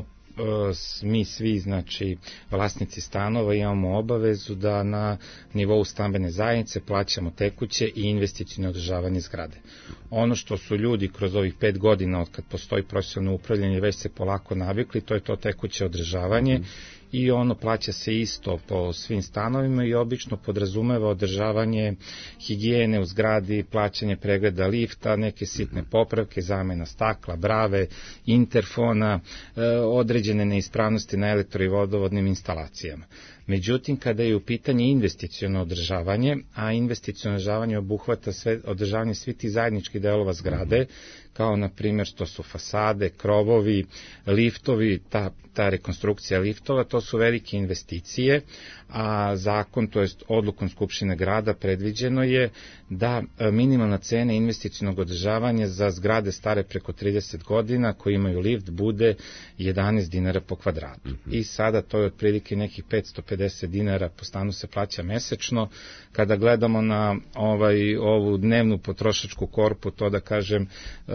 Speaker 17: mi svi, znači vlasnici stanova, imamo obavezu da na nivou stambene zajednice plaćamo tekuće i investiciono održavanje zgrade. Ono što su ljudi kroz ovih pet godina od kad postoji profesionalno upravljanje već se polako navikli, to je to tekuće održavanje, mm. i ono plaća se isto po svim stanovima i obično podrazumeva održavanje higijene u zgradi, plaćanje pregleda lifta, neke sitne popravke, zamena stakla, brave, interfona, određene neispravnosti na elektro- i vodovodnim instalacijama. Međutim, kada je u pitanju investiciono održavanje, a investiciono održavanje obuhvata sve, održavanje svih tih zajedničkih delova zgrade, kao na primjer što su fasade, krovovi, liftovi, ta, ta rekonstrukcija liftova, to su velike investicije, a zakon, to jest odlukom Skupštine grada predviđeno je da minimalna cena investicionog održavanja za zgrade stare preko trideset godina koji imaju lift bude jedanaest dinara po kvadratu. Mm-hmm. I sada to je otprilike nekih petsto pedeset dinara po stanu se plaća mesečno. Kada gledamo na ovaj ovu dnevnu potrošačku korpu, to da kažem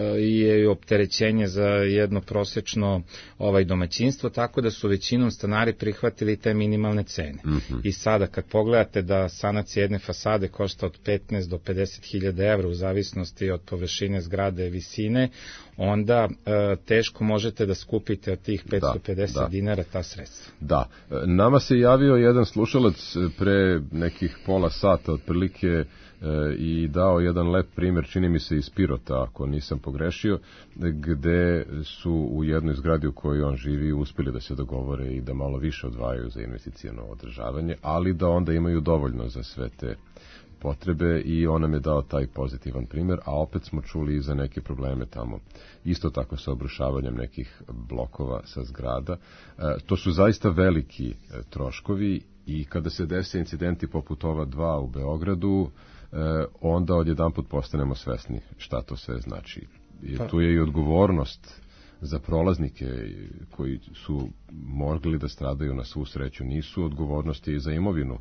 Speaker 17: je opterećenje za jedno prosečno ovaj domaćinstvo, tako da su većinom stanari prihvatili te minimalne cene. Mm-hmm. I sada kad pogledate da sanacija jedne fasade košta od petnaest do pedeset hiljada evra u zavisnosti od površine zgrade i visine, onda e, teško možete da skupite od tih petsto pedeset da, da. dinara ta sredstva.
Speaker 2: Da, nama se javio jedan slušalac pre nekih pola sata otprilike e, i dao jedan lep primjer, čini mi se iz Pirota, ako nisam pogrešio, gde su u jednoj zgradi u kojoj on živi uspeli da se dogovore i da malo više odvajaju za investicijono održavanje, ali da onda imaju dovoljno za sve te potrebe i on nam je dao taj pozitivan primjer, a opet smo čuli i za neke probleme tamo. Isto tako sa obrušavanjem nekih blokova sa zgrada. E, to su zaista veliki e, troškovi i kada se dese incidenti poput ova dva u Beogradu, e, onda odjedanput postanemo svesni šta to sve znači. I pa. Tu je i odgovornost za prolaznike koji su mogli da stradaju na svu sreću, nisu odgovornosti i za imovinu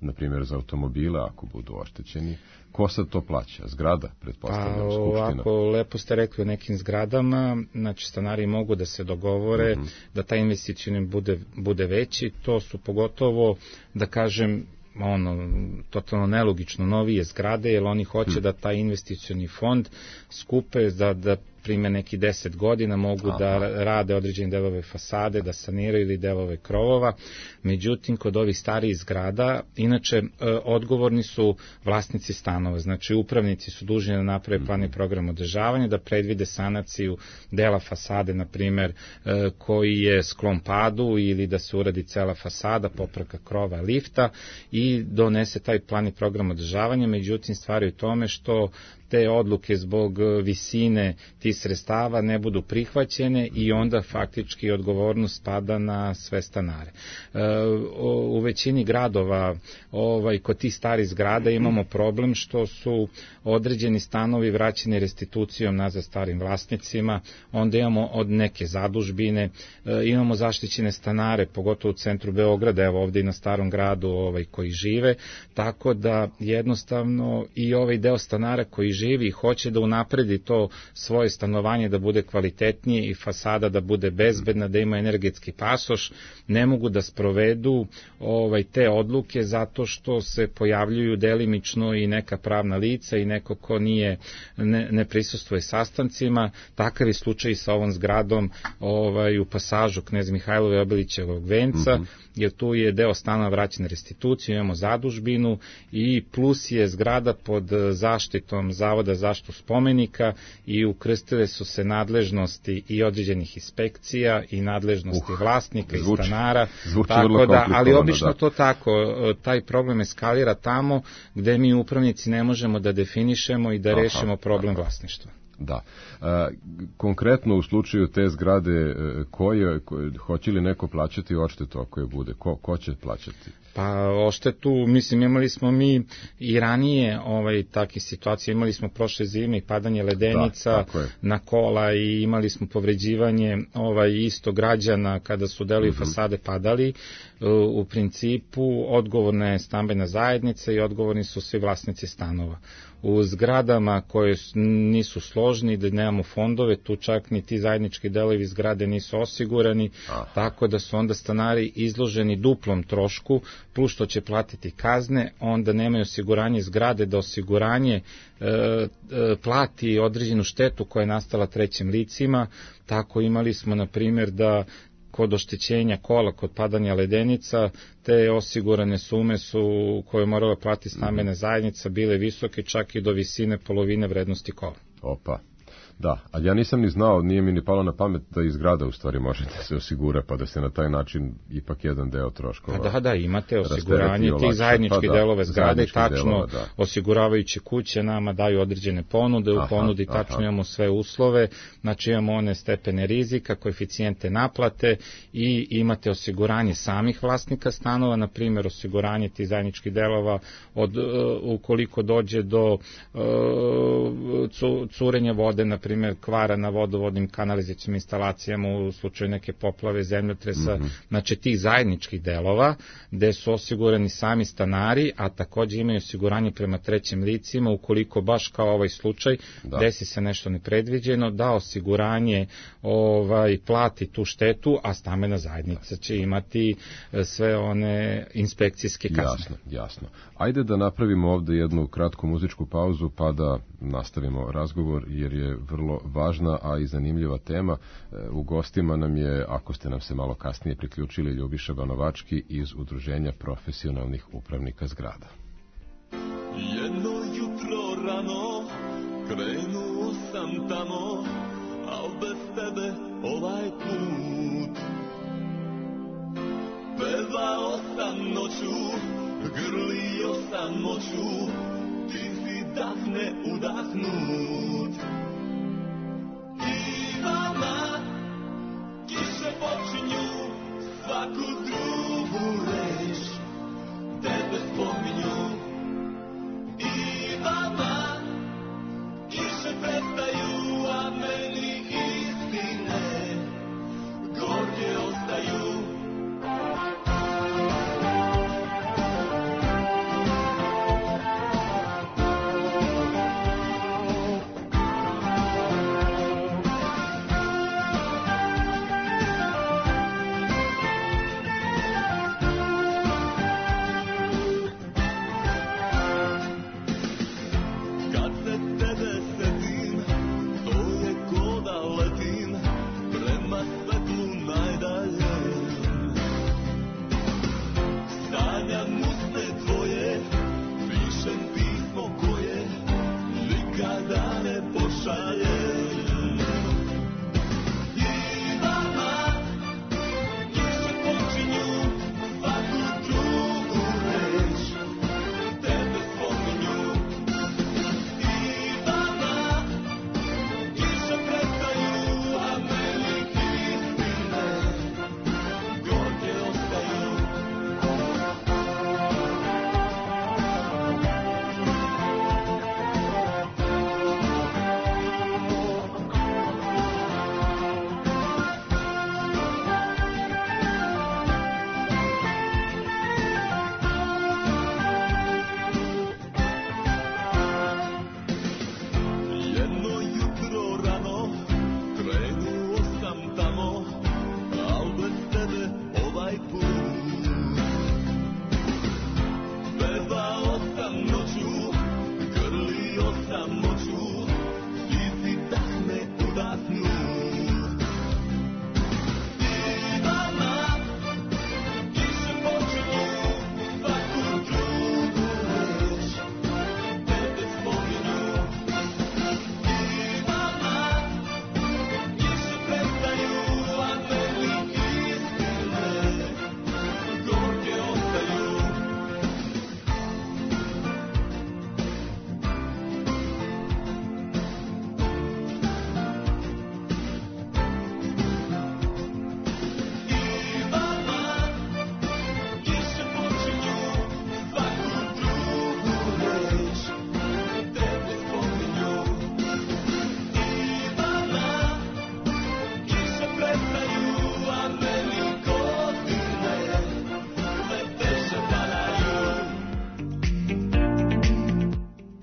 Speaker 2: na primjer za automobile ako budu oštećeni. Ko sad to plaća? Zgrada, pretpostavljam,
Speaker 17: pa,
Speaker 2: skupština?
Speaker 17: Ovako, lepo ste rekli o nekim zgradama, znači stanari mogu da se dogovore, mm-hmm. da taj investicioni bude, bude veći, to su pogotovo, da kažem, ono, totalno nelogično novije zgrade, jer oni hoće hmm. da taj investicioni fond skupe, da, da prime neki deset godina, mogu Aha. da rade određene delove fasade, da saniraju ili delove krovova. Međutim, kod ovih starijih zgrada, inače, odgovorni su vlasnici stanova, znači upravnici su dužni da naprave plan i program održavanja, da predvide sanaciju dela fasade, na primer, koji je sklon padu, ili da se uradi cela fasada, popravka krova, lifta, i donese taj plan i program održavanja. Međutim, stvari u tome što te odluke zbog visine tih sredstava ne budu prihvaćene i onda faktički odgovornost pada na sve stanare. U većini gradova, ovaj, kod tih starih zgrada imamo problem što su određeni stanovi vraćeni restitucijom nazad starim vlasnicima, onda imamo od neke zadužbine, imamo zaštićene stanare, pogotovo u centru Beograda, evo ovde i na Starom gradu, ovaj, koji žive, tako da jednostavno i ovaj deo stanara koji živi i hoće da unapredi to svoje stanovanje, da bude kvalitetnije i fasada da bude bezbedna, da ima energetski pasoš, ne mogu da sprovedu ovaj, te odluke zato što se pojavljuju delimično i neka pravna lica i neko ko nije, ne, ne prisustvuje sastancima. Takav je slučaj sa ovom zgradom ovaj, u pasažu Knez Mihajlove Obilićevog venca, mm-hmm. jer tu je deo stana vraćen restituciju, imamo zadužbinu i plus je zgrada pod zaštitom Zavoda zaštitu spomenika i ukrstile su se nadležnosti i određenih inspekcija i nadležnosti uh, vlasnika zvuči, i stanara, tako da, ali obično da. to tako, taj problem eskalira tamo gde mi upravnici ne možemo da definišemo i da aha, rešimo problem aha. vlasništva.
Speaker 2: Da. E, konkretno u slučaju te zgrade, koje, koje, hoće li neko plaćati odštetu ako je bude? Ko, ko će plaćati?
Speaker 17: Pa oštetu, mislim, imali smo mi i ranije ovaj, takih situacija, imali smo prošle zime i padanje ledenica da, na kola i imali smo povređivanje ovaj, isto građana kada su delovi mm-hmm. fasade padali. U principu odgovorna je stambena zajednica i odgovorni su svi vlasnici stanova. U zgradama koje nisu složni, da nemamo fondove, tu čak ni ti zajednički delovi zgrade nisu osigurani, ah. tako da su onda stanari izloženi duplom trošku, plus što će platiti kazne, onda nemaju osiguranje zgrade, da osiguranje e, e, plati određenu štetu koja je nastala trećim licima. Tako imali smo, na primjer, da kod oštećenja kola, kod padanja ledenica, te osigurane sume su koje morala platiti stambena zajednica bile visoke, čak i do visine polovine vrednosti kola.
Speaker 2: Opa. Da, ali ja nisam ni znao, nije mi ni palo na pamet da iz grada u stvari možete se osigura, pa da se na taj način ipak jedan deo troškova.
Speaker 17: Da, da, imate osiguranje tih zajedničkih pa, delove zgrade, tačno delova, da. Osiguravajuće kuće nama daju određene ponude, u aha, ponudi tačno aha. imamo sve uslove, znači imamo one stepene rizika, koeficijente naplate i imate osiguranje samih vlasnika stanova, na primjer osiguranje tih zajedničkih delova od, uh, ukoliko dođe do uh, curenja vode, na primjer kvara na vodovodnim kanalizacijim instalacijama u slučaju neke poplave, zemljotresa, mm-hmm. znači tih zajedničkih delova gde su osigurani sami stanari, a takođe imaju osiguranje prema trećim licima ukoliko baš kao ovaj slučaj da. desi se nešto nepredviđeno, da osiguranje ovaj, plati tu štetu, a stambena zajednica će imati sve one inspekcijske kazne.
Speaker 2: Jasno, jasno. Ajde da napravimo ovde jednu kratku muzičku pauzu pa da nastavimo razgovor jer je vrlo važna, a i zanimljiva tema. U gostima nam je, ako ste nam se malo kasnije priključili, Ljubiša Banovački iz Udruženja profesionalnih upravnika zgrada.
Speaker 3: Jedno jutro rano krenuo sam tamo, al bez tebe ovaj put. Pevao sam noću, grlio sam noću, ti si dah ne udahnut. Ivana, kiše počinju svaku drugu reč, tebe spominju. Ivana, kiše prestaju, a meni istine gorke ostaju.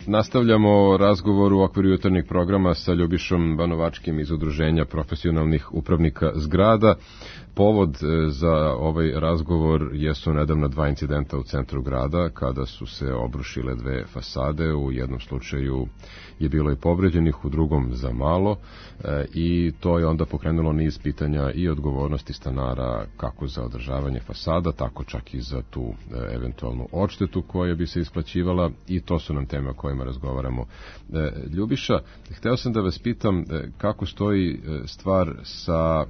Speaker 2: nastavljamo razgovor u okviru jutarnjeg programa sa Ljubišom Banovačkim iz Udruženja profesionalnih upravnika zgrada. Povod za ovaj razgovor jesu nedavna dva incidenta u centru grada kada su se obrušile dve fasade. U jednom slučaju je bilo i povređenih, u drugom za malo e, i to je onda pokrenulo niz pitanja i odgovornosti stanara kako za održavanje fasada, tako čak i za tu e, eventualnu odštetu koja bi se isplaćivala i to su nam teme o kojima razgovaramo. E, Ljubiša, hteo sam da vas pitam e, kako stoji e, stvar sa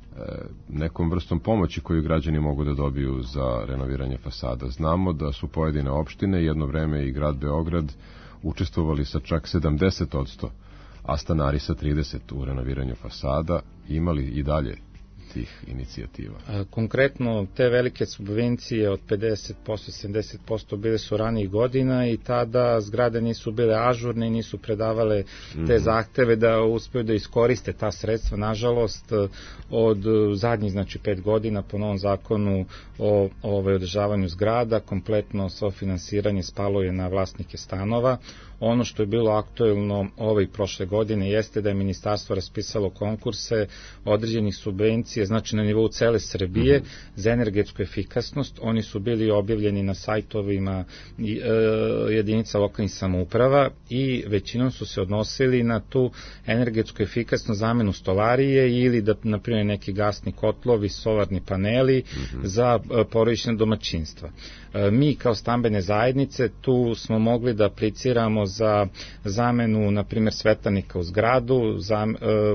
Speaker 2: nekom vrstom pomoći koju građani mogu da dobiju za renoviranje fasada. Znamo da su pojedine opštine, jedno vreme i grad Beograd, učestvovali sa čak sedamdeset odsto, a stanari sa trideset u renoviranju fasada. Imali i dalje tih inicijativa?
Speaker 17: Konkretno, te velike subvencije od pedeset posto, sedamdeset posto bile su ranijih godina i tada zgrade nisu bile ažurne i nisu predavale te zahteve da uspeju da iskoriste ta sredstva. Nažalost, od zadnjih, znači pet godina po novom zakonu o, o održavanju zgrada, kompletno svo finansiranje spalo je na vlasnike stanova. Ono što je bilo aktuelno ove i prošle godine jeste da je ministarstvo raspisalo konkurse određenih subvencija, znači na nivou cele Srbije, mm -hmm. za energetsku efikasnost. Oni su bili objavljeni na sajtovima e, jedinica lokalnih samouprava i većinom su se odnosili na tu energetsku efikasnu zamenu stolarije ili da, na primjer, neki gasni kotlovi, solarni paneli mm -hmm. za porodična domaćinstva. E, mi kao stambene zajednice tu smo mogli da apliciramo za zamenu, na primjer, svetanika u zgradu, za,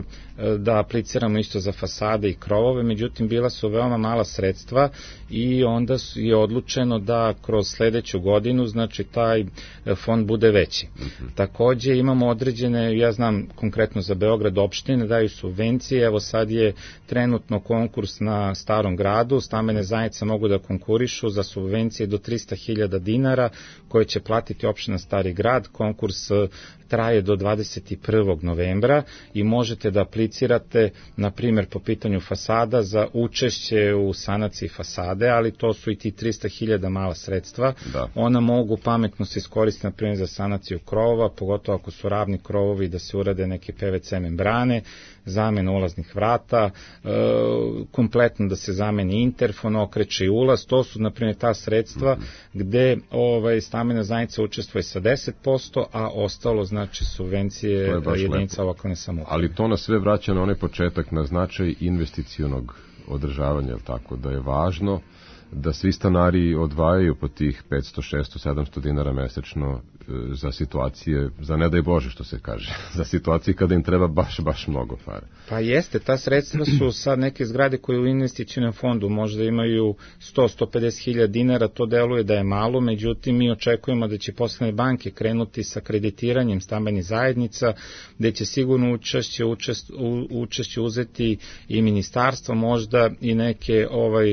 Speaker 17: da apliciramo isto za fasade i krovove, međutim bila su veoma mala sredstva i onda je odlučeno da kroz sledeću godinu, znači, taj fond bude veći. Mm-hmm. Takođe imamo određene, ja znam konkretno za Beograd, opštine daju subvencije, evo sad je trenutno konkurs na Starom gradu, stambene zajednice mogu da konkurišu za subvencije do trista hiljada dinara koje će platiti opština Stari grad. Konkurs traje do dvadeset prvog novembra i možete da aplicirate, na primjer, po pitanju fasada za učešće u sanaciji fasade, ali to su i ti trista hiljada mala sredstva. Da. Ona mogu pametno se iskoristiti, na primjer, za sanaciju krovova, pogotovo ako su ravni krovovi, da se urade neke P V C membrane, zamenu ulaznih vrata, e, kompletno da se zameni interfon, okreće i ulaz. To su, na primjer, ta sredstva mm-hmm. gde ovaj, stambena zajednica učestvuje sa deset posto, a ostalo, znači, subvencije jedinica lokalne samouprave.
Speaker 2: Ali to nas sve vraća na onaj početak, na značaj investicionog održavanja, tako da je važno da svi stanari odvajaju po tih petsto, šesto, sedamsto dinara mesečno za situacije, za ne daj Bože što se kaže, za situacije kada im treba baš, baš mnogo para.
Speaker 17: Pa jeste, ta sredstva su sad neke zgrade koje u investicionom fondu možda imaju sto do sto pedeset hiljada dinara, to deluje da je malo, međutim mi očekujemo da će poslovne banke krenuti sa kreditiranjem stambenih zajednica, gde će sigurno učešće, učest, u, učešće uzeti i ministarstvo, možda i neke ovaj,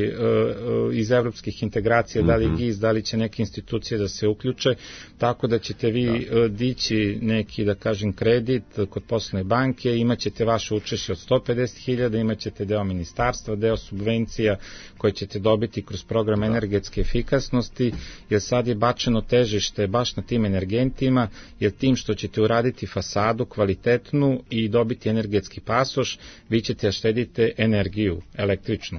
Speaker 17: iz evropskih integracija, mm-hmm. da li G I Z, da li će neke institucije da se uključe, tako da ćete vi da. dići neki, da kažem, kredit kod poslovne banke, imat ćete vaše učešće od sto pedeset hiljada, imat ćete deo ministarstva, deo subvencija koje ćete dobiti kroz program da. energetske efikasnosti, jer sad je bačeno težište baš na tim energentima, jer tim što ćete uraditi fasadu kvalitetnu i dobiti energetski pasoš, vi ćete štedite energiju električnu.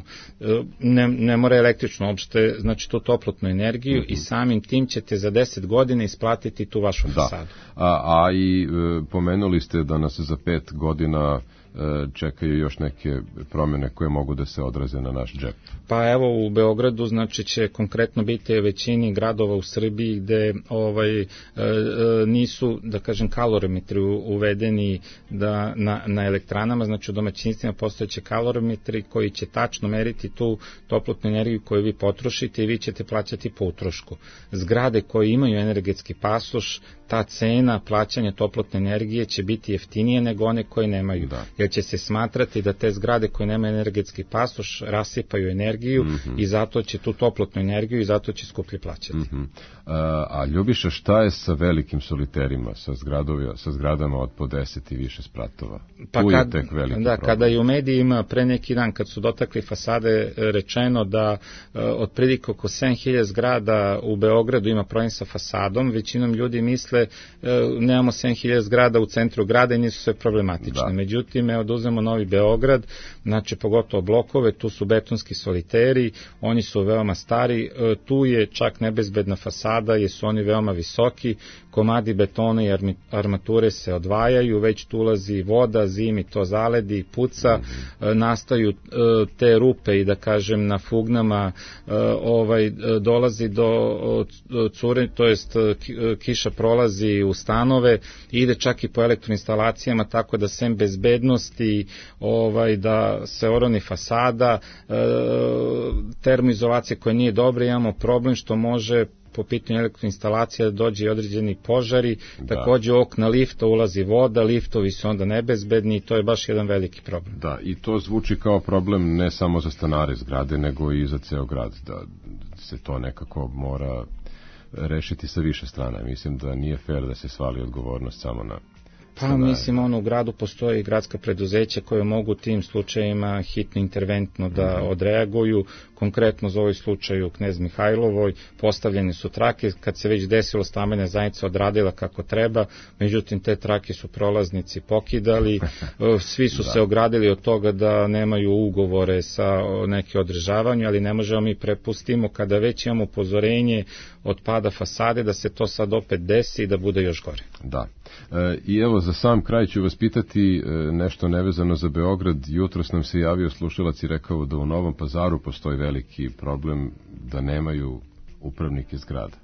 Speaker 17: Ne, ne mora električno, uopšte, znači tu toplotnu energiju mm-hmm. i samim tim ćete za deset godina isplatiti tu vašu fasadu.
Speaker 2: Da. A, a i e, pomenuli ste da nas za pet godina čekaju još neke promjene koje mogu da se odraze na naš džep.
Speaker 17: Pa evo u Beogradu, znači, će konkretno biti većini gradova u Srbiji gde ovaj, e, nisu, da kažem, kalorimetri uvedeni da, na, na elektranama, znači u domaćinstvima postojeće kalorimetri koji će tačno meriti tu toplotnu energiju koju vi potrošite i vi ćete plaćati po utrošku. Zgrade koje imaju energetski pasoš, ta cena plaćanja toplotne energije će biti jeftinije nego one koje nemaju. Da. Jer će se smatrati da te zgrade koje nemaju energetski pasoš rasipaju energiju mm-hmm. i zato će tu toplotnu energiju i zato će skuplje plaćati.
Speaker 2: Mm-hmm. A, a Ljubiša, šta je sa velikim soliterima, sa, zgradovima, sa zgradama od po deset i više spratova?
Speaker 17: Pa
Speaker 2: tu
Speaker 17: kad,
Speaker 2: je tek veliki
Speaker 17: da,
Speaker 2: problem.
Speaker 17: Kada je u medijima pre neki dan, kad su dotakli fasade, rečeno da uh, otprilike oko sedam hiljada zgrada u Beogradu ima problem sa fasadom, većinom ljudi misle Dakle, nemamo sedam hiljada zgrada u centru grada i nisu sve problematične. Da. Međutim, evo da uzmemo Novi Beograd, znači pogotovo blokove, tu su betonski soliteri, oni su veoma stari, tu je čak nebezbedna fasada, jer su oni veoma visoki, komadi betona i armature se odvajaju, već tu ulazi voda, zimi to zaledi, puca, mm-hmm. nastaju te rupe i da kažem na fugnama ovaj, dolazi do cure, to jest kiša prolazi u stanove, ide čak i po elektroinstalacijama, tako da sem bezbednosti, ovaj, da se oroni fasada, termoizolacija koja nije dobra, imamo problem što može po pitanju elektroinstalacija dođe i određeni požari, da. Takođe u okna lifta ulazi voda, liftovi su onda nebezbedni i to je baš jedan veliki problem.
Speaker 2: Da, i to zvuči kao problem ne samo za stanare zgrade, nego i za ceo grad, da se to nekako mora rešiti sa više strana. Mislim da nije fair da se svali odgovornost samo na
Speaker 17: Pa mislim, ono, u gradu postoji gradska preduzeća koje mogu tim slučajima hitno interventno da odreaguju. Konkretno za ovaj slučaj u Knez Mihajlovoj postavljene su trake, kad se već desilo stambena zajednica odradila kako treba, međutim te trake su prolaznici pokidali, svi su da. se ogradili od toga da nemaju ugovore sa neke održavanju, ali ne možemo mi prepustimo kada već imamo upozorenje od pada fasade da se to sad opet desi i da bude još gore.
Speaker 2: Da. E, I evo za sam kraj ću vas pitati e, nešto nevezano za Beograd. Jutros nam se javio slušalac i rekao da u Novom Pazaru postoji veliki problem da nemaju upravnike zgrada.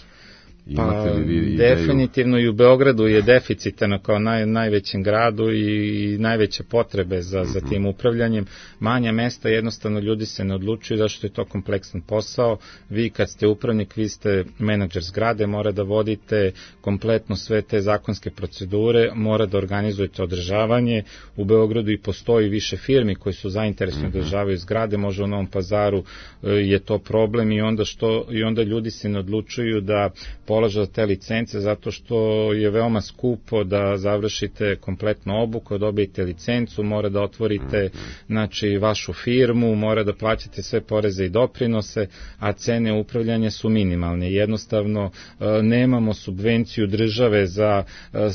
Speaker 17: Pa, definitivno i u Beogradu je deficitano kao naj, najvećem gradu i, i najveće potrebe za, mm-hmm. za tim upravljanjem. Manja mesta jednostavno ljudi se ne odlučuju zašto je to kompleksan posao. Vi kad ste upravnik, vi ste menadžer zgrade, mora da vodite kompletno sve te zakonske procedure, mora da organizujete održavanje. U Beogradu i postoji više firmi koji su zainteresni mm-hmm. da održavaju zgrade, može u Novom Pazaru je to problem i onda, što, i onda ljudi se ne odlučuju da polažu te licence zato što je veoma skupo da završite kompletnu obuku, dobijete licencu, mora da otvorite znači, vašu firmu, mora da plaćate sve poreze i doprinose, a cene upravljanja su minimalne. Jednostavno nemamo subvenciju države za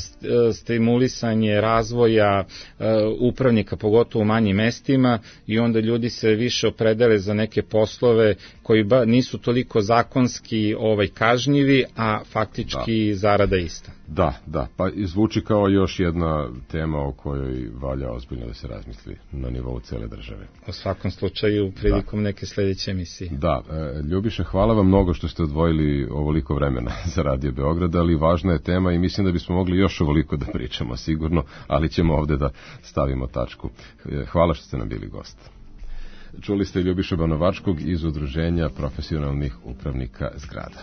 Speaker 17: stimulisanje razvoja upravnika, pogotovo u manjim mestima i onda ljudi se više opredele za neke poslove koji ba, nisu toliko zakonski ovaj, kažnjivi, a faktički da. zarada ista.
Speaker 2: Da, da, pa zvuči kao još jedna tema o kojoj valja ozbiljno da se razmisli na nivou cele države.
Speaker 17: U svakom slučaju prilikom da. neke sledeće emisije.
Speaker 2: Da, e, Ljubiša, hvala vam mnogo što ste odvojili ovoliko vremena za Radio Beograd, ali važna je tema i mislim da bismo mogli još ovoliko da pričamo sigurno, ali ćemo ovde da stavimo tačku. E, hvala što ste nam bili gost. Čuli ste Ljubiša Banovačkog iz Udruženja profesionalnih upravnika zgrada.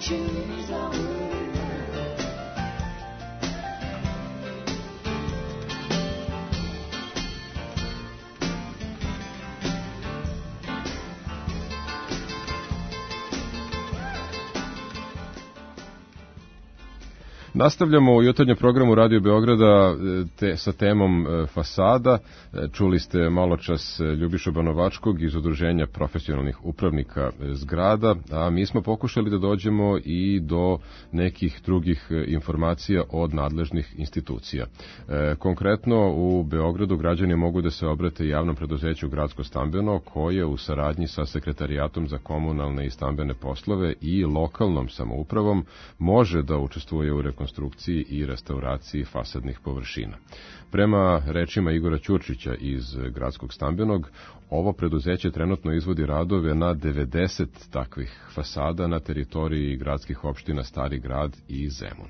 Speaker 3: choose our way.
Speaker 2: Nastavljamo u jutarnjem programu Radio Beograda te, sa temom e, fasada. E, čuli ste malo čas Ljubišu Banovačkog iz Udruženja profesionalnih upravnika e, zgrada, a mi smo pokušali da dođemo i do nekih drugih e, informacija od nadležnih institucija. E, konkretno u Beogradu građani mogu da se obrate javnom preduzeću Gradsko stambeno, koje u saradnji sa Sekretarijatom za komunalne i stambene poslove i lokalnom samoupravom može da učestvuje u rekonstrukciji konstrukciji i restauraciji fasadnih površina. Prema rečima Igora Ćurčića iz Gradskog stambenog, ovo preduzeće trenutno izvodi radove na devedeset takvih fasada na teritoriji gradskih opština Stari grad i Zemun.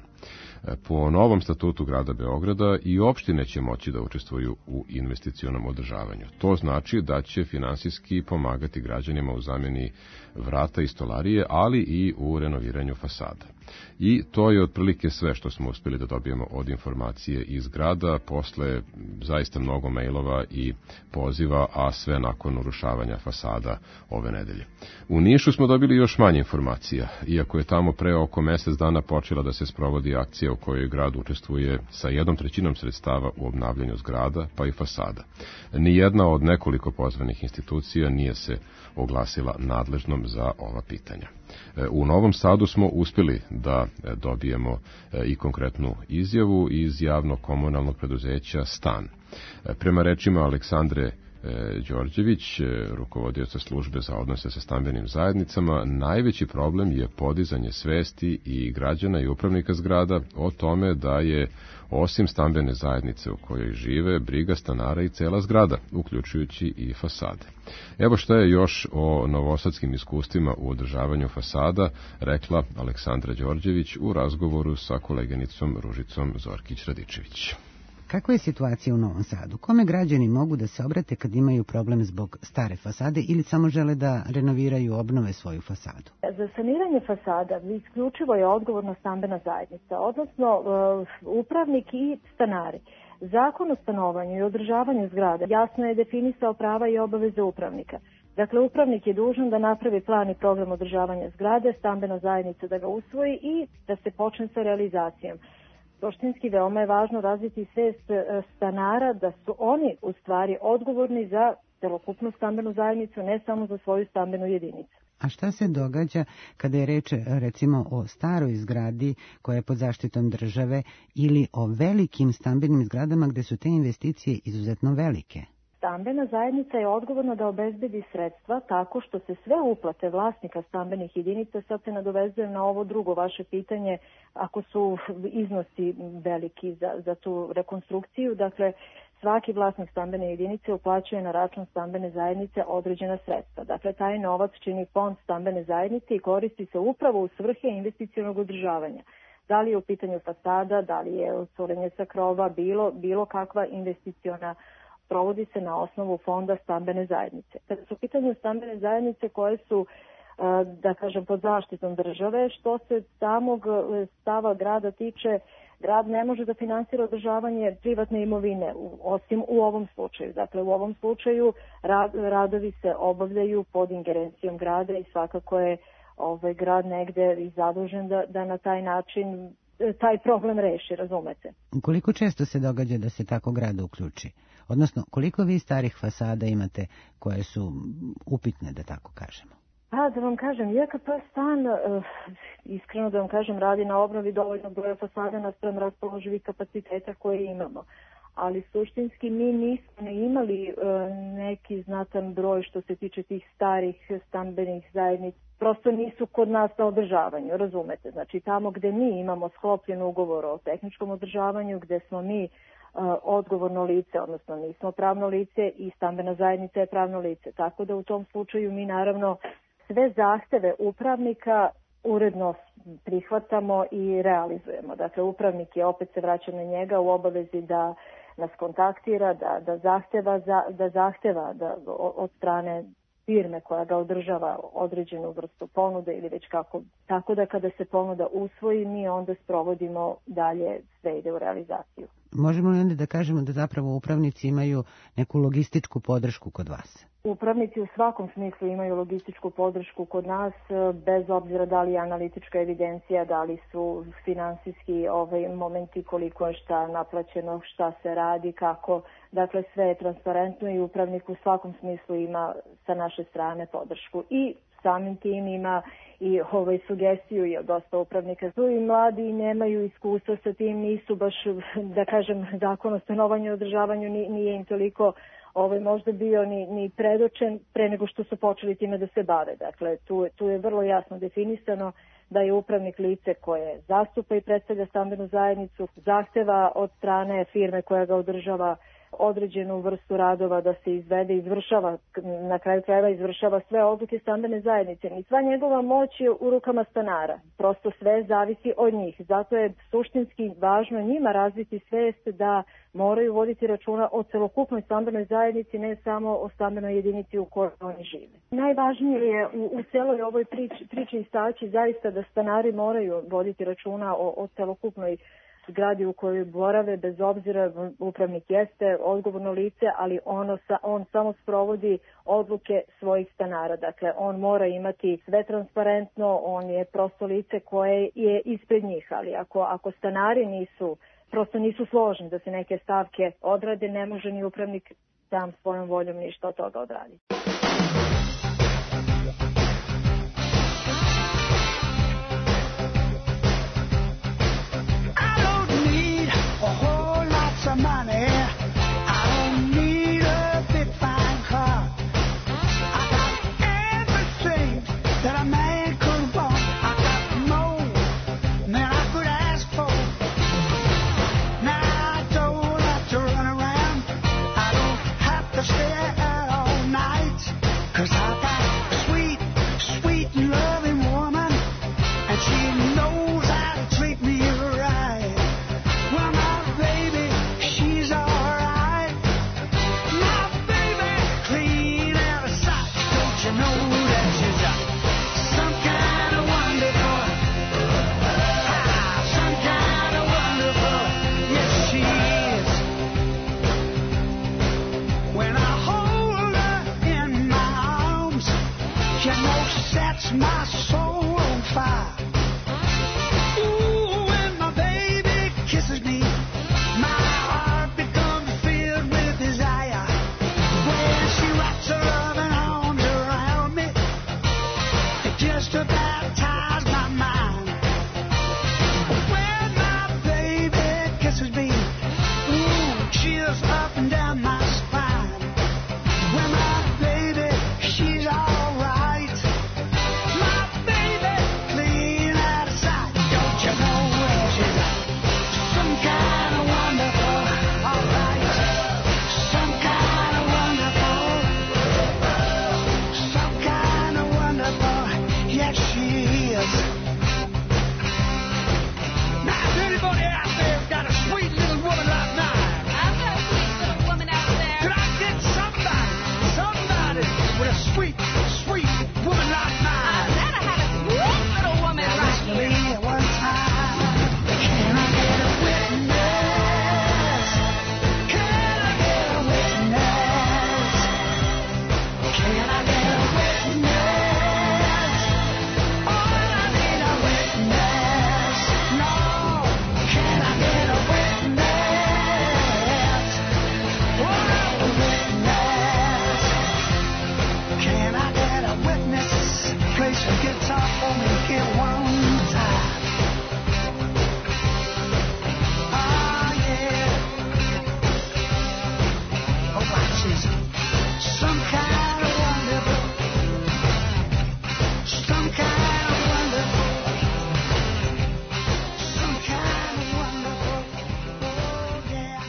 Speaker 2: Po novom statutu grada Beograda i opštine će moći da učestvuju u investicionom održavanju. To znači da će finansijski pomagati građanima u zamjeni vrata i stolarije, ali i u renoviranju fasada. I to je otprilike sve što smo uspjeli da dobijemo od informacije iz grada posle zaista mnogo mailova i poziva, a sve nakon urušavanja fasada ove nedelje. U Nišu smo dobili još manje informacija, iako je tamo pre oko mesec dana počela da se sprovodi akcija u kojoj grad učestvuje sa jednom trećinom sredstava u obnavljanju zgrada, pa i fasada. Nijedna od nekoliko pozvanih institucija nije se oglasila nadležnom za ova pitanja. U Novom Sadu smo uspjeli da dobijemo i konkretnu izjavu iz javno-komunalnog preduzeća Stan. Prema rečima Aleksandre Đorđević, rukovodioca službe za odnose sa stambenim zajednicama, najveći problem je podizanje svesti i građana i upravnika zgrada o tome da je osim stambene zajednice u kojoj žive, briga stanara i cela zgrada, uključujući i fasade. Evo šta je još o novosadskim iskustvima u održavanju fasada rekla Aleksandra Đorđević u razgovoru sa koleginicom Ružicom Zorkić-Radičević.
Speaker 19: Kakva je situacija u Novom Sadu? Kome građani mogu da se obrate kad imaju problem zbog stare fasade ili samo žele da renoviraju, obnove svoju fasadu?
Speaker 21: Za saniranje fasada isključivo je odgovorna stambena zajednica, odnosno uh, upravnik i stanari. Zakon o stanovanju i održavanju zgrada jasno je definisao prava i obaveze upravnika. Dakle, upravnik je dužan da napravi plan i program održavanja zgrade, stambena zajednica da ga usvoji i da se počne sa realizacijom. Suštinski veoma je važno razviti svest stanara da su oni u stvari odgovorni za celokupnu stambenu zajednicu, ne samo za svoju stambenu jedinicu.
Speaker 19: A šta se događa kada je reč recimo o staroj zgradi koja je pod zaštitom države ili o velikim stambenim zgradama gde su te investicije izuzetno velike?
Speaker 21: Stambena zajednica je odgovorna da obezbedi sredstva tako što se sve uplate vlasnika stambenih jedinica, sad se nadovezujem na ovo drugo vaše pitanje, ako su iznosi veliki za, za tu rekonstrukciju, dakle svaki vlasnik stambene jedinice uplaćuje na račun stambene zajednice određena sredstva. Dakle, taj novac čini fond stambene zajednice i koristi se upravo u svrhe investicionog održavanja. Da li je u pitanju fasada, da li je curenje sa krova, bilo, bilo kakva investiciona provodi se na osnovu fonda stambene zajednice. Kada su u pitanju stambene zajednice koje su, da kažem, pod zaštitom države, što se samog stava grada tiče, grad ne može da finansira održavanje privatne imovine, osim u ovom slučaju. Dakle, u ovom slučaju radovi se obavljaju pod ingerencijom grada i svakako je ovaj grad negde i zadužen da, da na taj način taj problem reši, razumete.
Speaker 19: Koliko često se događa da se tako grad uključi? Odnosno, koliko vi starih fasada imate koje su upitne, da tako kažemo?
Speaker 21: Pa, da vam kažem, I K P stan, uh, iskreno da vam kažem, radi na obnovi dovoljno broja fasada naspram raspoloživih kapaciteta koje imamo. Ali suštinski mi nismo ne imali uh, neki znatan broj što se tiče tih starih stambenih zajednica. Prosto nisu kod nas na održavanju, razumete. Znači tamo gde mi imamo sklopljen ugovor o tehničkom održavanju, gde smo mi uh, odgovorno lice, odnosno nismo pravno lice i stambena zajednica je pravno lice. Tako da u tom slučaju mi naravno sve zahteve upravnika uredno prihvatamo i realizujemo. Dakle, upravnik je, opet se vraća na njega, u obavezi da nas kontaktira, da, da zahteva, za, da zahteva da, od strane firme koja ga održava određenu vrstu ponude ili već kako. Tako da kada se ponuda usvoji, mi onda sprovodimo dalje, sve ide u realizaciju.
Speaker 19: Možemo li onda da kažemo da zapravo upravnici imaju neku logističku podršku kod vas?
Speaker 21: Upravnici u svakom smislu imaju logističku podršku kod nas, bez obzira da li je analitička evidencija, da li su finansijski ovaj, momenti, koliko je šta naplaćeno, šta se radi, kako. Dakle, sve je transparentno i upravnik u svakom smislu ima sa naše strane podršku. I samim tim ima i ovaj, sugestiju i od dosta upravnika su i mladi i nemaju iskustva sa tim, nisu baš, da kažem, zakon o stanovanju i održavanju nije im toliko ovaj, možda bio ni, ni predočen pre nego što su počeli time da se bave. Dakle, tu, tu je vrlo jasno definisano da je upravnik lice koje zastupa i predstavlja stambenu zajednicu, zahteva od strane firme koja ga održava određenu vrstu radova da se izvede, izvršava, na kraju krajeva izvršava sve odluke stambene zajednice. I sva njegova moć je u rukama stanara. Prosto sve zavisi od njih. Zato je suštinski važno njima razviti svest da moraju voditi računa o celokupnoj stambenoj zajednici, ne samo o stambenoj jedinici u kojoj oni žive. Najvažnije je u, u celoj ovoj priči, priči istaći zaista da stanari moraju voditi računa o, o celokupnoj zgradi u kojoj borave, bez obzira, upravnik jeste odgovorno lice, ali ono sa, on samo sprovodi odluke svojih stanara. Dakle, on mora imati sve transparentno, on je prosto lice koje je ispred njih, ali ako, ako stanari nisu, prosto nisu složni da se neke stavke odrade, ne može ni upravnik sam svojom voljom ništa od toga odraditi.
Speaker 3: A whole lot of money. I don't need a big fine car. I got everything that a man could want. I got more than I could ask for. Now I don't have to run around. I don't have to stay out all night. 'Cause I got a sweet, sweet and loving woman, and she knows how to treat me right. Well, my baby, she's alright. My baby, clean out of sight. Don't you know that she's got some kind of wonderful, ah, some kind of wonderful, yes she is. When I hold her in my arms, you know she sets my soul on fire. Ooh, when my baby kisses me, my heart becomes filled with desire. When she wraps her loving arms around me, it just about ties my mind. When my baby kisses me, ooh, chills up and down my spine. When my baby, she's alright. My baby, clean out of sight. Don't you know where she's at? Some kind of wonderful, alright. Some kind of wonderful. Some kind of wonderful, yes she is. Now, if anybody out there's got a sweet little woman like mine, I've got a sweet little woman out there. Could I get somebody, somebody with a sweet, sweet woman like mine? I gotta have a sweet little woman now, right here. Listen to me one time. Can I get a witness? Can I get a witness? Can I get a witness? Oh, I need a witness. No, can I get a witness? Oh, a witness. Can I get a witness? Play some guitar for me, get one time. Oh, yeah. Oh, watch this. Some kind of wonderful. Some kind of wonderful. Some kind of wonderful. Oh, yeah.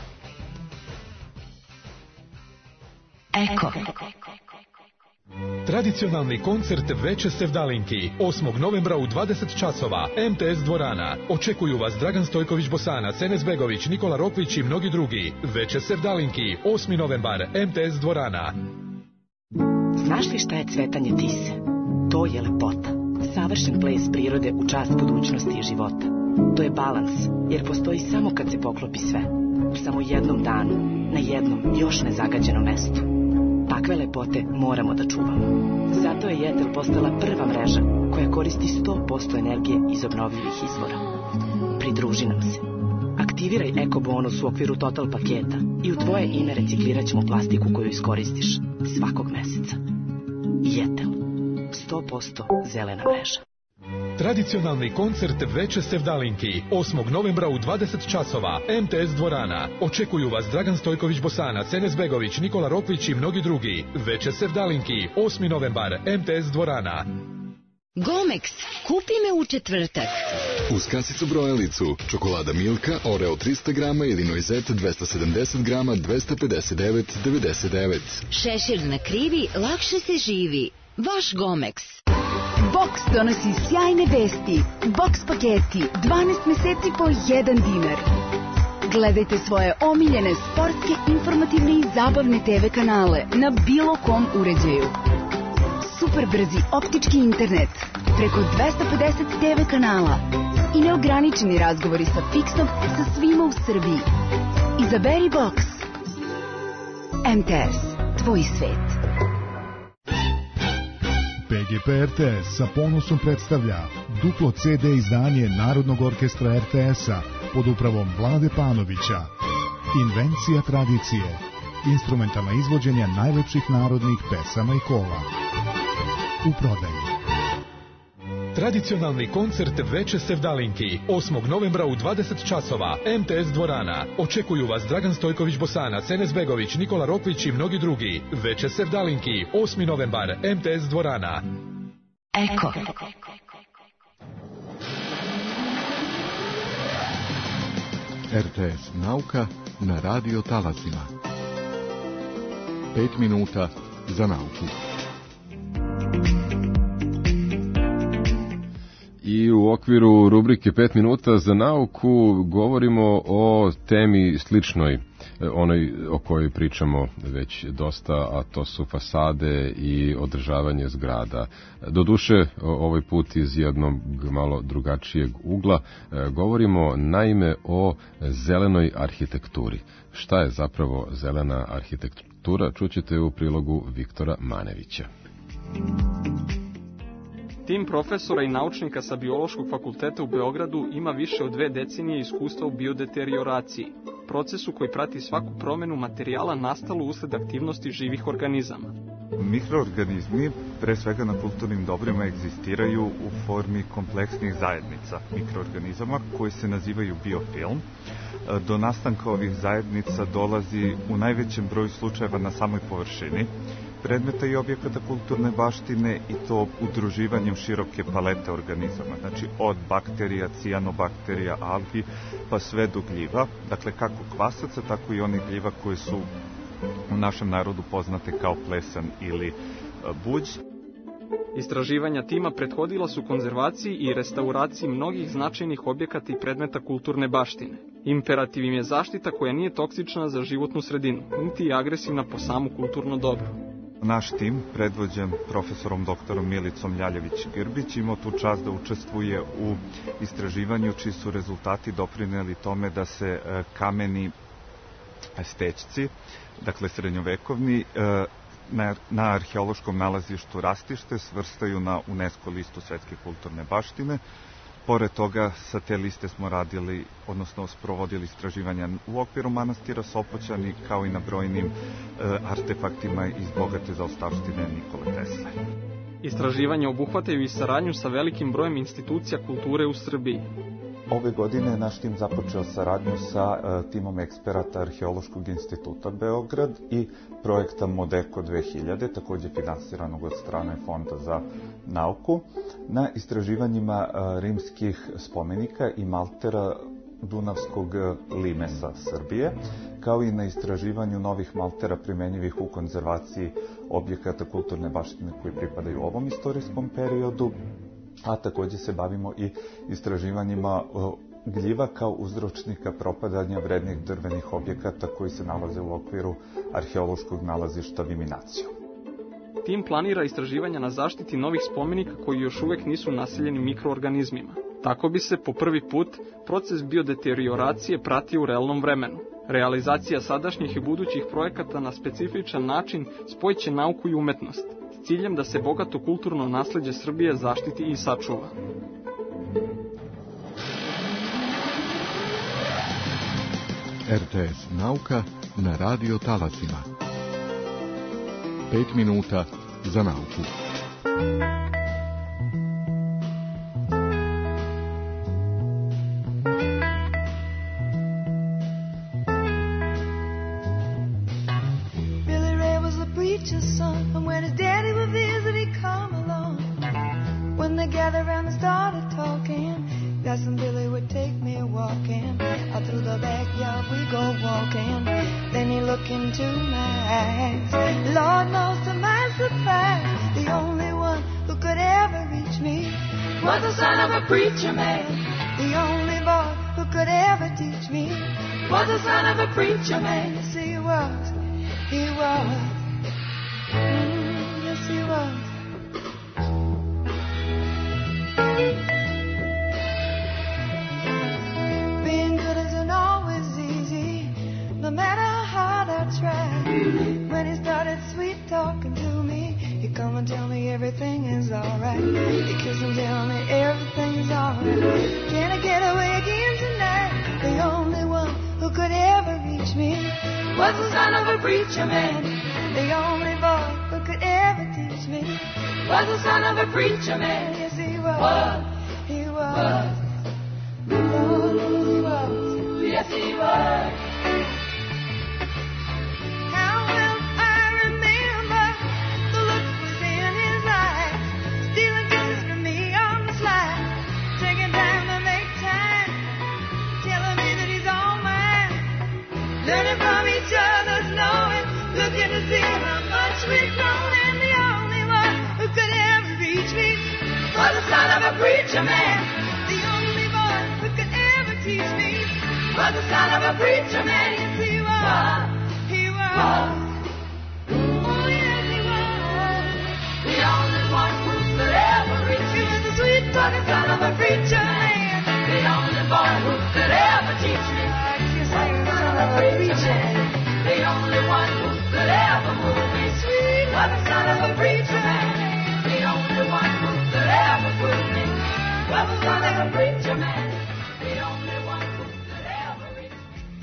Speaker 5: Eko.
Speaker 8: Tradicionalni koncert Veče Sevdalinki osmog novembra u dvadeset časova M T S dvorana. Očekuju vas Dragan Stojković Bosanac, Enes Begović, Nikola Rokvić i mnogi drugi. Veče Sevdalinki osmi novembar M T S dvorana.
Speaker 7: Znaš li šta je cvetanje tise? To je lepota. Savršen ples prirode u čast budućnosti i života. To je balans, jer postoji samo kad se poklopi sve. U samo jednom danu, na jednom još nezagađenom mestu. Takve lepote moramo da čuvamo. Zato je Jetel postala prva mreža koja koristi sto posto energije iz obnovljivih izvora. Pridruži nam se. Aktiviraj Eko bonus u okviru Total paketa i u tvoje ime reciklirat ćemo plastiku koju iskoristiš svakog meseca. Jetel. sto posto zelena mreža.
Speaker 8: Tradicionalni koncert Veče Sevdalinki osmog novembra u dvadeset časova M T S dvorana. Očekuju vas Dragan Stojković Bosanac, Enes Begović, Nikola Rokvić i mnogi drugi. Veče Sevdalinki osmi novembar M T S dvorana.
Speaker 20: Gomex, kupi me u četvrtak.
Speaker 22: Uz kasicu brojalicu, čokolada Milka, Oreo trista grama ili Noizet dvesta sedamdeset grama, dvesta pedeset devet devedeset devet.
Speaker 20: Šešir na krivi, lakše se živi. Vaš Gomex.
Speaker 24: Box donosi sjajne vesti. Box paketi, dvanaest meseci po jedan dinar. Gledajte svoje omiljene sportske, informativne i zabavne te ve kanale na bilo kom uređaju. Super brzi optički internet, preko dvesta pedeset te ve kanala i neograničeni razgovori sa Fixom sa svima u Srbiji. Izaberi Box. M T S, tvoj svet.
Speaker 10: P G P R T S sa ponosom predstavlja duplo ce de izdanje Narodnog orkestra er te es-a pod upravom Vlade Panovića. Invencija tradicije. Instrumentalna izvođenja najlepših narodnih pesama i kola. U prodaji.
Speaker 8: Tradicionalni koncert Veče Sevdalinki osmog novembra u dvadeset časova M T S dvorana. Očekuju vas Dragan Stojković Bosanac, Enes Begović, Nikola Rokvić i mnogi drugi. Veče Sevdalinki osmi novembar M T S dvorana.
Speaker 20: Eko.
Speaker 25: er te es Nauka na radio talasima. Pet minuta za nauku.
Speaker 2: I u okviru rubrike pet minuta za nauku govorimo o temi sličnoj, onoj o kojoj pričamo već dosta, a to su fasade i održavanje zgrada. Doduše, ovaj put iz jednog malo drugačijeg ugla, govorimo naime o zelenoj arhitekturi. Šta je zapravo zelena arhitektura? Čućete u prilogu Viktora Manevića.
Speaker 26: Tim profesora i naučnika sa Biološkog fakulteta u Beogradu ima više od dve decenije iskustva u biodeterioraciji, procesu koji prati svaku promenu materijala nastalu usled aktivnosti živih organizama.
Speaker 27: Mikroorganizmi, pre svega na kulturnim dobrima, egzistiraju u formi kompleksnih zajednica mikroorganizama koji se nazivaju biofilm. Do nastanka ovih zajednica dolazi u najvećem broju slučajeva na samoj površini predmeta i objekata kulturne baštine, i to udruživanjem široke palete organizama, znači od bakterija, cijanobakterija, algi, pa sve do gljiva, dakle kako kvasaca, tako i onih gljiva koje su u našem narodu poznate kao plesan ili buđ.
Speaker 26: Istraživanja tima prethodila su konzervaciji i restauraciji mnogih značajnih objekata i predmeta kulturne baštine. Imperativ im je zaštita koja nije toksična za životnu sredinu, niti je agresivna po samu kulturno dobro.
Speaker 27: Naš tim, predvođen profesorom doktorom Milicom Ljaljević-Grbić, imao tu čast da učestvuje u istraživanju čiji su rezultati doprineli tome da se kameni stećci, dakle srednjovekovni, na, na arheološkom nalazištu Rastište svrstaju na UNESCO listu svetske kulturne baštine. Pored toga, sa te liste smo radili, odnosno sprovodili istraživanja u okviru manastira Sopoćani, kao i na brojnim e, artefaktima iz bogate zaostavštine Nikole Tesle.
Speaker 26: Istraživanja obuhvataju i saradnju sa velikim brojem institucija kulture u Srbiji.
Speaker 27: Ove godine naš tim započeo saradnju sa e, timom eksperata Arheološkog instituta Beograd i projekta Modeko dve hiljade, takođe finansiranog od strane Fonda za nauku, na istraživanjima e, rimskih spomenika i maltera Dunavskog limesa Srbije, kao i na istraživanju novih maltera primenjivih u konzervaciji objekata kulturne baštine koji pripadaju ovom istorijskom periodu, a takođe se bavimo i istraživanjima gljiva kao uzročnika propadanja vrednih drvenih objekata koji se nalaze u okviru arheološkog nalazišta Viminacio.
Speaker 26: Tim planira istraživanja na zaštiti novih spomenika koji još uvek nisu naseljeni mikroorganizmima. Tako bi se po prvi put proces biodeterioracije pratio u realnom vremenu. Realizacija sadašnjih i budućih projekata na specifičan način spojiće nauku i umetnost, s ciljem da se bogato kulturno nasleđe Srbije zaštiti i sačuva.
Speaker 25: R T S Nauka na radio talasima. Pet minuta za nauku.
Speaker 3: Billy Ray was a preacher's son, and when his daddy would visit, he'd come along. When they gathered around and started talking, Cousin Billy would take me walking. Out through the backyard we go walking. Then he looked into my eyes. Lord knows to my surprise, the only one who could ever reach me was the son of a preacher man. The only boy who could ever teach me was the son of a preacher man. Yes, he was. He was. Mm, yes, he was. No matter how hard I tried, when he started sweet talking to me, he'd come and tell me everything is alright. He'd kiss and tell me everything's alright. Can I get away again tonight? The only one who could ever reach me was the son of a preacher man. The only boy who could ever teach me was the son of a preacher man. Yes, he was. He was. Oh, he was. Yes, he was. Learning from each other's knowing, looking to see how much we've grown. And the only one who could ever reach me was the son of a preacher man. The only boy who could ever teach me was the son of a preacher man. Yes, he was. He was. Oh, yes, he was. The only one who could ever reach me was the sweet talking son of a preacher man. The only boy who could ever teach me was the son of a preacher man. The only one who could ever move me sweet was the son of a preacher man. The only one who could ever fool me was the son of a preacher man. The only one who could ever reach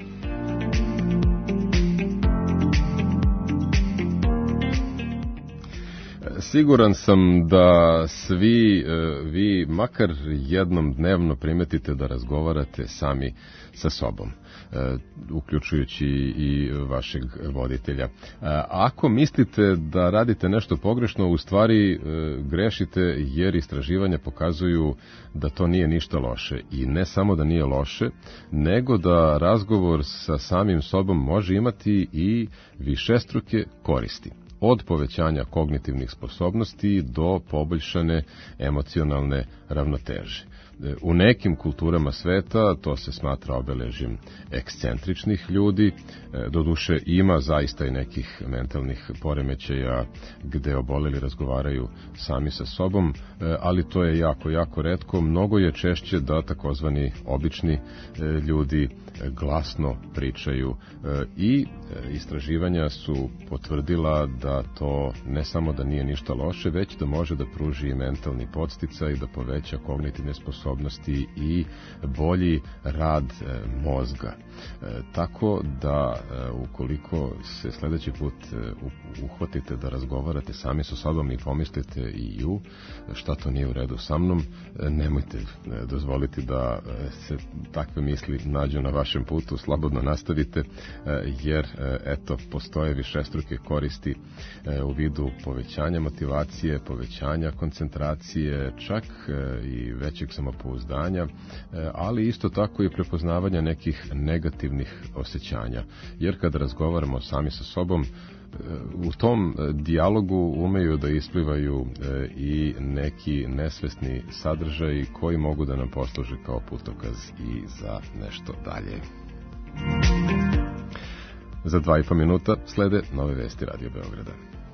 Speaker 2: me. Siguran sam da svi vi makar jednom dnevno primetite da razgovarate sami sa sobom, uključujući i vašeg voditelja. Ako mislite da radite nešto pogrešno, u stvari grešite, jer istraživanja pokazuju da to nije ništa loše. I ne samo da nije loše, nego da razgovor sa samim sobom može imati i višestruke koristi. Od povećanja kognitivnih sposobnosti do poboljšane emocionalne ravnoteže. U nekim kulturama sveta to se smatra obeležjem ekscentričnih ljudi, doduše ima zaista i nekih mentalnih poremećaja gde oboleli razgovaraju sami sa sobom, ali to je jako, jako retko. Mnogo je češće da takozvani obični ljudi glasno pričaju i istraživanja su potvrdila da to ne samo da nije ništa loše, već da može da pruži mentalni podsticaj, da poveća kognitivne sposobnosti i bolji rad mozga. Tako da ukoliko se sledeći put uhvatite da razgovarate sami sa sobom i pomislite i ju, šta to nije u redu sa mnom, nemojte dozvoliti da se takve misli nađu na vašem putu, slobodno nastavite, jer eto, postoje višestruke koristi u vidu povećanja motivacije, povećanja koncentracije, čak i većeg samopouzdanja samopouzdanja, ali isto tako i prepoznavanja nekih negativnih osjećanja. Jer kada razgovaramo sami sa sobom, u tom dijalogu umeju da isplivaju i neki nesvesni sadržaji koji mogu da nam posluže kao putokaz i za nešto dalje. Za dva i po minuta slede nove vesti Radio Beograda.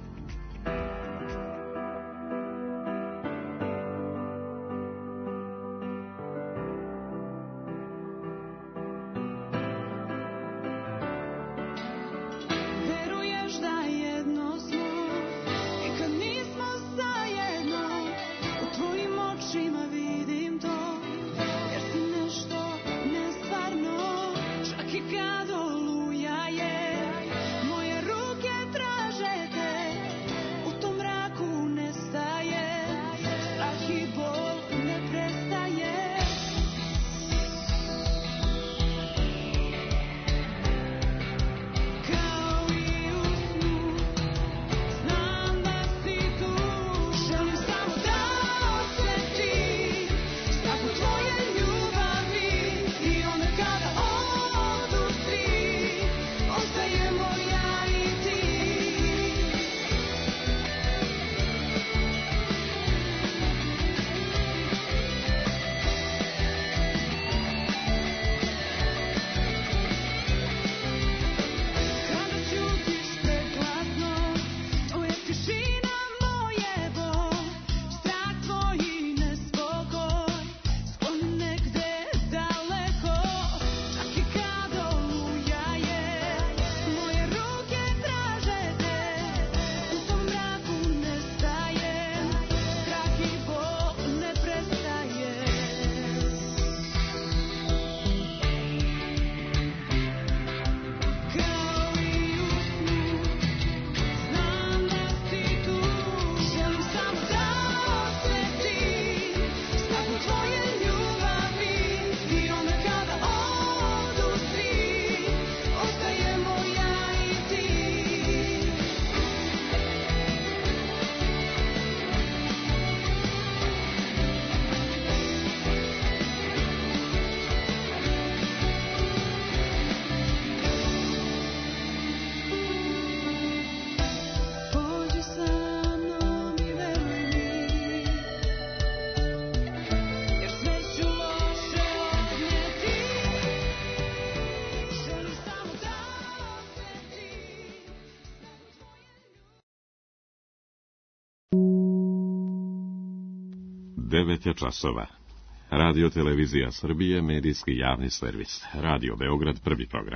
Speaker 12: devet je časova. Radio Televizija Srbije, medijski javni servis. Radio Beograd, prvi program.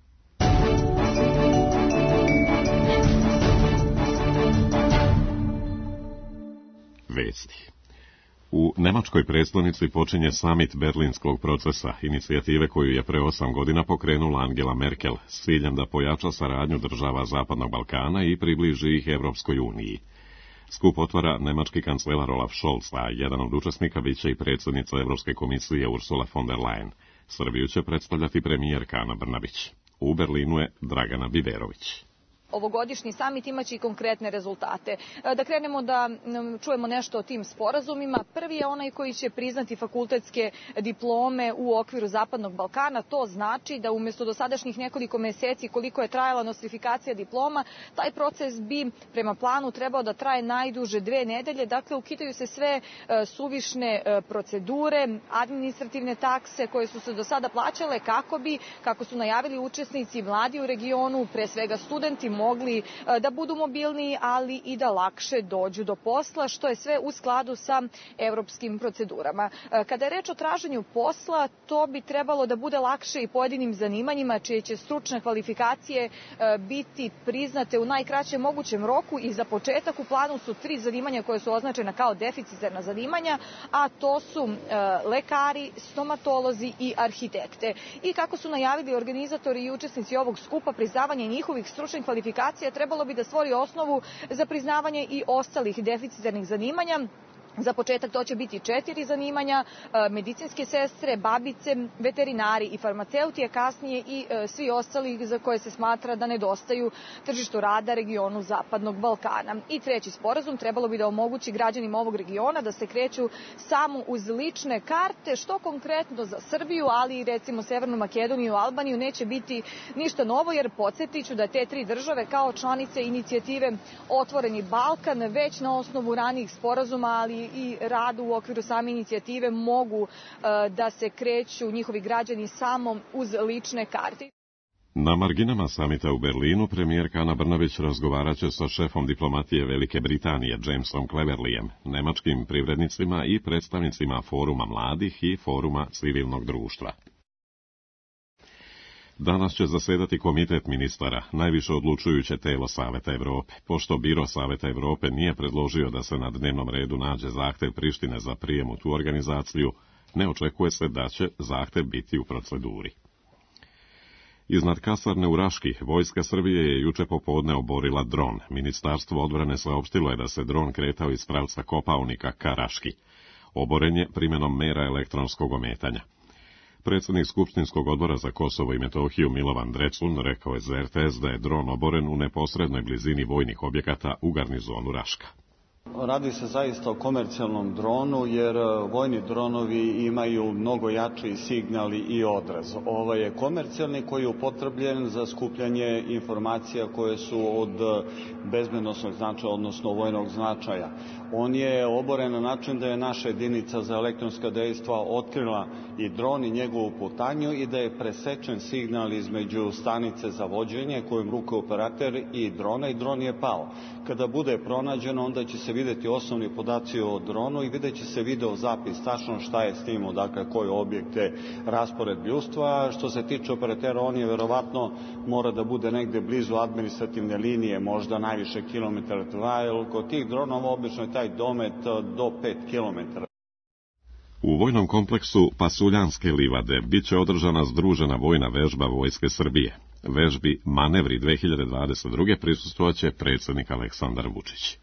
Speaker 12: Vesti. U nemačkoj prestonici počinje samit Berlinskog procesa, inicijative koju je pre osam godina pokrenula Angela Merkel, s ciljem da pojača saradnju država Zapadnog Balkana i približi ih Evropskoj uniji. Skup otvara nemački kancelar Olaf Scholz, a jedan od učesnika biće i predsjednica Evropske komisije Ursula von der Leyen. Srbiju će predstavljati premijerka Ana Brnabić. U Berlinu je Dragana Biberović.
Speaker 4: Ovogodišnji samit imaće i konkretne rezultate. Da krenemo da čujemo nešto o tim sporazumima. Prvi je onaj koji će priznati fakultetske diplome u okviru Zapadnog Balkana. To znači da umjesto dosadašnjih nekoliko meseci koliko je trajala nostrifikacija diploma, taj proces bi prema planu trebao da traje najduže dve nedelje. Dakle, ukidaju se sve suvišne procedure, administrativne takse koje su se do sada plaćale kako bi, kako su najavili učesnici, mladi u regionu, pre svega studenti, mogli da budu mobilniji, ali i da lakše dođu do posla, što je sve u skladu sa evropskim procedurama. Kada je reč o traženju posla, to bi trebalo da bude lakše i pojedinim zanimanjima čije će stručne kvalifikacije biti priznate u najkraćem mogućem roku i za početak u planu su tri zanimanja koje su označena kao deficitarna zanimanja, a to su lekari, stomatolozi i arhitekte. I kako su najavili organizatori i učesnici ovog skupa, priznavanje njihovih stručnih kvalifikacija trebalo bi da stvori osnovu za priznavanje i ostalih deficitarnih zanimanja, Za početak to će biti četiri zanimanja, medicinske sestre, babice, veterinari i farmaceuti, a kasnije i svi ostali za koje se smatra da nedostaju tržištu rada regionu Zapadnog Balkana. I treći sporazum trebalo bi da omogući građanima ovog regiona da se kreću samo uz lične karte, što konkretno za Srbiju, ali i recimo Severnu Makedoniju i Albaniju neće biti ništa novo, jer podsjetiću da te tri države kao članice inicijative Otvoreni Balkan već na osnovu ranijih sporazuma, ali i radu u okviru same inicijative mogu da se kreću njihovi građani samo uz lične karte.
Speaker 12: Na marginama samita u Berlinu premijerka Ana Brnabić razgovarat će sa šefom diplomatije Velike Britanije Jamesom Cleverlyjem, nemačkim privrednicima i predstavnicima Foruma mladih i Foruma civilnog društva. Danas će zasedati komitet ministara, najviše odlučujuće telo Saveta Evrope. Pošto Biro Saveta Evrope nije predložio da se na dnevnom redu nađe zahtev Prištine za prijem u tu organizaciju, ne očekuje se da će zahtev biti u proceduri. Iznad kasarne u Raški, vojska Srbije je juče popodne oborila dron. Ministarstvo odbrane saopštilo je da se dron kretao iz pravca Kopaonika ka Raški. Oboren je primjenom mera elektronskog ometanja. Predsjednik Skupštinskog odbora za Kosovo i Metohiju Milovan Drecun rekao je za R T S da je dron oboren u neposrednoj blizini vojnih objekata u garnizonu Raška.
Speaker 1: Radi se zaista o komercijalnom dronu, jer vojni dronovi imaju mnogo jači signal i odraz. Ovo je komercijalni koji je upotrebljen za skupljanje informacija koje su od bezbednosnog značaja, odnosno vojnog značaja. On je oboren na način da je naša jedinica za elektronska dejstva otkrila i dron i njegovu putanju i da je presečen signal između stanice za vođenje kojim ruka operater i drona i dron je pao. Kada bude pronađeno, onda će se vidjeti osnovni podaci o dronu i vidjet će se video zapis tačno šta je s tim, dakle koje objekte, raspored ljudstva. Što se tiče operatera, on je verovatno mora da bude negde blizu administrativne linije, možda najviše kilometara dva, jer kod tih dronova obično je taj domet do pet kilometara.
Speaker 12: U vojnom kompleksu Pasuljanske livade bit će održana združena vojna vežba Vojske Srbije. Vežbi Manevri dve hiljade dvadeset druge prisustvovaće predsjednik Aleksandar Vučić.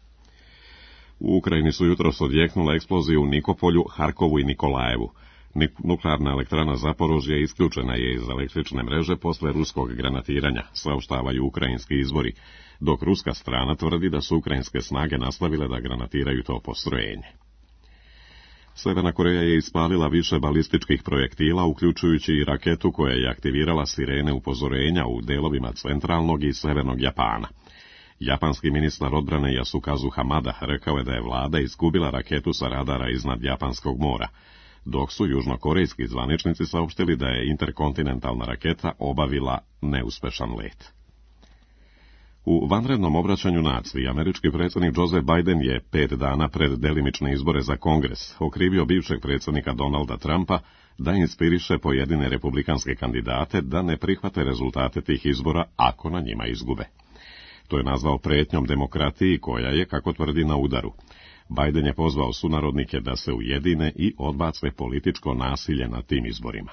Speaker 12: U Ukrajini su jutros odjeknule eksplozije u Nikopolju, Harkovu i Nikolajevu. Nuklearna elektrana Zaporožje isključena je iz električne mreže posle ruskog granatiranja, saopštavaju ukrajinski izvori, dok ruska strana tvrdi da su ukrajinske snage nastavile da granatiraju to postrojenje. Severna Koreja je ispalila više balističkih projektila, uključujući i raketu koja je aktivirala sirene upozorenja u delovima centralnog i severnog Japana. Japanski ministar odbrane Yasukazu Hamada rekao je da je vlada izgubila raketu sa radara iznad Japanskog mora, dok su južnokorejski zvaničnici saopštili da je interkontinentalna raketa obavila neuspešan let. U vanrednom obraćanju naciji, američki predsjednik Joe Biden je pet dana pred delimične izbore za Kongres okrivio bivšeg predsjednika Donalda Trumpa da inspiriše pojedine republikanske kandidate da ne prihvate rezultate tih izbora ako na njima izgube. To je nazvao pretnjom demokratiji koja je, kako tvrdi, na udaru. Biden je pozvao sunarodnike da se ujedine i odbace političko nasilje na tim izborima.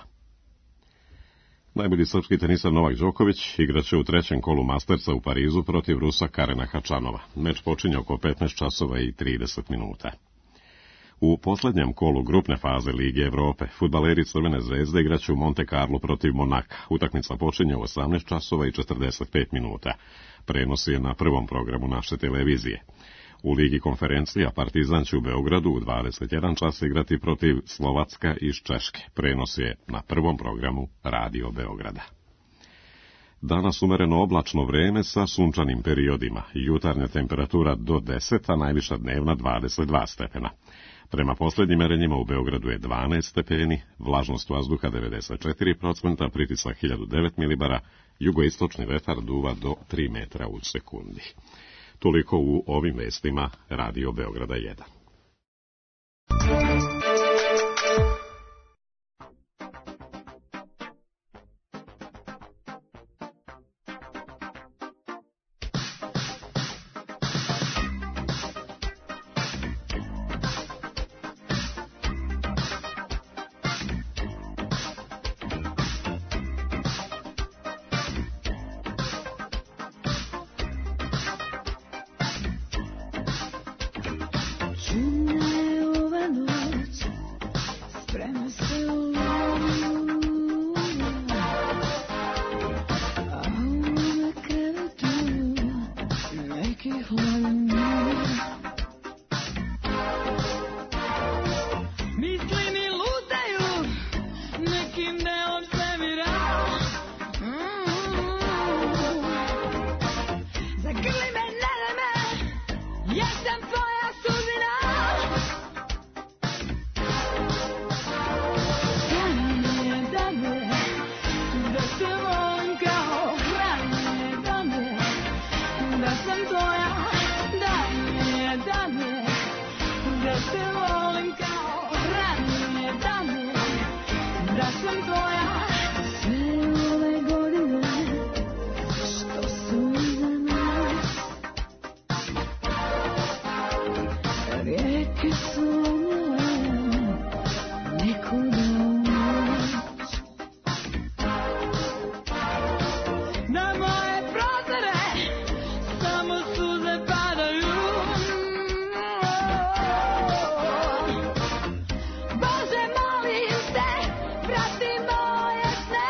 Speaker 12: Najbolji srpski tenisar Novak Đoković igraće u trećem kolu Mastersa u Parizu protiv Rusa Karena Hačanova. Meč počinje oko petnaest časova i trideset minuta. U posljednjem kolu grupne faze Lige Evrope fudbaleri Crvene zvezde igraće u Monte Carlo protiv Monaka. Utakmica počinje u osamnaest časova i četrdeset pet minuta. Prenos je na prvom programu naše televizije. U Ligi konferencija Partizan će u Beogradu u dvadeset jedan čas igrati protiv Slovacka iz Češke. Prenos je na prvom programu Radio Beograda. Danas umereno oblačno vreme sa sunčanim periodima. Jutarnja temperatura do deset, a najviša dnevna dvadeset dva stepena. Prema posljednjim merenjima u Beogradu je dvanaest stepeni, vlažnost vazduha devedeset četiri posto, pritisak hiljadu devet milibara, jugoistočni vetar duva do tri metra u sekundi. Toliko u ovim vestima Radio Beograda jedan.
Speaker 3: Čune vreme se ulovi. A u krevetu neki hladni mir. Misli mi lutaju nekim delom svemira. Zagrli me, ne daj me, jesam tvoja sudbina. Da mi je, da me, da se volim kao hrane, da me, da sam tvoja. Da mi je, da me, da se volim kao hrane, da me, da sam tvoja. Sve ove godine što su iza nas, rijeke su omile nekuda u noć. Na moje prozore samo suze padaju. Bože, molim te, vrati moje sne.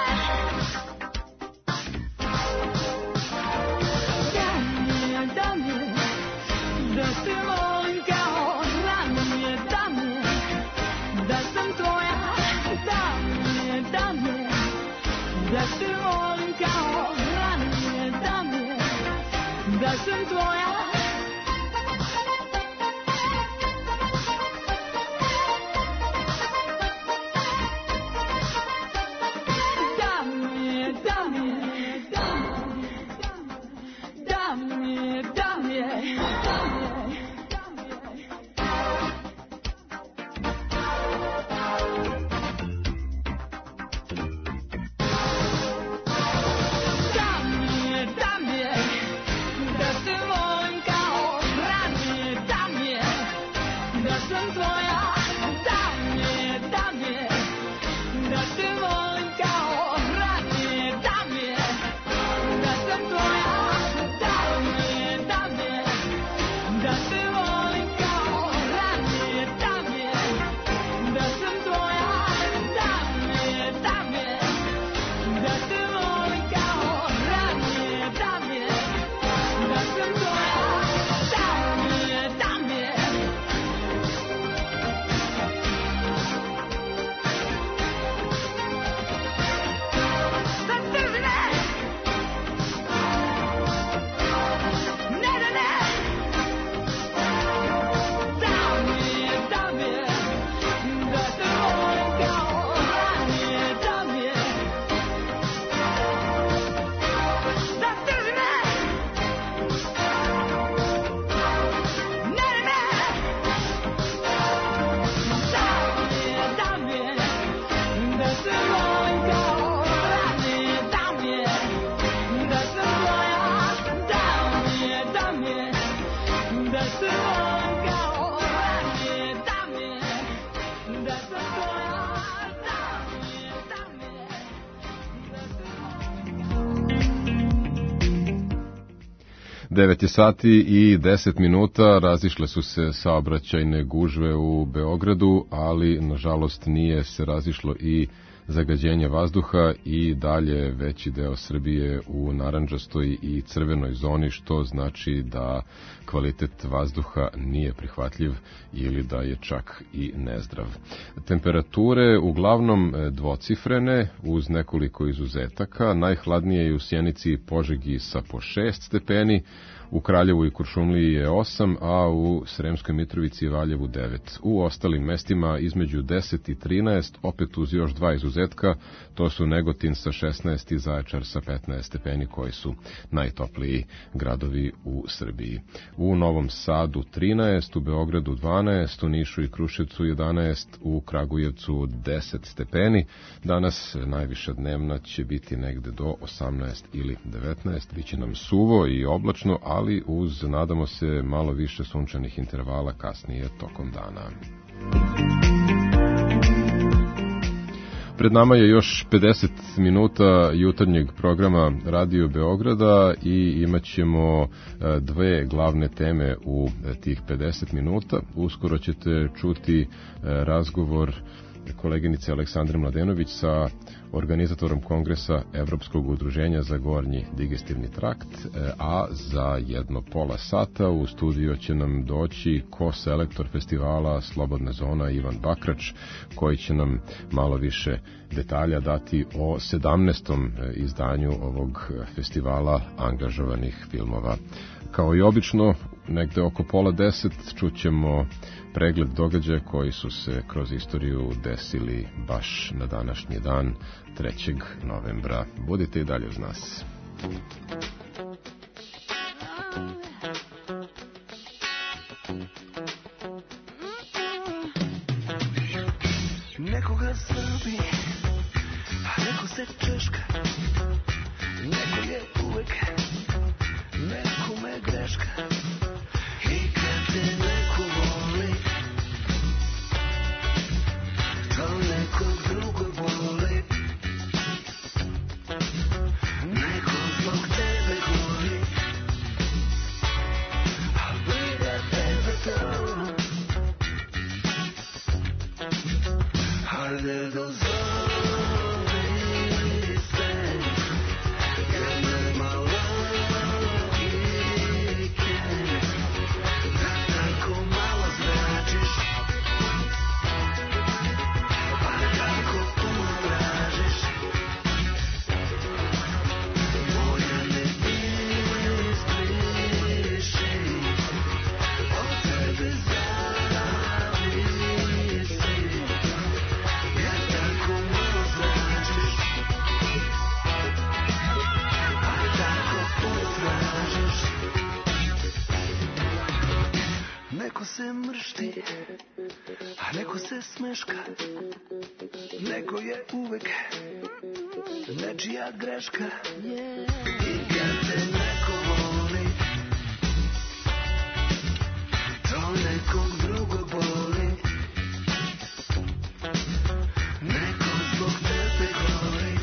Speaker 3: Da mi je, da mi je, da te volim kao ranije, da mi je, da sam tvoja. Da mi je, da mi je, da te volim kao ranije, da mi je, da sam tvoja. Da mi je, da mi je, da mi je, da mi je, da mi je, da mi je. Da mi je, da mi je, da te volim kao ranije, da mi je, da sam tvoja. Da mi je, da mi je, da te volim kao ranije, da mi je, da sam tvoja. Da mi je, da mi je, da te volim kao ranije, da mi je, da sam tvoja. Da mi je, da mi je, da te volim kao ranije, da mi je, da sam tvoja. Da mi je, da mi je. Sad tržne, ne, ne, ne. Da mi je, da mi je, da te volim kao ranije, da mi je. Da tržne, ne, ne, ne. Da mi je, da mi je, da te volim kao ranije, da mi je, da sam tvoja. Da mi je, da mi je, da te volim kao ranije, da mi je, da sam tvoja. Da mi je, da mi je, da te
Speaker 2: devet je sati i deset minuta, razišle su se saobraćajne gužve u Beogradu, ali nažalost nije se razišlo i zagađenje vazduha i dalje veći deo Srbije u narandžastoj i crvenoj zoni, što znači da kvalitet vazduha nije prihvatljiv ili da je čak i nezdrav. Temperature uglavnom dvocifrene uz nekoliko izuzetaka, najhladnije je u Sjenici i Požegi sa po šest stepeni, u Kraljevu i Kuršumliji je osam, a u Sremskoj Mitrovici i Valjevu devet. U ostalim mestima između deset i trinaest, opet uz još dva izuzetka, to su Negotin sa šesnaest i Zaječar sa petnaest stepeni, koji su najtopliji gradovi u Srbiji. U Novom Sadu trinaest, u Beogradu dvanaest, u Nišu i Kruševcu jedanaest, u Kragujevcu deset stepeni. Danas najviša dnevna će biti negde do osamnaest ili devetnaest, biće nam suvo i oblačno, ali uz, nadamo se, malo više sunčanih intervala kasnije tokom dana. Pred nama je još pedeset minuta jutarnjeg programa Radio Beograda i imat ćemo dve glavne teme u tih pedeset minuta. Uskoro ćete čuti razgovor koleginice Aleksandre Mladenović sa organizatorom kongresa Evropskog udruženja za gornji digestivni trakt, a za jedno pola sata u studio će nam doći ko-selektor festivala Slobodna zona Ivan Bakrač, koji će nam malo više detalja dati o sedamnaestom izdanju ovog festivala angažovanih filmova. Kao i obično, negde oko pola deset čućemo pregled događaja koji su se kroz istoriju desili baš na današnji dan, trećeg novembra. Budite i dalje uz nas.
Speaker 3: Nekoga srbi, a neko se češka, neko je uvek, nekome greška. I kad te neko voli, to nekog drugog voli. Neko zbog tebe gori, a briga te za to. Hajde dozvoli se, jedne malo igre, da tako malo značiš, pa tako puno tražiš. Moja ne izbriši, od tebe zavisi. Neko se mršti, a neko se smeška, neko je uvek nečija greška. I kad te neko voli, to nekog drugog boli. Neko zbog tebe gori,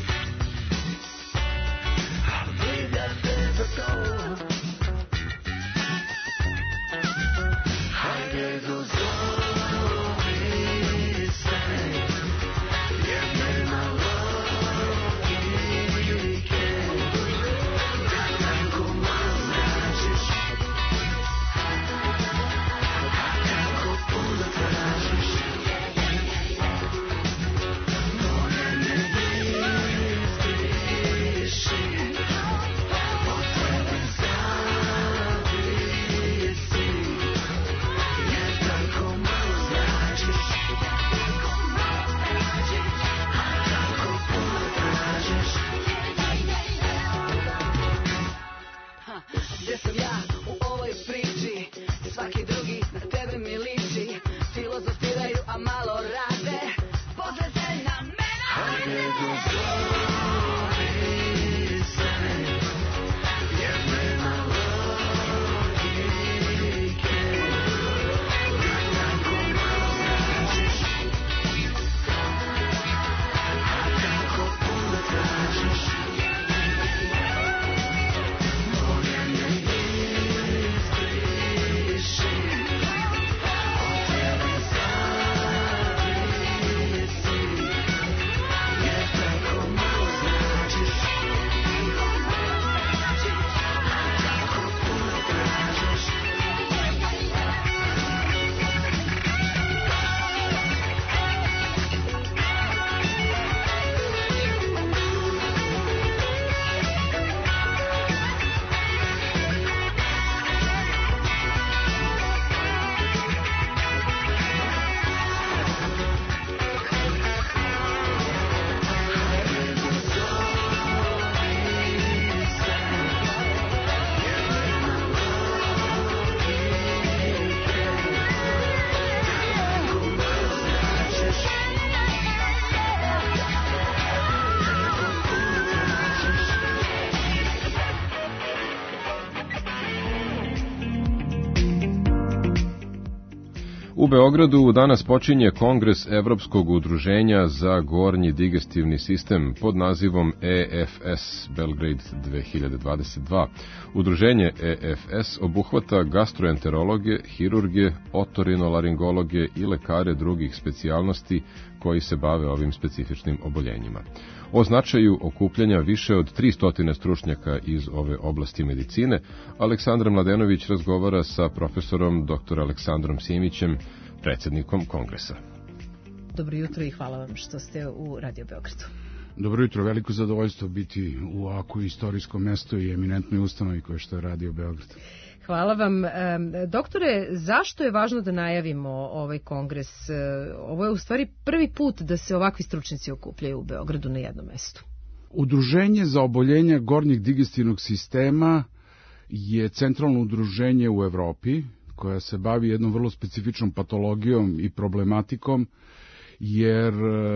Speaker 3: a briga te za to. Hajde dozvoli se, jedne malo igre, da tako malo značiš, a tako puno tražiš. Moje ne izbriši, od tebe zavisi. Gdje sam ja u ovoj priči, svaki drugi na tebe mi liči, filozofiraju a malo rade, pozrite na mene. Hajde dozvoli se, jedne malo igre, da tako malo značiš, a tako puno tražiš.
Speaker 2: U Beogradu danas počinje Kongres Evropskog udruženja za gornji digestivni sistem pod nazivom E F S Belgrade dve hiljade dvadeset dva. Udruženje E F S obuhvata gastroenterologe, hirurge, otorinolaringologe i lekare drugih specijalnosti koji se bave ovim specifičnim oboljenjima. O značaju okupljanja više od tristo stručnjaka iz ove oblasti medicine, Aleksandra Mladenović razgovara sa profesorom dr Aleksandrom Simićem, predsjednikom kongresa.
Speaker 6: Dobro jutro i hvala vam što ste u Radio Beogradu.
Speaker 9: Dobro jutro, veliko zadovoljstvo biti u ovako istorijskom mestu i eminentnoj ustanovi koje što je Radio Beograd.
Speaker 6: Hvala vam. Doktore, zašto je važno da najavimo ovaj kongres? Ovo je u stvari prvi put da se ovakvi stručnjaci okupljaju u Beogradu na jednom mestu.
Speaker 9: Udruženje za oboljenja gornjeg digestivnog sistema je centralno udruženje u Evropi koja se bavi jednom vrlo specifičnom patologijom i problematikom, jer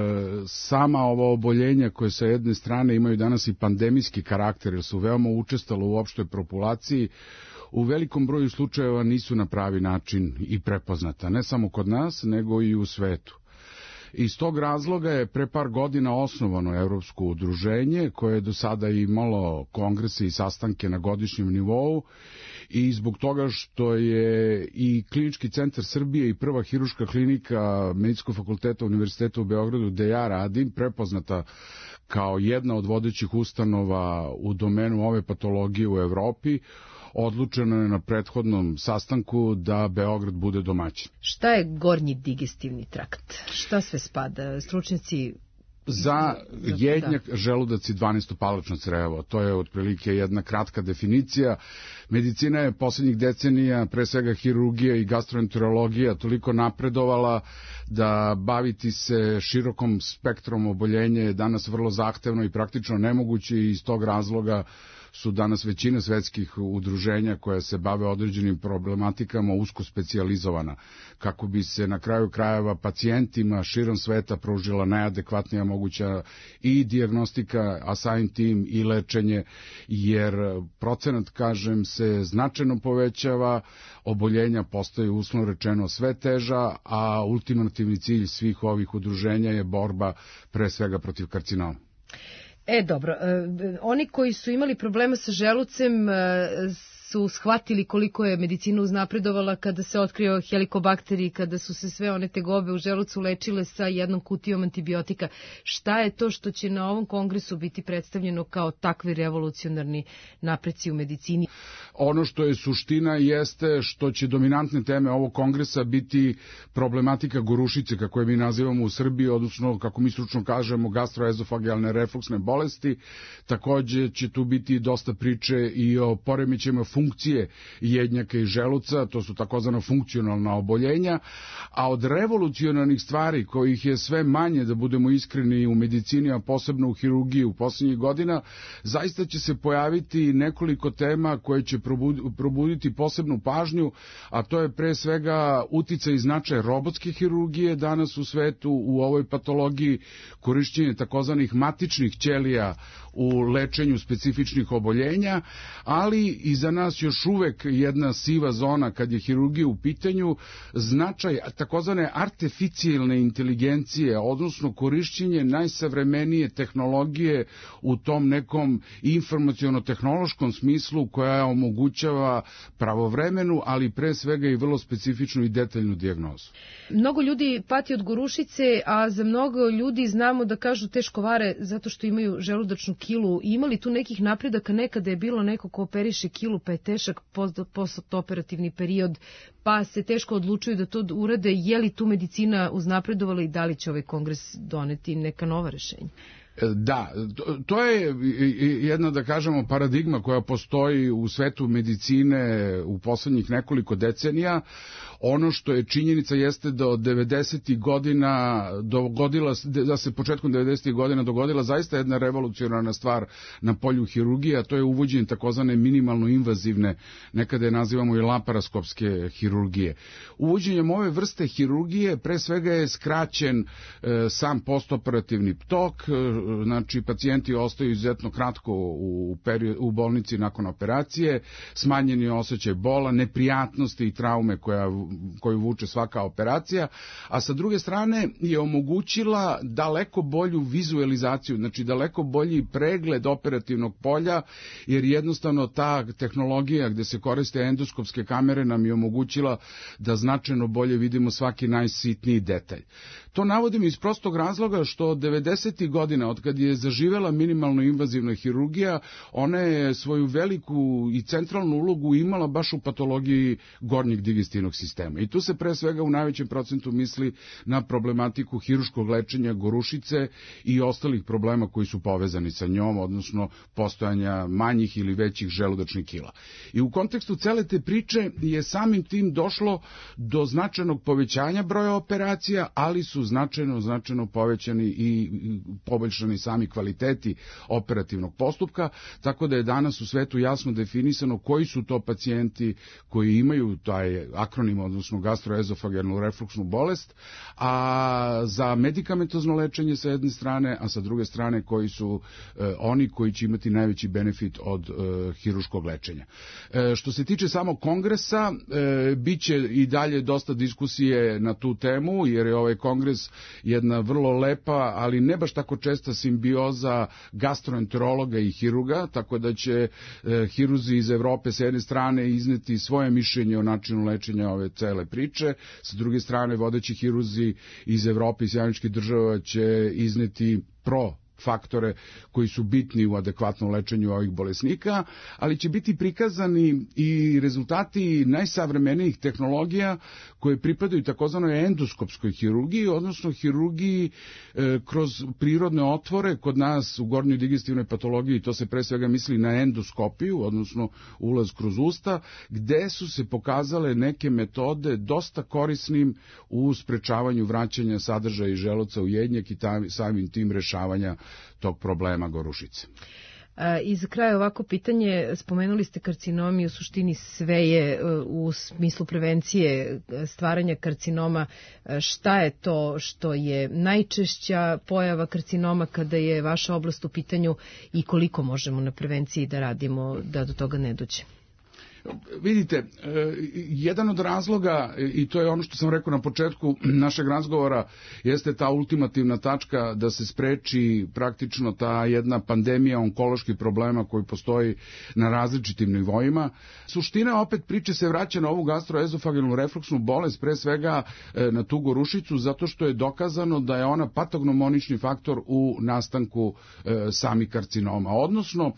Speaker 9: sama ova oboljenja koje sa jedne strane imaju danas i pandemijski karakter, jer su veoma učestalo u opštoj populaciji, u velikom broju slučajeva nisu na pravi način i prepoznata, ne samo kod nas, nego i u svetu. Iz tog razloga je pre par godina osnovano Evropsko udruženje, koje je do sada imalo kongrese i sastanke na godišnjem nivou, i zbog toga što je i Klinički centar Srbije i prva hiruška klinika Medicinskog fakulteta Univerziteta u Beogradu, gde ja radim, prepoznata kao jedna od vodećih ustanova u domenu ove patologije u Evropi, odlučeno je na prethodnom sastanku da Beograd bude domaćin.
Speaker 6: Šta je gornji digestivni trakt? Šta sve spada? Stručnjaci...
Speaker 9: Za jednjak, želudac i dvanaestopalačno crevo. To je otprilike jedna kratka definicija. Medicina je posljednjih decenija, pre svega hirurgija i gastroenterologija, toliko napredovala da baviti se širokom spektrom oboljenja je danas vrlo zahtevno i praktično nemoguće, i iz tog razloga su danas većina svetskih udruženja koja se bave određenim problematikama usko specijalizovana, kako bi se na kraju krajeva pacijentima širom sveta pružila najadekvatnija moguća i dijagnostika, a samim tim i lečenje, jer procenat, kažem, se značajno povećava, oboljenja postaju uslovno rečeno sve teža, a ultimativni cilj svih ovih udruženja je borba pre svega protiv karcinoma.
Speaker 6: E, dobro, oni koji su imali problema sa želucem su shvatili koliko je medicina uznapredovala kada se otkrio helikobakter, kada su se sve one tegobe u želucu lečile sa jednom kutijom antibiotika. Šta je to što će na ovom kongresu biti predstavljeno kao takvi revolucionarni napreci u medicini?
Speaker 9: Ono što je suština jeste što će dominantne teme ovog kongresa biti problematika gorušice, kako je mi nazivamo u Srbiji, odnosno, kako mi stručno kažemo, gastroezofagealne refluksne bolesti. Takođe će tu biti dosta priče i o poremećajima funkcije jednjaka i želuca, to su takozvana funkcionalna oboljenja, a od revolucionarnih stvari, kojih je sve manje, da budemo iskreni, u medicini, a posebno u hirurgiji u posljednjih godina, zaista će se pojaviti nekoliko tema koje će probuditi posebnu pažnju, a to je pre svega uticaj i značaj robotske hirurgije danas u svetu u ovoj patologiji, korišćenje takozvanih matičnih ćelija u lečenju specifičnih oboljenja, ali i za nas još uvek jedna siva zona kad je hirurgija u pitanju, značaj takozvane artificijalne inteligencije, odnosno korišćenje najsavremenije tehnologije u tom nekom informaciono-tehnološkom smislu koja omogućava pravovremenu, ali pre svega i vrlo specifičnu i detaljnu dijagnozu.
Speaker 6: Mnogo ljudi pati od gorušice, a za mnogo ljudi znamo da kažu teško vare zato što imaju želudačnu kilu. Imali tu nekih napredaka? Nekada je bilo neko ko operiše kilu pa je težak postoperativni period, pa se teško odlučuju da to urade. Je li tu medicina uznapredovala i da li će ovaj kongres doneti neka nova rešenja?
Speaker 9: Da, to je jedna, da kažemo, paradigma koja postoji u svetu medicine u poslednjih nekoliko decenija. Ono što je činjenica jeste da od devedesetih godina dogodila, da se početkom devedesetih godina dogodila zaista jedna revolucionarna stvar na polju hirurgije, a to je uvođenje takozvane minimalno invazivne, nekada je nazivamo i laparoskopske hirurgije. Uvođenjem ove vrste hirurgije pre svega je skraćen e, sam postoperativni tok, e, znači pacijenti ostaju izuzetno kratko u, period, u bolnici nakon operacije, smanjeni je osjećaj bola, neprijatnosti i traume koja koju vuče svaka operacija, a sa druge strane je omogućila daleko bolju vizualizaciju, znači daleko bolji pregled operativnog polja, jer jednostavno ta tehnologija gde se koriste endoskopske kamere nam je omogućila da značajno bolje vidimo svaki najsitniji detalj. To navodim iz prostog razloga što devedesetih godina, od kad je zaživela minimalno invazivna hirurgija, ona je svoju veliku i centralnu ulogu imala baš u patologiji gornjeg digestivnog sistema. I tu se pre svega u najvećem procentu misli na problematiku hiruškog lečenja gorušice i ostalih problema koji su povezani sa njom, odnosno postojanja manjih ili većih želudačnih kila. I u kontekstu cele te priče je samim tim došlo do značajnog povećanja broja operacija, ali su značajno, značajno povećani i poboljšani sami kvaliteti operativnog postupka, tako da je danas u svetu jasno definisano koji su to pacijenti koji imaju taj akronim, odnosno gastroezofagealnu refluksnu bolest, a za medikamentozno lečenje sa jedne strane, a sa druge strane koji su e, oni koji će imati najveći benefit od e, hiruškog lečenja. E, što se tiče samog kongresa, e, bit će i dalje dosta diskusije na tu temu, jer je ovaj kongres jedna vrlo lepa, ali ne baš tako česta simbioza gastroenterologa i hiruga, tako da će e, hiruzi iz Evrope sa jedne strane izneti svoje mišljenje o načinu lečenja ove cele priče, sa druge strane vodeći hiruzi iz Evrope i Sjedinjenih Država će izneti pro faktore koji su bitni u adekvatnom lečenju ovih bolesnika, ali će biti prikazani i rezultati najsavremenijih tehnologija koje pripadaju takozvanoj endoskopskoj hirurgiji, odnosno hirurgiji e, kroz prirodne otvore. Kod nas u gornjoj digestivnoj patologiji to se pre svega misli na endoskopiju, odnosno ulaz kroz usta, gde su se pokazale neke metode dosta korisnim u sprečavanju vraćanja sadržaja iz želuca u jednjak i tam, samim tim rešavanja tog problema gorušice.
Speaker 6: I za kraj ovako pitanje, spomenuli ste karcinom i u suštini sve je u smislu prevencije stvaranja karcinoma. Šta je to što je najčešća pojava karcinoma kada je vaša oblast u pitanju i koliko možemo na prevenciji da radimo da do toga ne dođe?
Speaker 9: Vidite, jedan od razloga, i to je ono što sam rekao na početku našeg razgovora, jeste ta ultimativna tačka da se spreči praktično ta jedna pandemija onkoloških problema koji postoji na različitim nivoima. Suština opet priče se vraća na ovu gastroezofagealnu refluksnu bolest, pre svega na tu gorušicu, zato što je dokazano da je ona patognomonični faktor u nastanku samih karcinoma. Odnosno,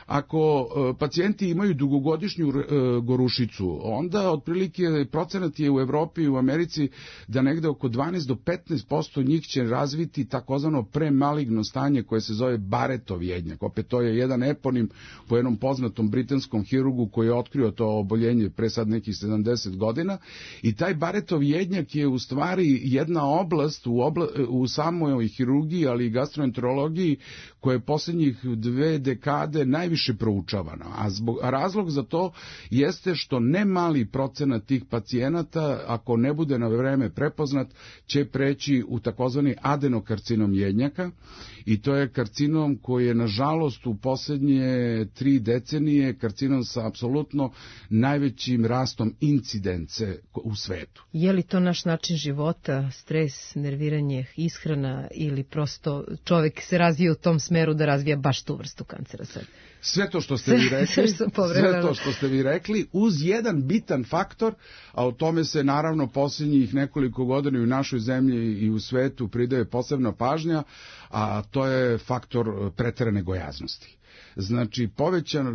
Speaker 9: ako pacijenti imaju dugogodišnju gorušicu, onda otprilike procenat je u Evropi i u Americi da negde oko dvanaest do petnaest posto njih će razviti takozvano premaligno stanje koje se zove Barrettov jednjak. Opet to je jedan eponim po jednom poznatom britanskom hirurgu koji je otkrio to oboljenje pre sad nekih sedamdeset godina, i taj Barrettov jednjak je u stvari jedna oblast u, obla, u samoj hirurgiji, ali i gastroenterologiji koja je poslednjih dve dekade najviše više proučavano, a, zbog, a razlog za to jeste što ne mali procenat tih pacijenata, ako ne bude na vreme prepoznat, će preći u takozvani adenokarcinom jednjaka, i to je karcinom koji je nažalost u poslednje tri decenije karcinom sa apsolutno najvećim rastom incidence u svetu.
Speaker 6: Je li to naš način života, stres, nerviranje, ishrana, ili prosto čovjek se razvija u tom smeru da razvija baš tu vrstu kancera sad?
Speaker 9: Sve to što ste vi rekli, sve to što ste vi rekli, uz jedan bitan faktor, a o tome se naravno posljednjih nekoliko godina i u našoj zemlji i u svetu pridaje posebna pažnja, a to je faktor preterane gojaznosti. Znači, povećan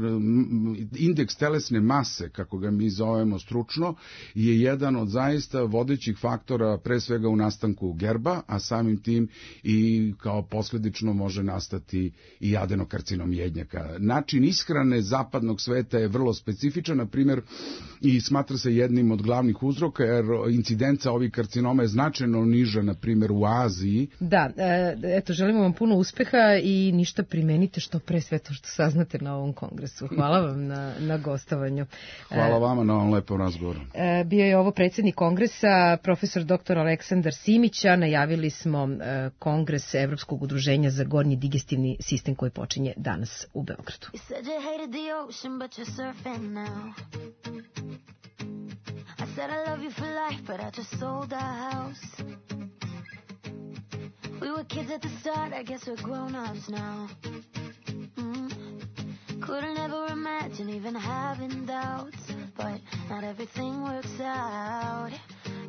Speaker 9: indeks telesne mase, kako ga mi zovemo stručno, je jedan od zaista vodećih faktora, pre svega u nastanku gerba, a samim tim i kao posledično može nastati i adenokarcinom jednjaka. Način ishrane zapadnog sveta je vrlo specifičan, na primjer, i smatra se jednim od glavnih uzroka, jer incidenca ovih karcinoma je značajno niža, na primjer, u Aziji.
Speaker 6: Da, eto, želimo vam puno uspeha i ništa primenite što pre sve to što saznate na ovom kongresu. Hvala vam na, na gostovanju.
Speaker 9: Hvala vama na ovom lepom razgovoru.
Speaker 6: Bio je ovo predsjednik kongresa, profesor doktor Aleksandar Simića. Najavili smo kongres Evropskog udruženja za gornji digestivni sistem koji počinje danas u Beogradu.
Speaker 11: We were kids at the start, I guess we're grown-ups now. Mm. Couldn't ever imagine even having doubts, but not everything works out.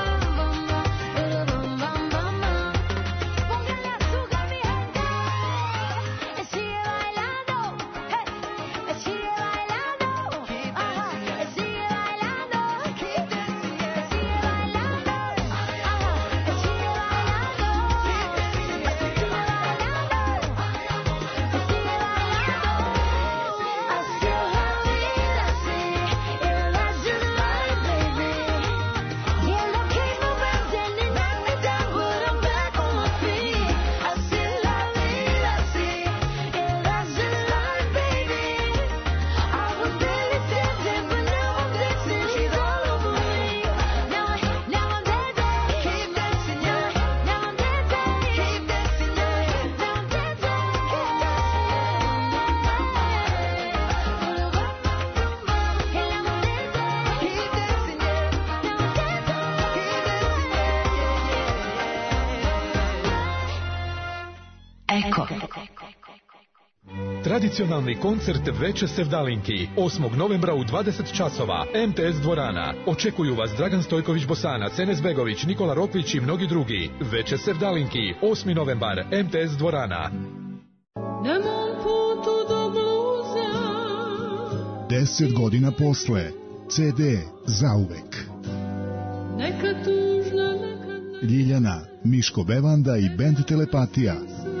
Speaker 13: Eko.
Speaker 8: Tradicionalni koncert Veče Sevdalinki osmog novembra u dvadeset časova M T S dvorana. Očekuju vas Dragan Stojković Bosanac, Enes Begović, Nikola Rokvić i mnogi drugi. Veče Sevdalinki osmi novembar M T S dvorana.
Speaker 3: Na mom putu do bluza.
Speaker 10: Deset godina posle. C D zauvek.
Speaker 3: Neka tužna, neka...
Speaker 10: Ljiljana, Miško Bevanda i bend Telepatija.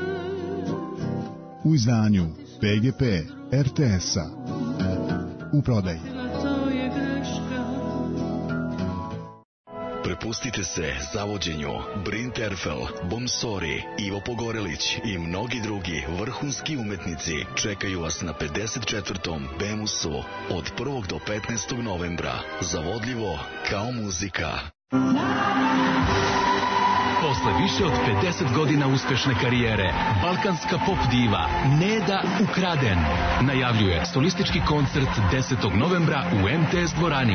Speaker 10: U izdanju P G P R T S-a. U prodaji.
Speaker 22: Prepustite se zavođenju Brin Terfel, Bomsori, Ivo Pogorelić i mnogi drugi vrhunski umetnici čekaju vas na pedeset četvrtom Bemusu od prvog do petnaestog novembra. Zavodljivo kao muzika.
Speaker 14: Posle više od pedeset godina uspešne karijere, balkanska pop diva Neda Ukraden najavljuje solistički koncert desetog novembra u M T S dvorani.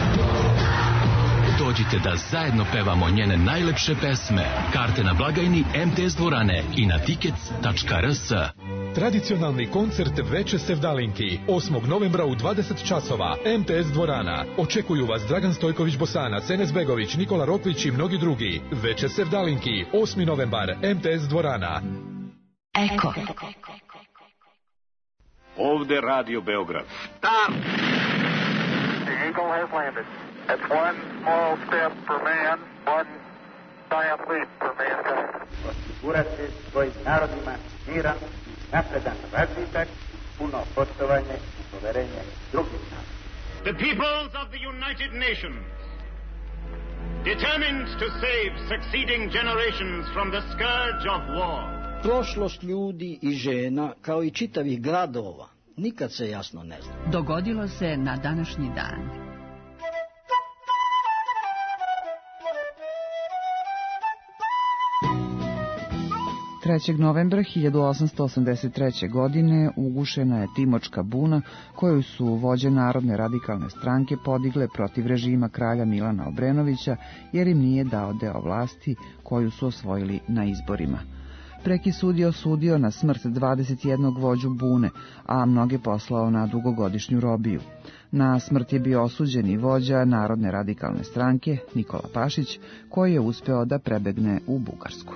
Speaker 14: Dođite da zajedno pevamo njene najlepše pesme. Karte na blagajni M T S dvorane i na tickets tačka r s.
Speaker 8: Tradicionalni koncert Veče Sevdalinki osmog novembra u dvadeset časova M T S dvorana. Očekuju vas Dragan Stojković Bosanac, Enes Begović, Nikola Rokvić i mnogi drugi. Veče Sevdalinki osmi novembar M T S dvorana.
Speaker 13: Eko.
Speaker 15: Ovde Radio Beograd.
Speaker 16: Stop! The Eagle has landed. It's one small step for man, one giant leap for mankind.
Speaker 17: Osigurati svojim narodima miran, napredan razvitak, puno poštovanje i poverenje drugih naroda.
Speaker 15: The peoples of the United Nations determined to save succeeding generations from the scourge of war.
Speaker 5: Prošlost ljudi i žena, kao i čitavih gradova, nikad se jasno ne zna.
Speaker 7: Dogodilo se na današnji dan.
Speaker 13: trećeg novembra hiljadu osamsto osamdeset treće. godine ugušena je Timočka buna koju su vođe Narodne radikalne stranke podigle protiv režima kralja Milana Obrenovića jer im nije dao deo vlasti koju su osvojili na izborima. Preki sud je osudio na smrt dvadeset jednog vođu bune, a mnoge poslao na dugogodišnju robiju. Na smrt je bio osuđen i vođa Narodne radikalne stranke Nikola Pašić, koji je uspeo da prebegne u Bugarsku.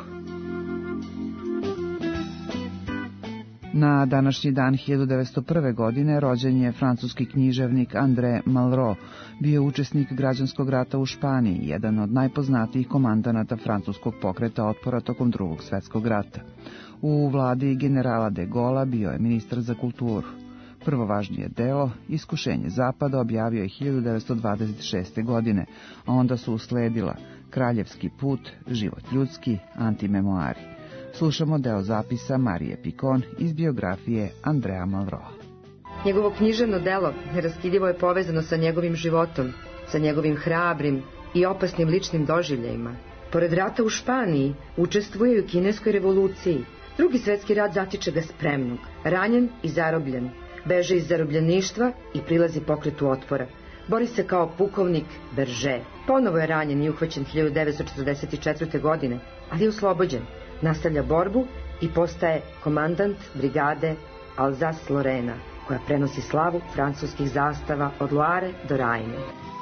Speaker 13: Na današnji dan hiljadu devetsto prve. godine rođen je francuski književnik André Malraux, bio učesnik građanskog rata u Španiji, jedan od najpoznatijih komandanata francuskog pokreta otpora tokom Drugog svetskog rata. U vladi generala de Gaulla bio je ministar za kulturu. Prvo važnije delo, Iskušenje zapada, objavio je hiljadu devetsto dvadeset šeste. godine, a onda su usledila Kraljevski put, Život ljudski, Antimemoari. Slušamo deo zapisa Marije Pikon iz biografije Andrea Malraux.
Speaker 6: Njegovo književno delo neraskidivo je povezano sa njegovim životom, sa njegovim hrabrim i opasnim ličnim doživljajima. Pored rata u Španiji, učestvuje u kineskoj revoluciji. Drugi svetski rat zatiče ga spremnog, ranjen i zarobljen. Beže iz zarobljeništva i prilazi pokretu otpora. Bori se kao pukovnik Berže. Ponovo je ranjen i uhvaćen hiljadu devetsto četrdeset četvrte. godine, ali je oslobođen. Nastavlja borbu i postaje komandant brigade Alsace-Lorena, koja prenosi slavu francuskih zastava od Loire do Rajne.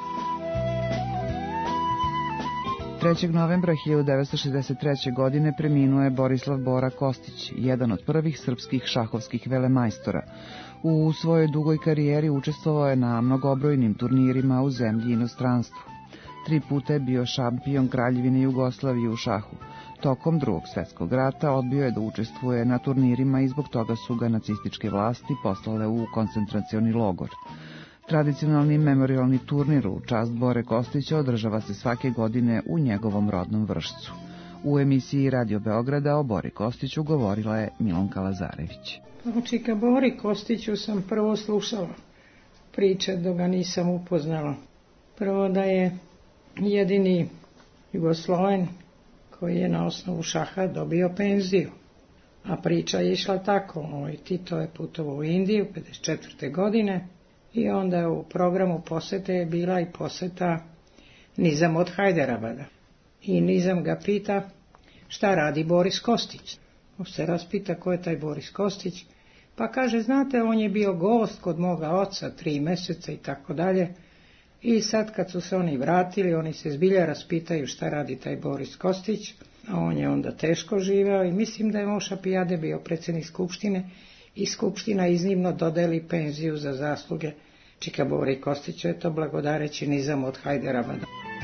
Speaker 13: trećeg novembra hiljadu devetsto šezdeset treće. godine preminuo je Borislav Bora Kostić, jedan od prvih srpskih šahovskih velemajstora. U svojoj dugoj karijeri učestvovao je na mnogobrojnim turnirima u zemlji i inostranstvu. Tri puta je bio šampion Kraljevine Jugoslavije u šahu. Tokom Drugog svetskog rata odbio je da učestvuje na turnirima i zbog toga su ga nacističke vlasti poslale u koncentracioni logor. Tradicionalni memorialni turnir u čast Bore Kostića održava se svake godine u njegovom rodnom Vršcu. U emisiji Radio Beograda o Bori Kostiću govorila je Milonka Lazarević.
Speaker 18: Znači, ka Bori Kostiću sam prvo slušala priče dok ga nisam upoznala. Prvo da je jedini Jugosloven koji je na osnovu šaha dobio penziju. A priča je išla tako, ovaj Tito je putovao u Indiju pedeset četvrte. godine i onda u programu posete je bila i poseta Nizam od Hajderabada. I Nizam ga pita šta radi Boris Kostić. On se raspita ko je taj Boris Kostić, pa kaže, znate, on je bio gost kod moga oca tri meseca i tako dalje. I sad kad su se oni vratili, oni se zbilja raspitaju šta radi taj Boris Kostić, a on je onda teško živeo i mislim da je Moša Pijade bio predsjednik Skupštine i Skupština iznimno dodeli penziju za zasluge čika Bori Kostiću, je to blagodareći Nizam od Hajderabada.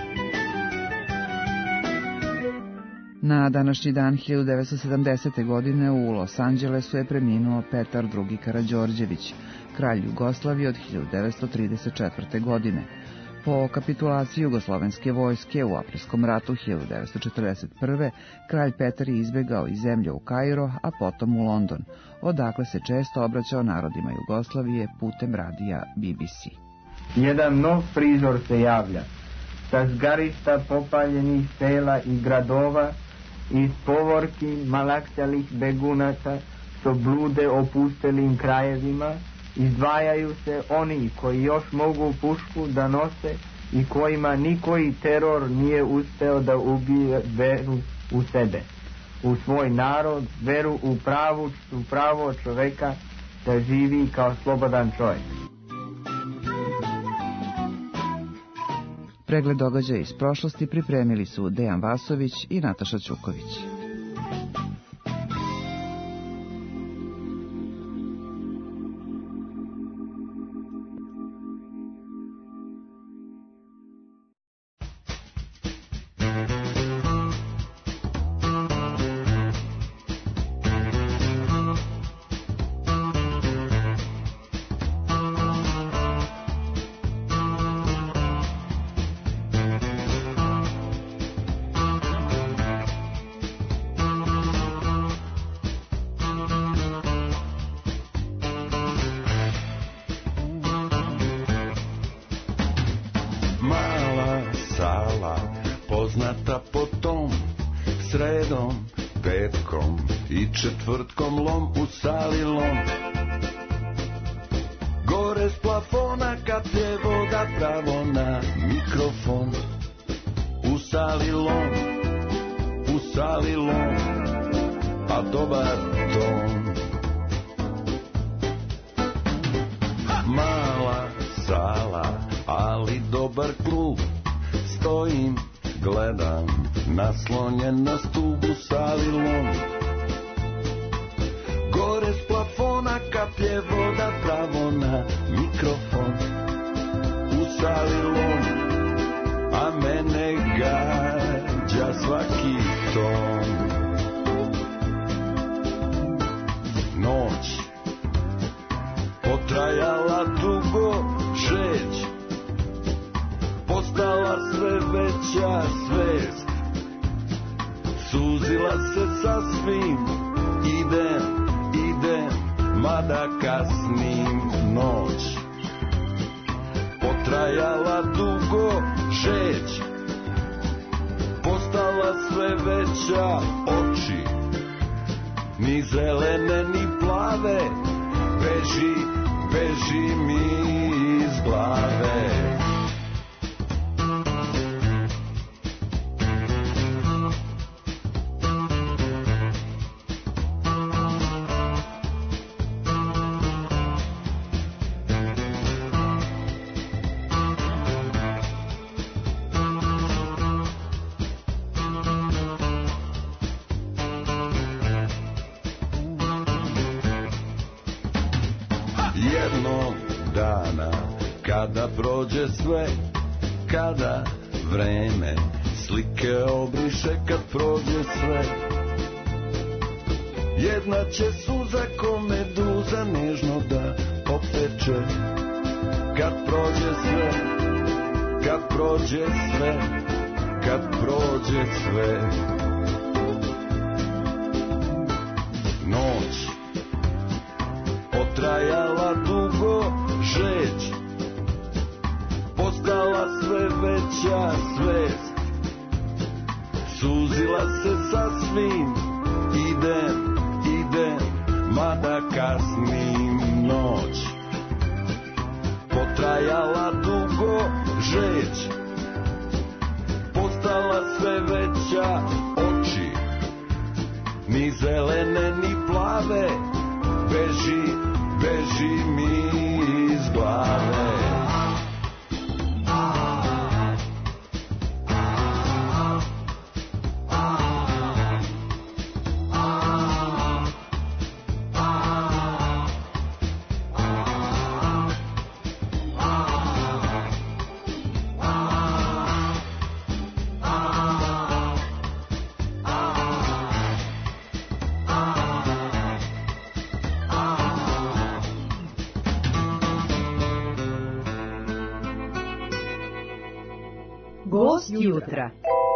Speaker 13: Na današnji dan hiljadu devetsto sedamdesete. godine u Los Angelesu je preminuo Petar drugi. Karađorđević, kralj Jugoslavije od hiljadu devetsto trideset četvrte. godine. Po kapitulaciji jugoslovenske vojske u aprilskom ratu hiljadu devetsto četrdeset prve. kralj Petar je izbegao iz zemlje u Kairo, a potom u London, odakle se često obraćao narodima Jugoslavije putem radija B B C.
Speaker 19: Jedan nov prizor se javlja, sa zgarista popaljenih sela i gradova, iz povorki malakćalih begunaca, što blude opustelim krajevima, izdvajaju se oni koji još mogu pušku da nose i kojima nikoji teror nije uspeo da ubije veru u sebe, u svoj narod, veru u pravu, u pravo čoveka da živi kao slobodan čovjek.
Speaker 13: Pregled događaja iz prošlosti pripremili su Dejan Vasović i Nataša Ćuković.
Speaker 20: sala, poznata po tom sredom, petkom i četvrtkom lom u sali lom. Gore s plafona kaplje voda pravo na mikrofon. U sali lom, u sali lom, a dobar ton. Mala sala, ali dobar klub. Stojim, gledam, naslonjen na stub u sali lom. Gore s plafona kaplje voda pravo na mikrofon. U sali lom, a mene gađa svaki ton. Noć potrajala dugo, žeć postala sve veća svest. Suzila se sasvim, idem, idem, mada kasnim. Noć potrajala dugo, žeć postala sve veća. Oči ni zelene ni plave, beži, beži mi iz glave. Kada prođe sve, kada vreme slike obriše, kad prođe sve, jedna će suza ko meduza nežno da opteče. Kad prođe sve, kad prođe sve, kad prođe sve. Noć potrajala dugo, žeć postala sve veća svest. Suzila se sasvim, idem, idem, mada kasnim. Noć potrajala dugo, žeć postala sve veća. Oči ni zelene ni plave, beži, beži mi iz glave.
Speaker 6: Gost jutra.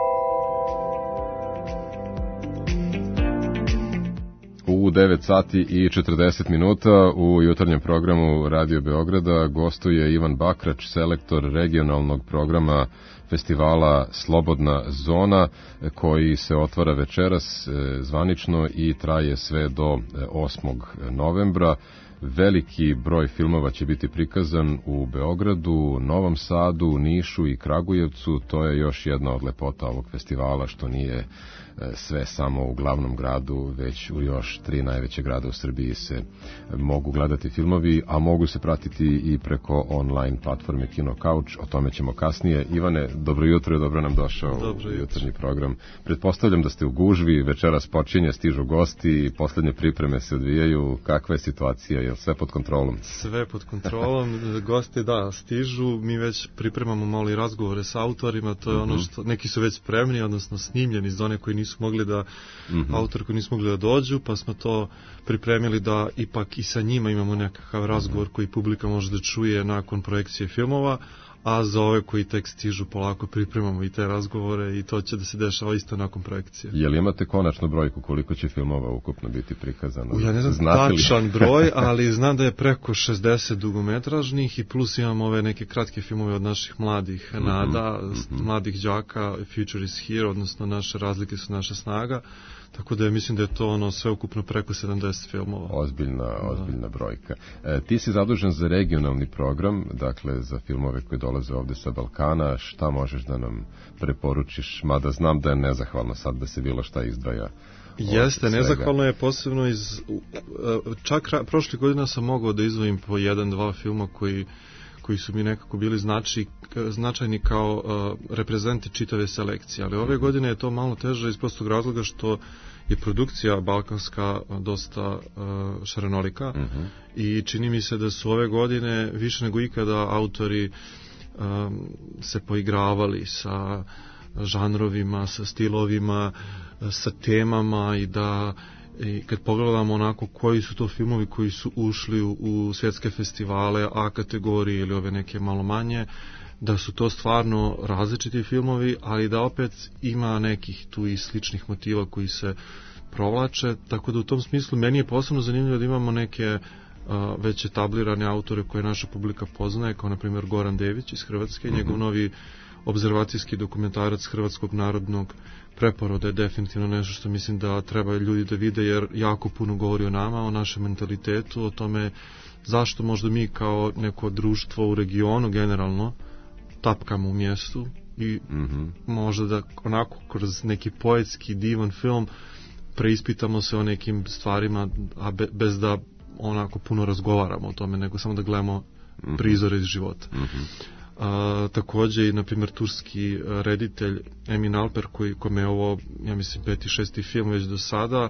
Speaker 2: U devet sati i četrdeset minuta u jutarnjem programu Radio Beograda gostuje Ivan Bakrač, selektor regionalnog programa festivala Slobodna zona, koji se otvara večeras zvanično i traje sve do osmog novembra. Veliki broj filmova će biti prikazan u Beogradu, Novom Sadu, Nišu i Kragujevcu. To je još jedna od lepota ovog festivala, što nije sve samo u glavnom gradu, već u još tri najveće grada u Srbiji se mogu gledati filmovi, a mogu se pratiti i preko online platforme Kino Couch. O tome ćemo kasnije. Ivane, dobro jutro i dobro nam došao dobro u jutarnji program. Pretpostavljam da ste u gužvi, večeras počinje, stižu gosti, poslednje pripreme se odvijaju. Kakva je situacija? Je li sve pod kontrolom?
Speaker 21: Sve pod kontrolom. Gosti, da, stižu. Mi već pripremamo malo i razgovore sa autorima. To je mm-hmm. ono što neki su već spremni, odnosno snimljeni za one koji nisu mogli da, mm-hmm. autor koji nisu mogli da dođu, pa smo to pripremili da ipak i sa njima imamo nekakav razgovor mm-hmm. koji publika može da čuje nakon projekcije filmova, a za ove koji tek stižu polako pripremamo i te razgovore i to će da se dešava isto nakon projekcije.
Speaker 2: Jel imate konačnu brojku koliko će filmova ukupno biti prikazano?
Speaker 21: U, ja ne znam
Speaker 2: Znate
Speaker 21: tačan
Speaker 2: li?
Speaker 21: broj, ali znam da je preko šezdeset dugometražnih i plus imamo ove neke kratke filmove od naših mladih
Speaker 2: Mhm,
Speaker 21: nada,
Speaker 2: mhm.
Speaker 21: mladih đaka, Future is here, odnosno naše razlike su naša snaga. Tako da je, mislim da je to ono sve ukupno preko sedamdeset filmova.
Speaker 2: Ozbiljna, ozbiljna brojka. E, ti si zadužen za regionalni program, dakle za filmove koji dolaze ovde sa Balkana. Šta možeš da nam preporučiš? Mada znam da je nezahvalno sad da se bilo šta izdvaja.
Speaker 21: Jeste,
Speaker 2: svega.
Speaker 21: nezahvalno je posebno iz... Čak ra, prošle godina sam mogao da izdvojim po jedan, dva filma koji koji su mi nekako bili znači, značajni kao uh, reprezenti čitave selekcije, ali ove godine je to malo teže iz prostog razloga što je produkcija balkanska dosta uh, šarenolika
Speaker 2: Mhm.
Speaker 21: i čini mi se da su ove godine više nego ikada autori um, se poigravali sa žanrovima, sa stilovima, sa temama i da i kad pogledamo onako koji su to filmovi koji su ušli u, u svjetske festivale A kategorije ili ove neke malo manje, da su to stvarno različiti filmovi, ali da opet ima nekih tu i sličnih motiva koji se provlače, tako da u tom smislu meni je posebno zanimljivo da imamo neke a, već etablirane autore koje naša publika poznaje, kao na primjer Goran Dević iz Hrvatske,
Speaker 2: Mhm.
Speaker 21: njegov novi obzervacijski dokumentarac Hrvatskog narodnog preporoda je definitivno nešto što mislim da treba ljudi da vide, jer jako puno govori o nama, o našem mentalitetu, o tome zašto možda mi kao neko društvo u regionu generalno tapkamo u mjestu i
Speaker 2: Mhm.
Speaker 21: možda da onako kroz neki poetski divan film preispitamo se o nekim stvarima, a be, bez da onako puno razgovaramo o tome, nego samo da gledamo
Speaker 2: Mhm.
Speaker 21: prizore iz života.
Speaker 2: Mhm.
Speaker 21: A, takođe i na primjer turski a, reditelj Emin Alper koji kome je ovo ja mislim peti šesti film već do sada,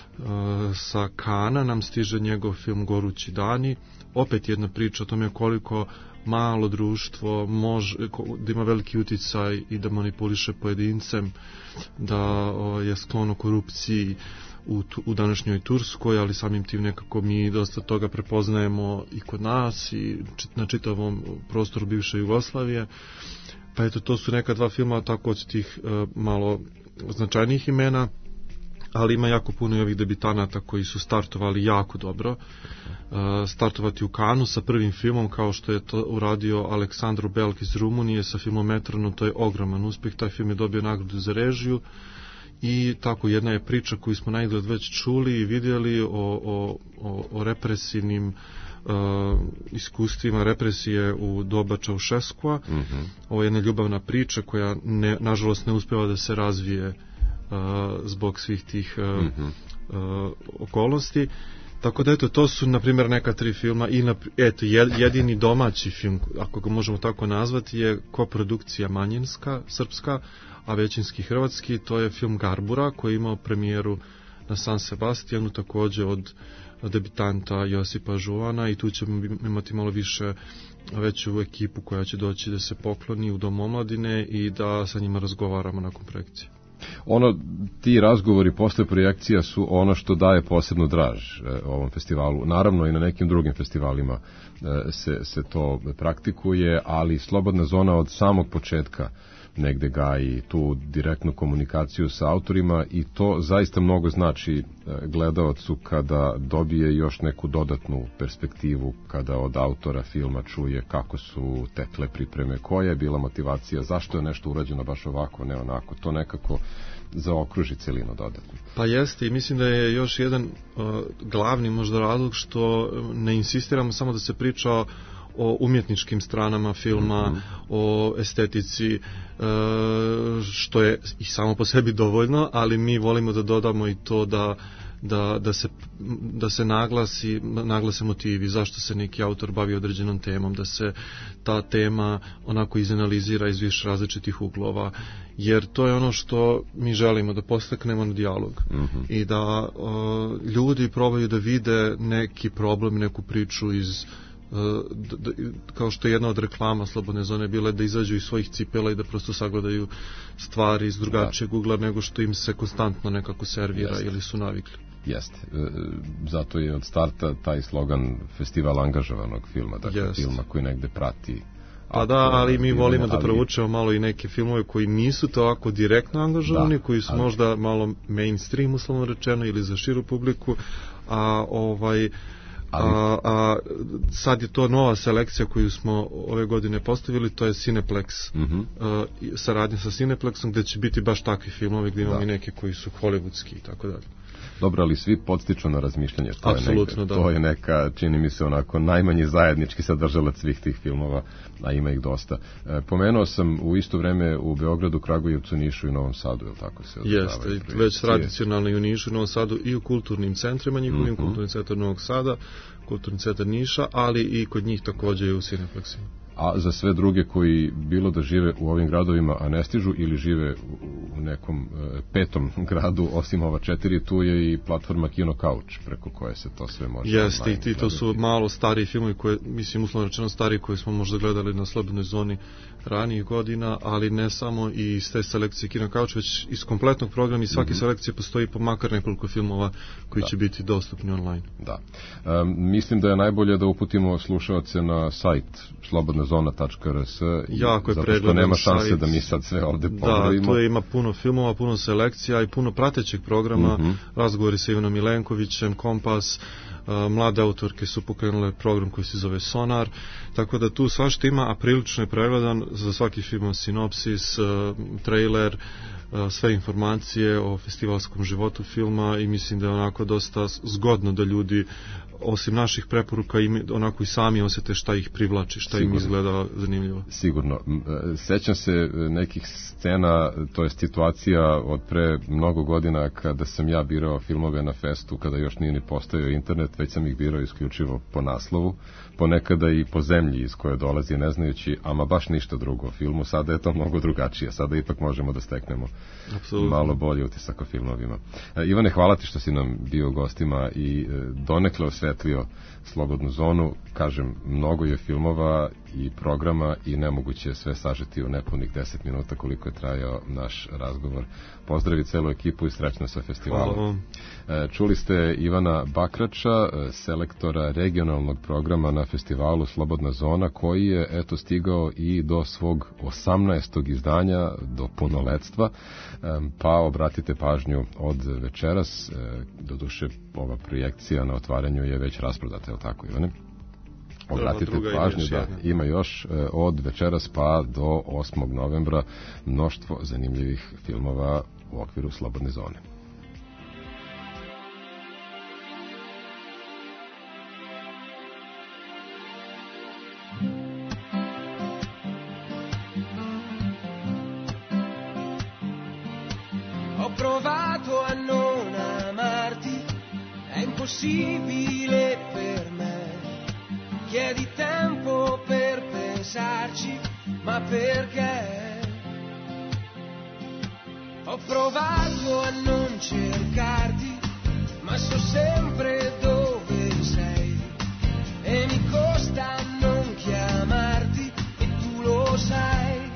Speaker 21: a, sa Kana nam stiže njegov film Gorući dani, opet jedna priča o tome koliko malo društvo može, ko- da ima veliki uticaj i da manipuliše pojedincem, da o, je sklono korupciji u, tu- u današnjoj Turskoj, ali samim tim nekako mi dosta toga prepoznajemo i kod nas i čit- na čitavom prostoru bivše Jugoslavije. Pa eto, to su neka dva filma tako od tih e, malo značajnijih imena, ali ima jako puno i ovih debitanata koji su startovali jako dobro. E, startovati u Kanu sa prvim filmom kao što je to uradio Aleksandro Belk iz Rumunije sa filmom Metronom, to je ogroman uspjeh. Taj film je dobio nagradu za režiju i tako jedna je priča koju smo najgled već čuli i vidjeli o, o, o, o represivnim uh, iskustvima represije u doba Čaušeskua.
Speaker 2: Mhm.
Speaker 21: Ovo je jedna ljubavna priča koja ne, nažalost ne uspeva da se razvije uh, zbog svih tih uh,
Speaker 2: Mhm.
Speaker 21: uh, okolnosti. Tako da eto, to su na primjer neka tri filma i na, eto, jed- jedini domaći film, ako ga možemo tako nazvati, je koprodukcija manjinska, srpska, a većinski hrvatski, to je film Garbura koji je imao premijeru na San Sebastijanu, također od debitanta Josipa Žuvana, i tu ćemo imati malo više veću ekipu koja će doći da se pokloni u Dom omladine i da sa njima razgovaramo nakon projekcije.
Speaker 2: Ono, ti razgovori posle projekcija su ono što daje posebnu draž e, ovom festivalu. Naravno i na nekim drugim festivalima e, se, se to praktikuje, ali Slobodna zona od samog početka negde gaji tu direktnu komunikaciju sa autorima i to zaista mnogo znači gledalacu kada dobije još neku dodatnu perspektivu, kada od autora filma čuje kako su tekle pripreme, koja je bila motivacija, zašto je nešto urađeno baš ovako, ne onako, to nekako zaokruži celinu dodatno.
Speaker 21: Pa jeste, i mislim da je još jedan uh, glavni možda razlog što ne insistiramo samo da se priča o umjetničkim stranama filma, mm-hmm. o estetici, e, što je i samo po sebi dovoljno, ali mi volimo da dodamo i to da, da, da, se, da se naglasi, naglase motivi, zašto se neki autor bavi određenom temom, da se ta tema onako izanalizira iz više različitih uglova, jer to je ono što mi želimo, da postaknemo na dijalog
Speaker 2: mm-hmm.
Speaker 21: i da o, ljudi probaju da vide neki problem, neku priču iz Da, da, kao što je jedna od reklama Slobodne zone bila da izađu iz svojih cipela i da prosto sagledaju stvari iz drugačijeg ugla nego što im se konstantno nekako servira. Jeste. Ili su navikli.
Speaker 2: Jeste. E, zato je od starta taj slogan festival angažovanog filma, dakle
Speaker 21: Jeste.
Speaker 2: filma koji negde prati
Speaker 21: Pa da, ali mi volimo da provučemo malo i neke filmove koji nisu to ovako direktno angažovani, koji su možda malo mainstream, uslovno rečeno, ili za širu publiku, a ovaj... A, a sad je to nova selekcija koju smo ove godine postavili, to je Cineplex,
Speaker 2: mm-hmm.
Speaker 21: uh, saradnja sa Cineplexom, gde će biti baš takvi filmovi gdje imamo i neke koji su hollywoodski i tako dalje.
Speaker 2: Dobro, ali svi podstiču na razmišljanje. To
Speaker 21: Apsolutno,
Speaker 2: je neka,
Speaker 21: da.
Speaker 2: To je neka, čini mi se, onako najmanji zajednički sadržalac svih tih filmova, a ima ih dosta. E, pomenuo sam u isto vreme u Beogradu, Kragujevcu, Nišu i Novom Sadu, je li tako se
Speaker 21: održavaju? Jeste, već tradicionalno i u Nišu i Novom Sadu i u kulturnim centrima njihovim, mm-hmm. kulturni centar Novog Sada, kulturni centar Niša, ali i kod njih također i u Cineplexima.
Speaker 2: A za sve druge koji bilo da žive u ovim gradovima, a ne stižu, ili žive u nekom e, petom gradu, osim ova četiri, tu je i platforma Kino Couch, preko koje se to sve može...
Speaker 21: Jeste, i to su malo stariji filmovi, koje, mislim, uslovno rečeno stariji, koje smo možda gledali na slobodnoj zoni ranijih godina, ali ne samo i iz te selekcije Kino Couch, već iz kompletnog programa i svake mm-hmm. selekcije postoji po makar nekoliko filmova koji da. će biti dostupni online.
Speaker 2: Da. Um, mislim da je najbolje da uputimo slušaoce na sajt slobodna zona tačka r s,
Speaker 21: jako je
Speaker 2: zato što nema šanse
Speaker 21: sajt.
Speaker 2: Da mi sad sve ovde ponovimo.
Speaker 21: Da, tu je, ima puno filmova, puno selekcija i puno pratećeg programa, mm-hmm. razgovori sa Ivanom Milenkovićem, Kompas, uh, mlade autorke su pokrenule program koji se zove Sonar, tako da tu svašta ima, a prilično je pregledan, za svaki film sinopsis, uh, trailer, uh, sve informacije o festivalskom životu filma i mislim da je onako dosta zgodno da ljudi osim naših preporuka i onako i sami osjete šta ih privlači, šta Sigurno. im izgleda zanimljivo.
Speaker 2: Sigurno. Sećam se nekih scena, to je situacija od pre mnogo godina kada sam ja birao filmove na festu, kada još nije ni postojao internet, već sam ih birao isključivo po naslovu, ponekada i po zemlji iz koje dolazi, ne znajući ama baš ništa drugo o filmu. Sada je to mnogo drugačije, sada ipak možemo da steknemo Absolutno. malo bolje utisak o filmovima. Ivane, hvala ti što si nam bio gostima i donekle osvetlio slobodnu zonu. Kažem, mnogo je filmova i programa i nemoguće je sve sažeti u nepunih deset minuta koliko je trajao naš razgovor. Pozdravi celu ekipu i srećno sa festivalom. Čuli ste Ivana Bakrača, selektora regionalnog programa na festivalu Slobodna zona, koji je eto stigao i do svog osamnaestog izdanja, do punoletstva, pa obratite pažnju od večeras, doduše ova projekcija na otvaranju je već rasprodata, je li tako, Ivane? Obratite pažnju da ima još od večeras pa do osmog novembra mnoštvo zanimljivih filmova u okviru Slobodne zone.
Speaker 3: Ho provato a non amarti, è impossibile per me. Chiedi tempo per pensarci, ma perché? Ho provato a non cercarti, ma so sempre dove sei. E mi costa non chiamarti, e tu lo sai.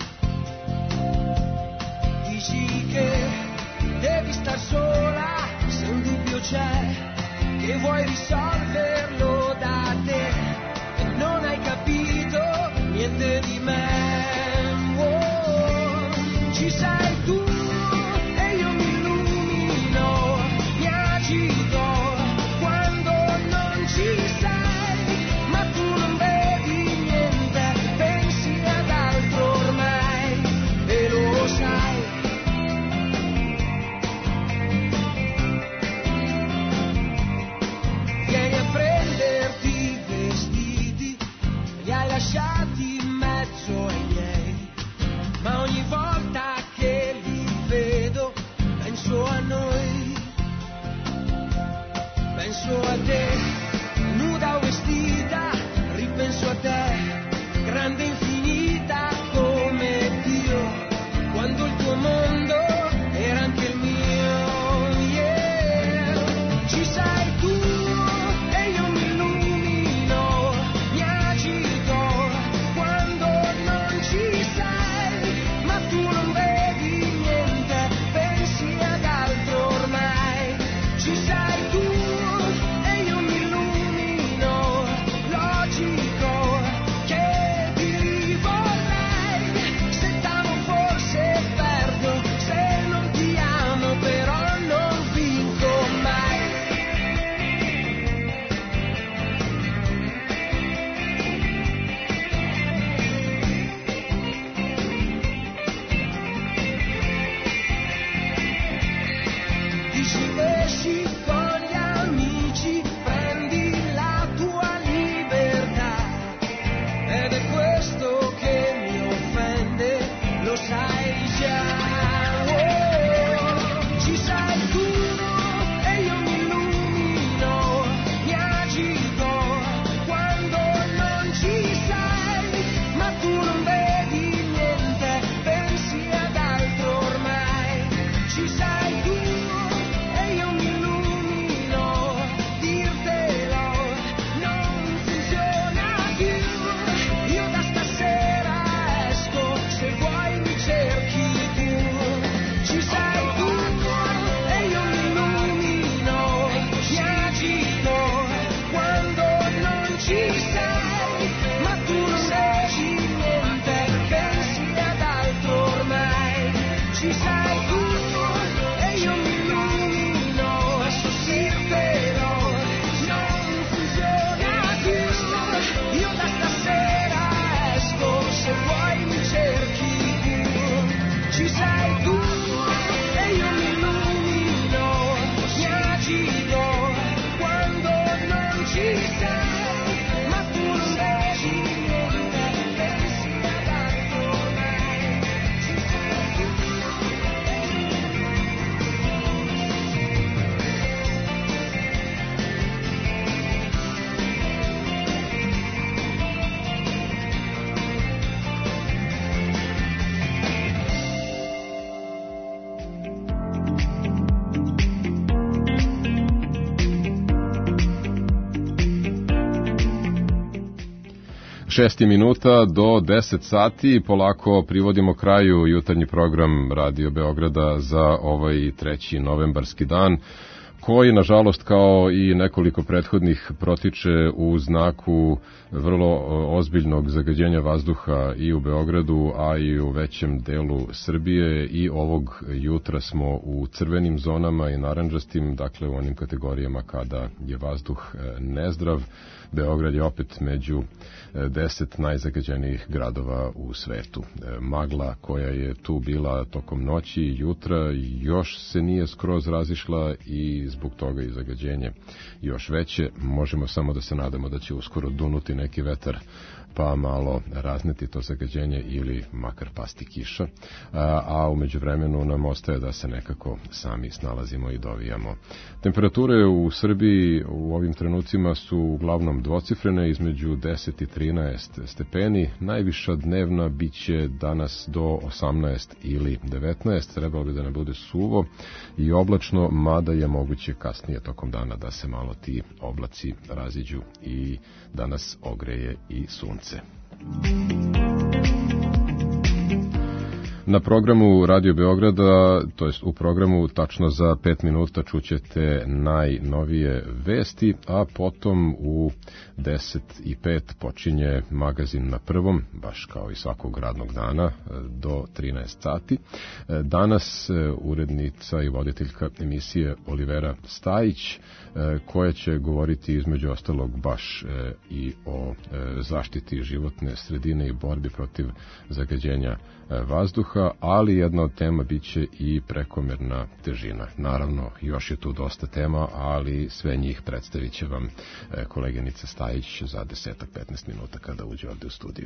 Speaker 3: Dici che devi star sola, se un dubbio c'è, che vuoi risolverlo da te. Non hai capito niente di me, oh, ci sei tu e io mi illumino, mi agito quando non ci sei, ma tu non vedi niente, pensi ad altro ormai e lo sai. Vieni a prenderti i vestiti, li hai lasciati in mezzo ai miei, ma ogni volta che li vedo penso a noi, penso a te, nuda o vestita, ripenso a te, grande infinita come Dio, quando il tuo mondo era anche il mio, yeah. Ci sei tu e io mi illumino, mi agito quando non ci sei, ma tu non vedi niente, pensi ad altro ormai. Ci sei tu e io mi illumino, logico che ti
Speaker 2: Šesti minuta do deset sati, polako privodimo kraju jutarnji program Radio Beograda za ovaj treći novembarski dan, koji, nažalost, kao i nekoliko prethodnih, protiče u znaku vrlo ozbiljnog zagađenja vazduha i u Beogradu, a i u većem delu Srbije. I ovog jutra smo u crvenim zonama i narandžastim, dakle u onim kategorijama kada je vazduh nezdrav. Beograd je opet među deset najzagađenijih gradova u svetu. Magla koja je tu bila tokom noći i jutra još se nije skroz razišla i zbog toga i zagađenje još veće. Možemo samo da se nadamo da će uskoro dunuti neki vetar pa malo razneti to zagađenje ili makar pasti kiša, a, a umeđu vremenu nam ostaje da se nekako sami snalazimo i dovijamo. Temperature u Srbiji u ovim trenucima su uglavnom dvocifrene, između deset i trinaest stepeni. Najviša dnevna biće danas do osamnaest ili devetnaest, trebalo bi da ne bude suvo i oblačno, mada je moguće kasnije tokom dana da se malo ti oblaci raziđu i danas ogreje i sunce. Na programu Radio Beograda, to jest u programu tačno za pet minuta čućete najnovije vesti, a potom u deset i pet počinje magazin Na prvom, baš kao i svakog radnog dana, do trinaest sati. Danas urednica i voditeljka emisije Olivera Stajić, koja će govoriti između ostalog baš i o zaštiti životne sredine i borbi protiv zagađenja vazduha, ali jedna od tema biće i prekomerna težina. Naravno, još je tu dosta tema, ali sve njih predstavit će vam koleginica Stajić za deset do petnaest minuta kada uđe ovde u studiju.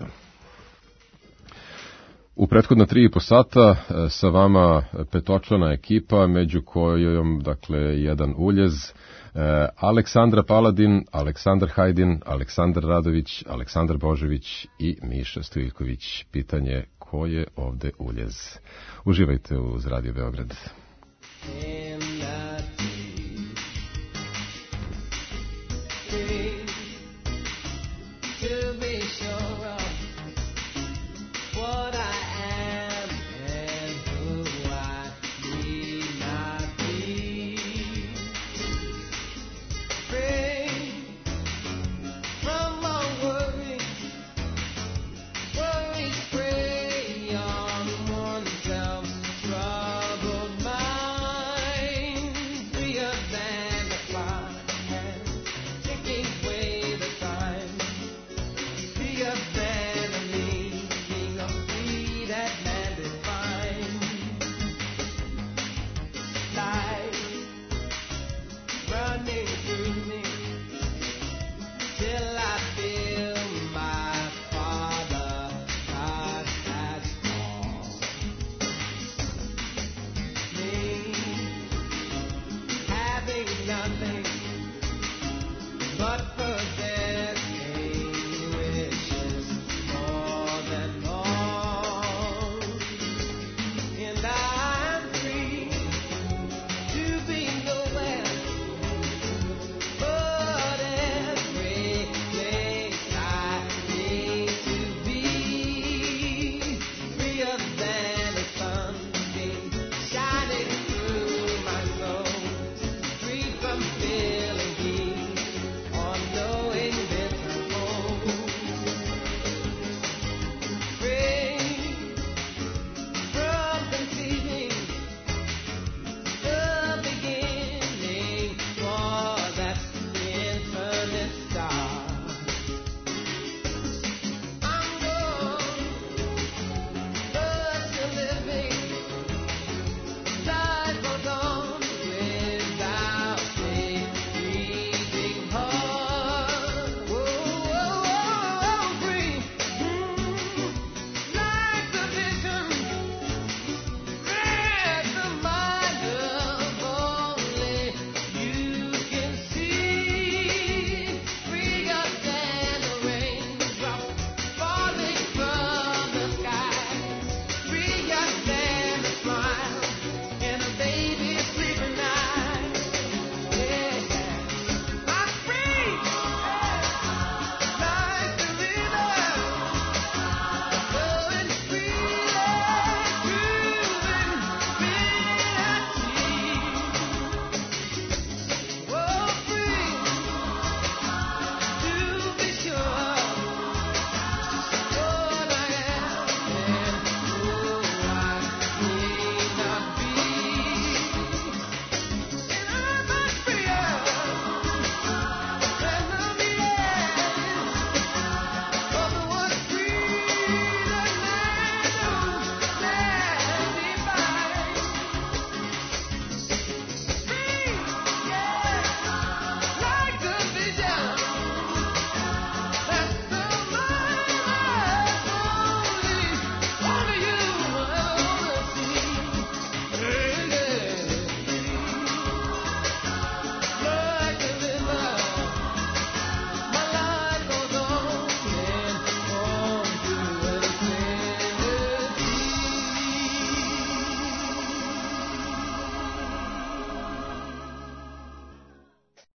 Speaker 2: U prethodna tri i po sata sa vama petočlana ekipa, među kojom, dakle, jedan uljez, Aleksandra Paladin, Aleksandar Hajdin, Aleksandar Radović, Aleksandar Božević i Miša Stojković. Pitanje: ko je ovde uljez? Uživajte uz Radio Beograd.
Speaker 3: To be sure